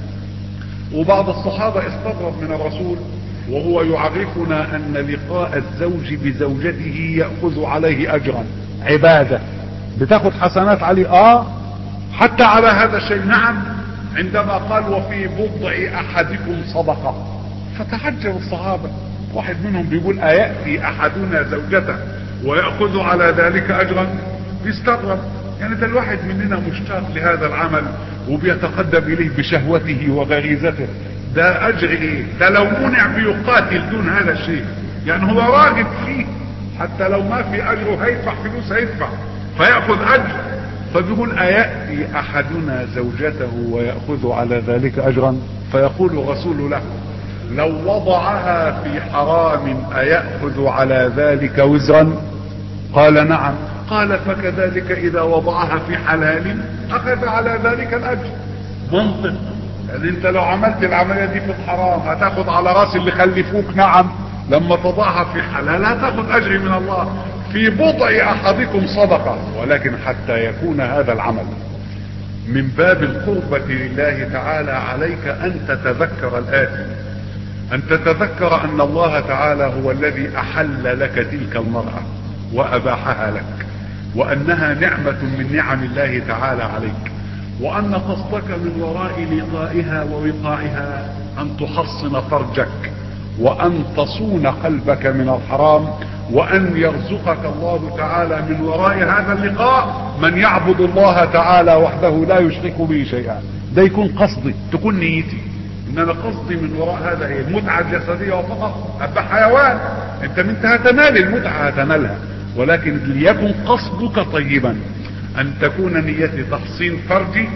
وبعض الصحابة استغرب من الرسول وهو يعرفنا أن لقاء الزوج بزوجته يأخذ عليه أجرا، عبادة بتاخد حسنات عليه. حتى على هذا الشيء. نعم، عندما قال وفي بضع أحدكم صدقة، فتعجب الصحابة. واحد منهم بيقول أيأتي أحدنا زوجته ويأخذ على ذلك أجرا؟ بيستغرب. يعني ده الواحد مننا مشتاق لهذا العمل وبيتقدم إليه بشهوته وغريزته، ده أجر إيه؟ ده لو منع بيقاتل دون هذا الشيء. يعني هو راغب فيه، حتى لو ما في أجره هيدفع فلوس، هيدفع فيأخذ أجر. فبيقول أيأتي أحدنا زوجته ويأخذ على ذلك أجرا؟ فيقول الرسول له لو وضعها في حرام أيأخذ على ذلك وزرا؟ قال نعم. قال فكذلك إذا وضعها في حلال أخذ على ذلك الأجر. منطق. يعني انت لو عملت العملية دي في الحرام هتاخد على راس اللي خلفوك. نعم، لما تضعها في حلال هتاخد أجر من الله. في بضع أحدكم صدقة. ولكن حتى يكون هذا العمل من باب القربة لله تعالى عليك أن تتذكر الآتي، أن تتذكر أن الله تعالى هو الذي أحل لك تلك المرأة وأباحها لك، وأنها نعمة من نعم الله تعالى عليك، وأن قصدك من وراء لقائها ووقائها أن تحصن فرجك وأن تصون قلبك من الحرام، وأن يرزقك الله تعالى من وراء هذا اللقاء من يعبد الله تعالى وحده لا يشرك به شيئا. ده يكون قصدي، تكون نيتي. انما قصدي من وراء هذا ايه؟ المتعة الجسدية وفقط. ابقى حيوان، انت منت هتنال المتعة، هتنالها، ولكن ليكن قصدك طيبا. ان تكون نيتي تحصين فرجي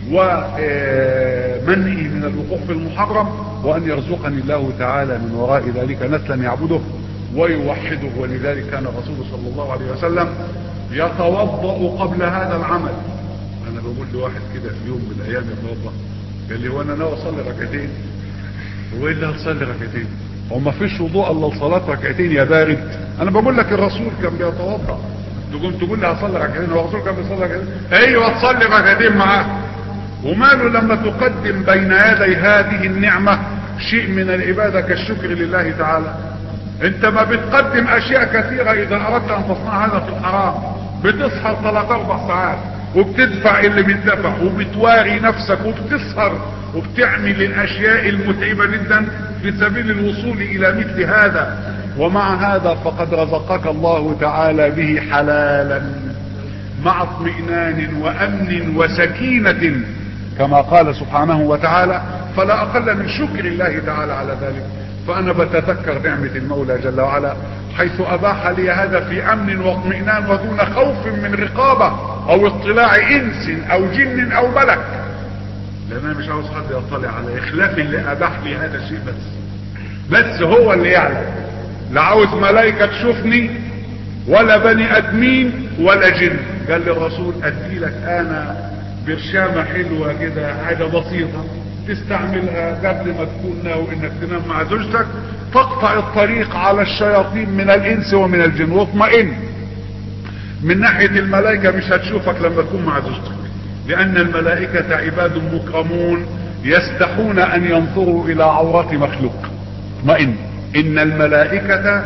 ومنعي من الوقوع في المحرم، وان يرزقني الله تعالى من وراء ذلك نسلا يعبده ويوحده. ولذلك كان الرسول صلى الله عليه وسلم يتوضأ قبل هذا العمل. انا بقول لواحد كده في يوم من الايام يتوضأ، قال لي وانا ناوي اصلي ركعتين. هو ايه اللي هتصلي ركعتين؟ هو ما فيش وضوء الا لصلاه ركعتين يا بارد. انا بقول لك الرسول كان بيتوضأ، تقول لي هصلي ركعتين؟ هو الرسول كان بيصلي ركعتين؟ ايوه تصلي ركعتين معاه. وماله لما تقدم بين يدي هذه النعمة شيء من العبادة كالشكر لله تعالى. انت ما بتقدم اشياء كثيرة اذا اردت ان تصنع هذا في الحرام. بتسهر 3-4 ساعات وبتدفع اللي بيدفع وبتواري نفسك وبتسهر وبتعمل الاشياء المتعبة جدا في سبيل الوصول الى مثل هذا، ومع هذا فقد رزقك الله تعالى به حلالا مع اطمئنان وامن وسكينة كما قال سبحانه وتعالى، فلا اقل من شكر الله تعالى على ذلك. فانا بتذكر نعمة المولى جل وعلا حيث اباح لي هذا في امن واطمئنان ودون خوف من رقابة او اطلاع انس او جن او ملك، لان انا مش عاوز حد يطلع على اخلاف اللي اباح لي هذا الشيء بس هو اللي يعلم. لا عاوز ملائكة تشوفني ولا بني ادمين ولا جن. قال لي الرسول ادي لك انا برشامة حلوة كده، حاجة بسيطة تستعملها قبل ما تكون ناوي انك تنام مع زوجتك، تقطع الطريق على الشياطين من الانس ومن الجن، واطمئن. من ناحية الملائكة مش هتشوفك لما تكون مع زوجتك، لان الملائكة عباد مكرمون يستحون ان ينظروا الى عورات مخلوق. اطمئن، ان الملائكة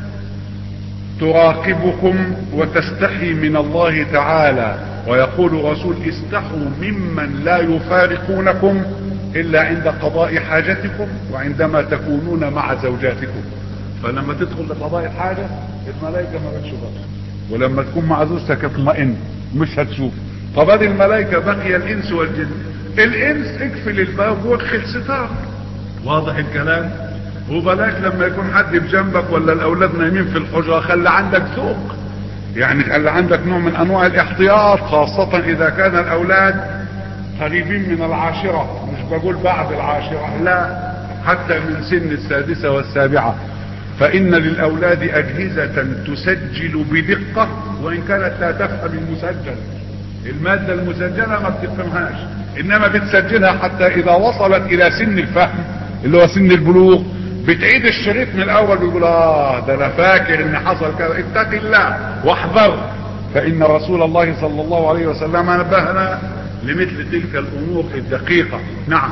تراقبكم وتستحي من الله تعالى، ويقول الرسول استحوا ممن لا يفارقونكم الا عند قضاء حاجتكم وعندما تكونون مع زوجاتكم. فلما تدخل لقضاء الحاجة الملائكة ما بتشوفك، ولما تكون مع زوجتك اطمئن مش هتشوف. طب هذه الملائكة بقي الانس والجن. الانس اقفل الباب وادخل ستار، واضح الكلام؟ وبلاش لما يكون حد بجنبك ولا الاولاد نايمين في الحجرة، خلي عندك ذوق، يعني خلي عندك نوع من انواع الاحتياط، خاصة اذا كان الاولاد قريبين من العاشرة. مش بقول بعد العاشرة، لا، حتى من سن السادسة والسابعة، فان للاولاد اجهزة تسجل بدقة وان كانت لا تفهم المسجل. المادة المسجلة ما بتفهمهاش، انما بتسجلها حتى اذا وصلت الى سن الفهم اللي هو سن البلوغ بتعيد الشريط من الاول ويقول ده انا فاكر ان حصل كذا، اتق الله واحذر. فان رسول الله صلى الله عليه وسلم نبهنا لمثل تلك الامور الدقيقة. نعم،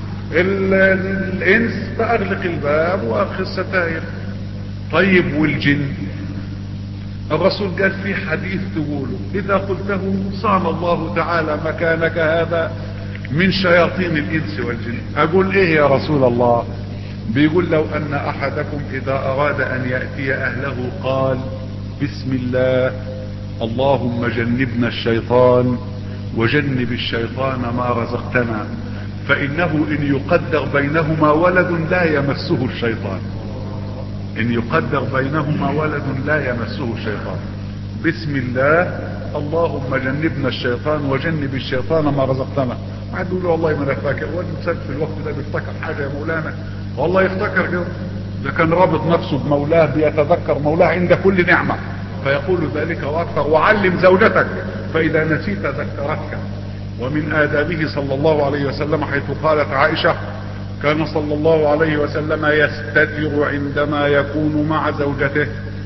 الانس فاغلق الباب واخذ الستاير. طيب والجن؟ الرسول قال في حديث تقوله اذا قلته صان الله تعالى مكانك هذا من شياطين الانس والجن. اقول ايه يا رسول الله؟ بيقول لو ان احدكم اذا اراد ان يأتي اهله قال بسم الله اللهم جنبنا الشيطان وجنب الشيطان ما رزقتنا، فانه ان يقدر بينهما ولد لا يمسه الشيطان. ان يقدر بينهما ولد لا يمسه الشيطان. بسم الله اللهم جنبنا الشيطان وجنب الشيطان ما رزقتنا. واحد يقول له والله ما انا فاكر، وانت في الوقت ده بيفتكر حاجه يا مولانا؟ والله يفتكر كده، ده كان رابط نفسه بمولاه، بيتذكر مولاه عند كل نعمه، فيقول ذلك واكثر. وعلم زوجتك فاذا نسيت ذكرتك. ومن آدابه صلى الله عليه وسلم حيث قالت عائشة كان صلى الله عليه وسلم يستتر عندما يكون مع زوجته،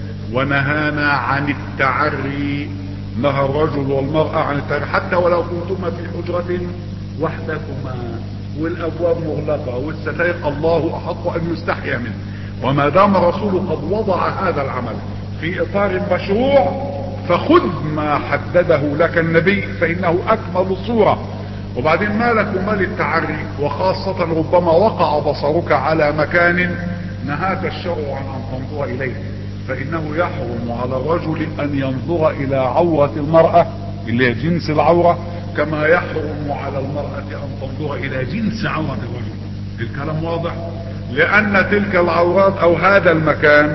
ونهانا عن التعري. نهى الرجل والمرأة عن التعري حتى ولو كنتما في حجرة وحدكما والابواب مغلقة والستائر، الله احق ان يستحيا منه. وما دام الرسول قد وضع هذا العمل في اطار مشروع فخذ ما حدده لك النبي فانه اكمل صورة. وبعدين مالك ومال التعري، وخاصة ربما وقع بصرك على مكان نهاك الشرع عن ان تنظر اليه، فانه يحرم على الرجل ان ينظر الى عورة المرأة اللي هي جنس العورة، كما يحرم على المرأة ان تنظر الى جنس عورة الرجل. الكلام واضح؟ لان تلك العورات او هذا المكان،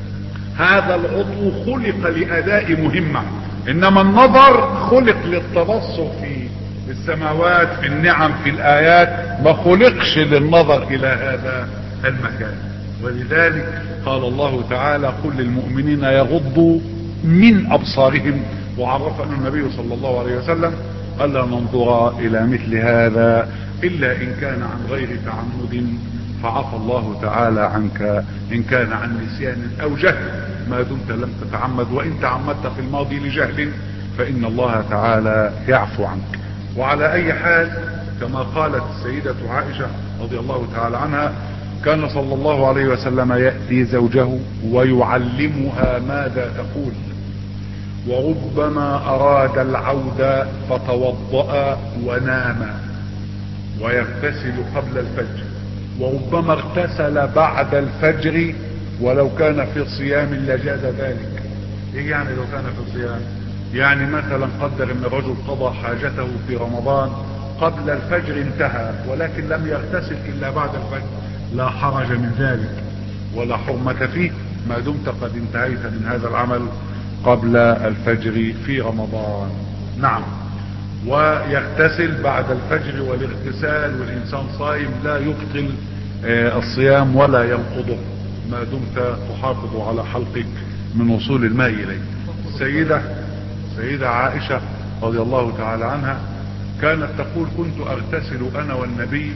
هذا العضو خلق لاداء مهمة، انما النظر خلق للتبصر في السماوات، في النعم، في الايات، ما خلقش للنظر الى هذا المكان. ولذلك قال الله تعالى قل للمؤمنين يغضوا من ابصارهم، وعرفنا النبي صلى الله عليه وسلم الا ننظر الى مثل هذا الا ان كان عن غير تعمد، فعفى الله تعالى عنك ان كان عن نسيان او جهل ما دمت لم تتعمد، وان تعمدت في الماضي لجهل فان الله تعالى يعفو عنك. وعلى اي حال كما قالت السيدة عائشة رضي الله تعالى عنها كان صلى الله عليه وسلم يأتي زوجه ويعلمها ماذا تقول، وربما اراد العودة فتوضأ ونام ويغتسل قبل الفجر، وربما اغتسل بعد الفجر ولو كان في صيام لجاز ذلك. ايه يعني لو كان في صيام؟ يعني مثلا قدر ان الرجل قضى حاجته في رمضان قبل الفجر انتهى ولكن لم يغتسل الا بعد الفجر، لا حرج من ذلك ولا حرمة فيه ما دمت قد انتهيت من هذا العمل قبل الفجر في رمضان. نعم، ويغتسل بعد الفجر، والاغتسال والانسان صائم لا يبطل الصيام ولا ينقضه ما دمت تحافظ على حلقك من وصول الماء اليه. سيدة عائشة رضي الله تعالى عنها كانت تقول: كنت اغتسل انا والنبي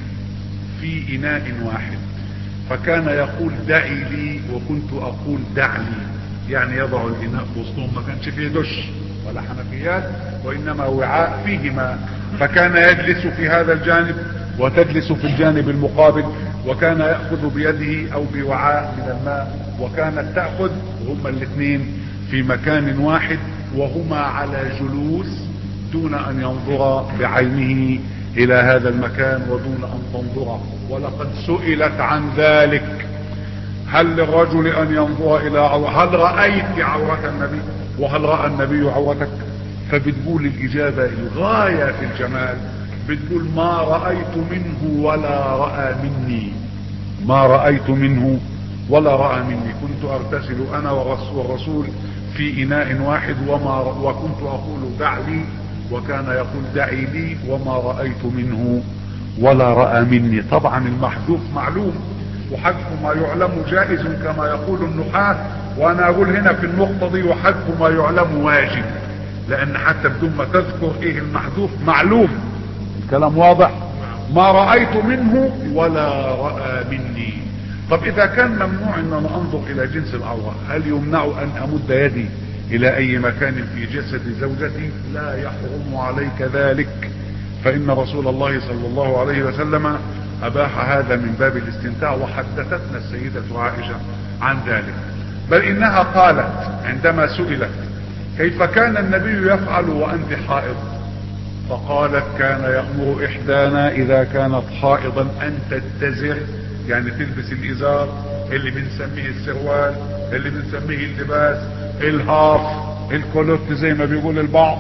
في اناء واحد، فكان يقول دعي لي وكنت اقول دع لي، يعني يضع الاناء وسطهم، ما كانش فيه دش ولا حنفيات وانما وعاء فيه ماء، فكان يجلس في هذا الجانب وتجلس في الجانب المقابل، وكان يأخذ بيده او بوعاء من الماء، وكانت تأخذ، هما الاثنين في مكان واحد وهما على جلوس دون ان ينظر بعينه الى هذا المكان ودون ان تنظر. ولقد سئلت عن ذلك: هل للرجل ان ينظر الى هل رأيت عورة النبي وهل رأى النبي عورتك؟ فبتقول الاجابة الغاية في الجمال، بتقول: ما رأيت منه ولا رأى مني، ما رأيت منه ولا رأى مني، كنت اغتسل انا والرسول في اناء واحد وكنت اقول دع لي وكان يقول دعي لي، وما رأيت منه ولا رأى مني. طبعا المحذوف معلوم وحذف ما يعلم جائز كما يقول النحاة، وانا اقول هنا في النقطة دي وحذف ما يعلم واجب، لان حتى بدون ما تذكر ايه المحذوف معلوم. الكلام واضح؟ ما رأيت منه ولا رأى مني. طب اذا كان ممنوع ان انا انظر الى جنس العورة، هل يمنع ان امد يدي الى اي مكان في جسد زوجتي؟ لا يحرم عليك ذلك، فان رسول الله صلى الله عليه وسلم اباح هذا من باب الاستمتاع، وحدثتنا السيدة عائشة عن ذلك. بل انها قالت عندما سئلت: كيف كان النبي يفعل وانت حائض؟ فقالت: كان يأمر احدانا اذا كانت حائضا ان تتزر، يعني تلبس الازار اللي بنسميه السروال، اللي بنسميه اللباس الهاف الكولوت زي ما بيقول البعض،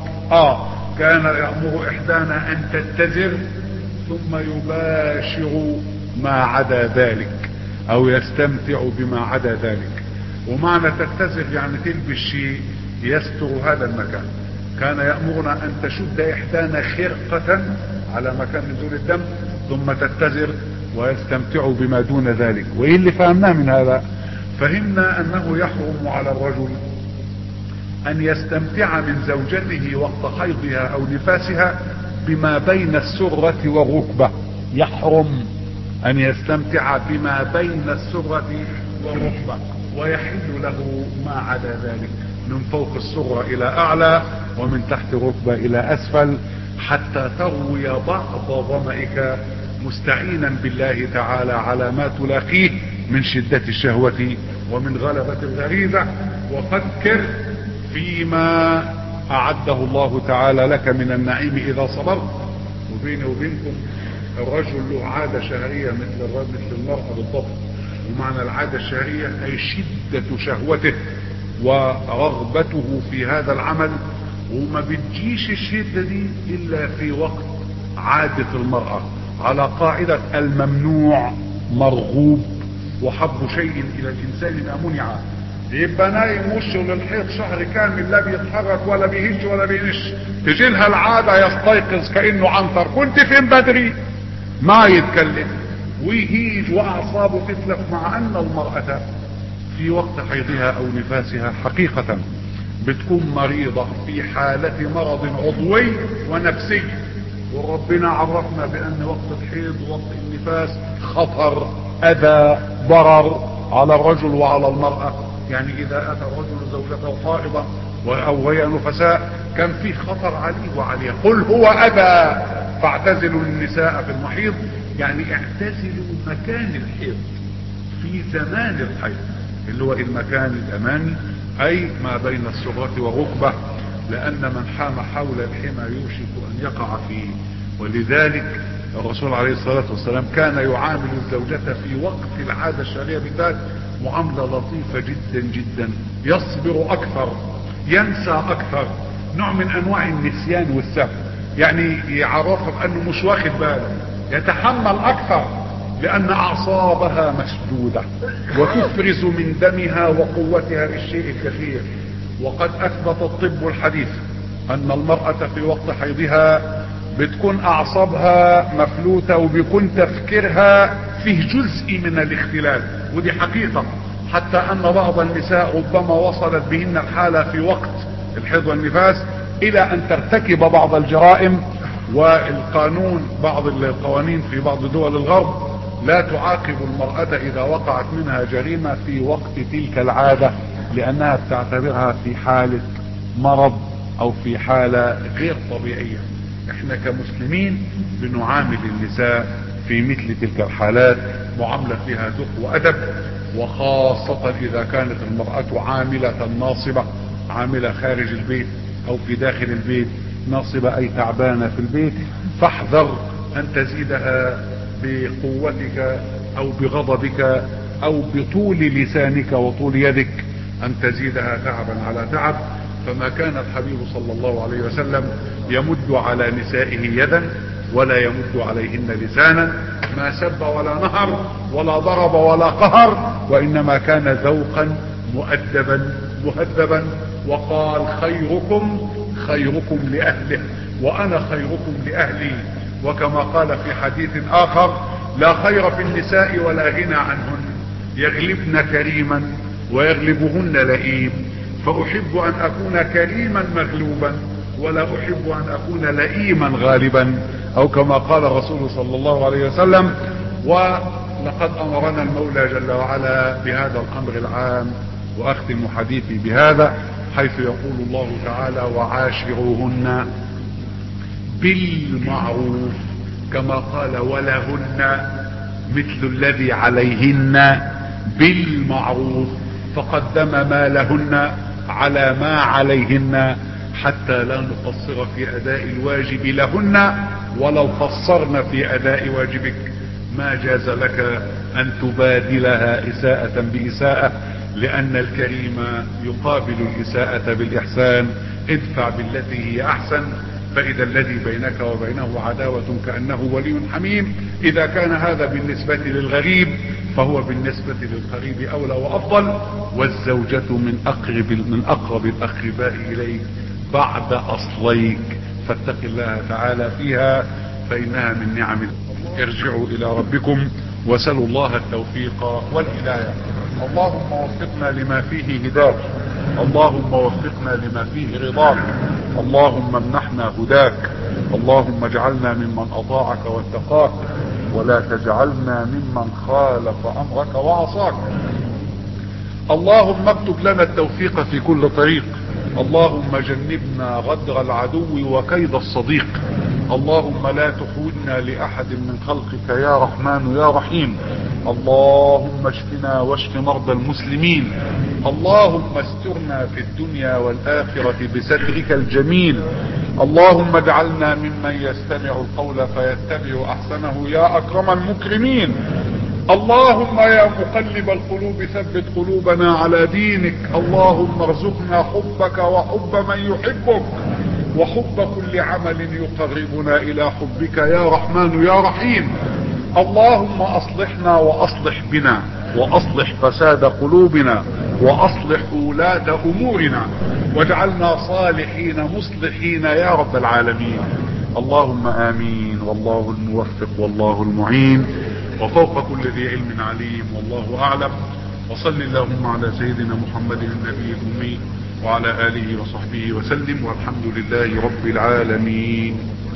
كان يأمر احدانا ان تتزر ثم يباشر ما عدا ذلك او يستمتع بما عدا ذلك. ومعنى تتزر يعني تلبس شيء يستر هذا المكان. كان يأمرنا ان تشد احدانا خرقة على مكان نزول الدم ثم تتزر ويستمتع بما دون ذلك. وايه اللي فهمناه من هذا؟ فهمنا انه يحرم على الرجل ان يستمتع من زوجته وقت حيضها او نفاسها بما بين السرة والركبة، يحرم ان يستمتع بما بين السرة والركبة، ويحل له ما عدا ذلك من فوق السرة الى اعلى ومن تحت الركبة الى اسفل، حتى تروي بعض ظمئك مستعينا بالله تعالى على ما تلاقيه من شدة الشهوة ومن غلبة الغريزة. وفكر فيما اعده الله تعالى لك من النعيم اذا صبرت. وبيني وبينكم الرجل له عادة شهرية مثل المرأة بالضبط، ومعنى العادة الشهرية اي شدة شهوته ورغبته في هذا العمل، وما بتجيش الشدة دي الا في وقت عادة المرأة، على قاعدة الممنوع مرغوب وحب شيء الى الانسان ما منع. يبقى نايم وشه للحيط شهر كامل لا بيتحرك ولا بيهش ولا بينش، تجي لها العادة يستيقظ كأنه عنتر: كنت فين بدري؟ ما يتكلم ويهيج واعصابه تتلف، مع ان المرأة في وقت حيضها او نفاسها حقيقة بتكون مريضة في حالة مرض عضوي ونفسي، وربنا عرفنا بان وقت الحيض ووقت النفاس خطر، اذى، ضرر على الرجل وعلى المرأة. يعني اذا اتى الرجل زوجته حائضة او هي نفساء كان فيه خطر عليه وعليها. قل هو اذى فاعتزلوا النساء في المحيض، يعني اعتزلوا مكان الحيض في زمان الحيض اللي هو المكان الامامي، اي ما بين السرة والركبة لأن من حام حول الحمى يوشك أن يقع فيه. ولذلك الرسول عليه الصلاة والسلام كان يعامل الزوجة في وقت العادة الشرعية بالذات معاملة لطيفة جدا جدا، يصبر أكثر، ينسى أكثر، نوع من أنواع النسيان والسهو، يعني يعرفها بأنه مش واخد باله، يتحمل أكثر لأن أعصابها مسدودة وتفرز من دمها وقوتها بالشيء الكثير. وقد أثبت الطب الحديث أن المرأة في وقت حيضها بتكون أعصابها مفلوتة وبيكون تفكيرها فيه جزء من الاختلال، ودي حقيقة، حتى أن بعض النساء ربما وصلت بهن الحالة في وقت الحيض والنفاس إلى أن ترتكب بعض الجرائم. والقانون بعض القوانين في بعض دول الغرب لا تعاقب المرأة إذا وقعت منها جريمة في وقت تلك العادة، لأنها بتعتبرها في حالة مرض أو في حالة غير طبيعية. احنا كمسلمين بنعامل النساء في مثل تلك الحالات معاملة فيها ذوق وأدب، وخاصة إذا كانت المرأة عاملة ناصبة، عاملة خارج البيت أو في داخل البيت، ناصبة أي تعبانة في البيت، فاحذر أن تزيدها بقوتك أو بغضبك أو بطول لسانك وطول يدك، أن تزيدها تعبا على تعب. فما كان الحبيب صلى الله عليه وسلم يمد على نسائه يدا ولا يمد عليهن لسانا، ما سب ولا نهر ولا ضرب ولا قهر، وإنما كان ذوقا مؤدبا مهذبا، وقال خيركم خيركم لأهله وأنا خيركم لأهلي. وكما قال في حديث آخر لا خير في النساء ولا غنى عنهن، يغلبن كريما ويغلبهن لئيم، فأحب أن أكون كريما مغلوبا ولا أحب أن أكون لئيما غالبا، أو كما قال الرسول صلى الله عليه وسلم. ولقد أمرنا المولى جل وعلا بهذا الأمر العام، وأختم حديثي بهذا حيث يقول الله تعالى وعاشروهن بالمعروف، كما قال ولهن مثل الذي عليهن بالمعروف، فقدم ما لهن على ما عليهن حتى لا نقصر في أداء الواجب لهن، ولو قصرن في أداء واجبك ما جاز لك أن تبادلها إساءة بإساءة، لأن الكريم يقابل الإساءة بالإحسان. ادفع بالتي هي أحسن فإذا الذي بينك وبينه عداوة كأنه ولي حميم. إذا كان هذا بالنسبة للغريب فهو بالنسبة للقريب أولى وأفضل. والزوجة من أقرب الأقرباء إليك بعد أصليك، فاتق الله تعالى فيها فإنها من نعم. ارجعوا إلى ربكم وسلوا الله التوفيق والهداية. اللهم وفقنا لما فيه هداك، اللهم وفقنا لما فيه رضاك، اللهم امنحنا هداك، اللهم اجعلنا ممن أطاعك واتقاك، ولا تجعلنا ممن خالف أمرك وعصاك. اللهم اكتب لنا التوفيق في كل طريق، اللهم جنبنا غدر العدو وكيد الصديق، اللهم لا تحولنا لأحد من خلقك يا رحمن يا رحيم. اللهم اشفنا واشف مرضى المسلمين، اللهم استرنا في الدنيا والآخرة بسترك الجميل، اللهم اجعلنا ممن يستمع القول فيتبع أحسنه يا أكرم المكرمين. اللهم يا مقلب القلوب ثبت قلوبنا على دينك، اللهم ارزقنا حبك وحب من يحبك وحب كل عمل يقربنا الى حبك يا رحمن يا رحيم. اللهم اصلحنا واصلح بنا واصلح فساد قلوبنا واصلح ولاة امورنا واجعلنا صالحين مصلحين يا رب العالمين. اللهم امين، والله الموفق والله المعين، وفوق كل ذي علم عليم، والله اعلم. وصل اللهم على سيدنا محمد النبي الامي وعلى آله وصحبه وسلم، والحمد لله رب العالمين.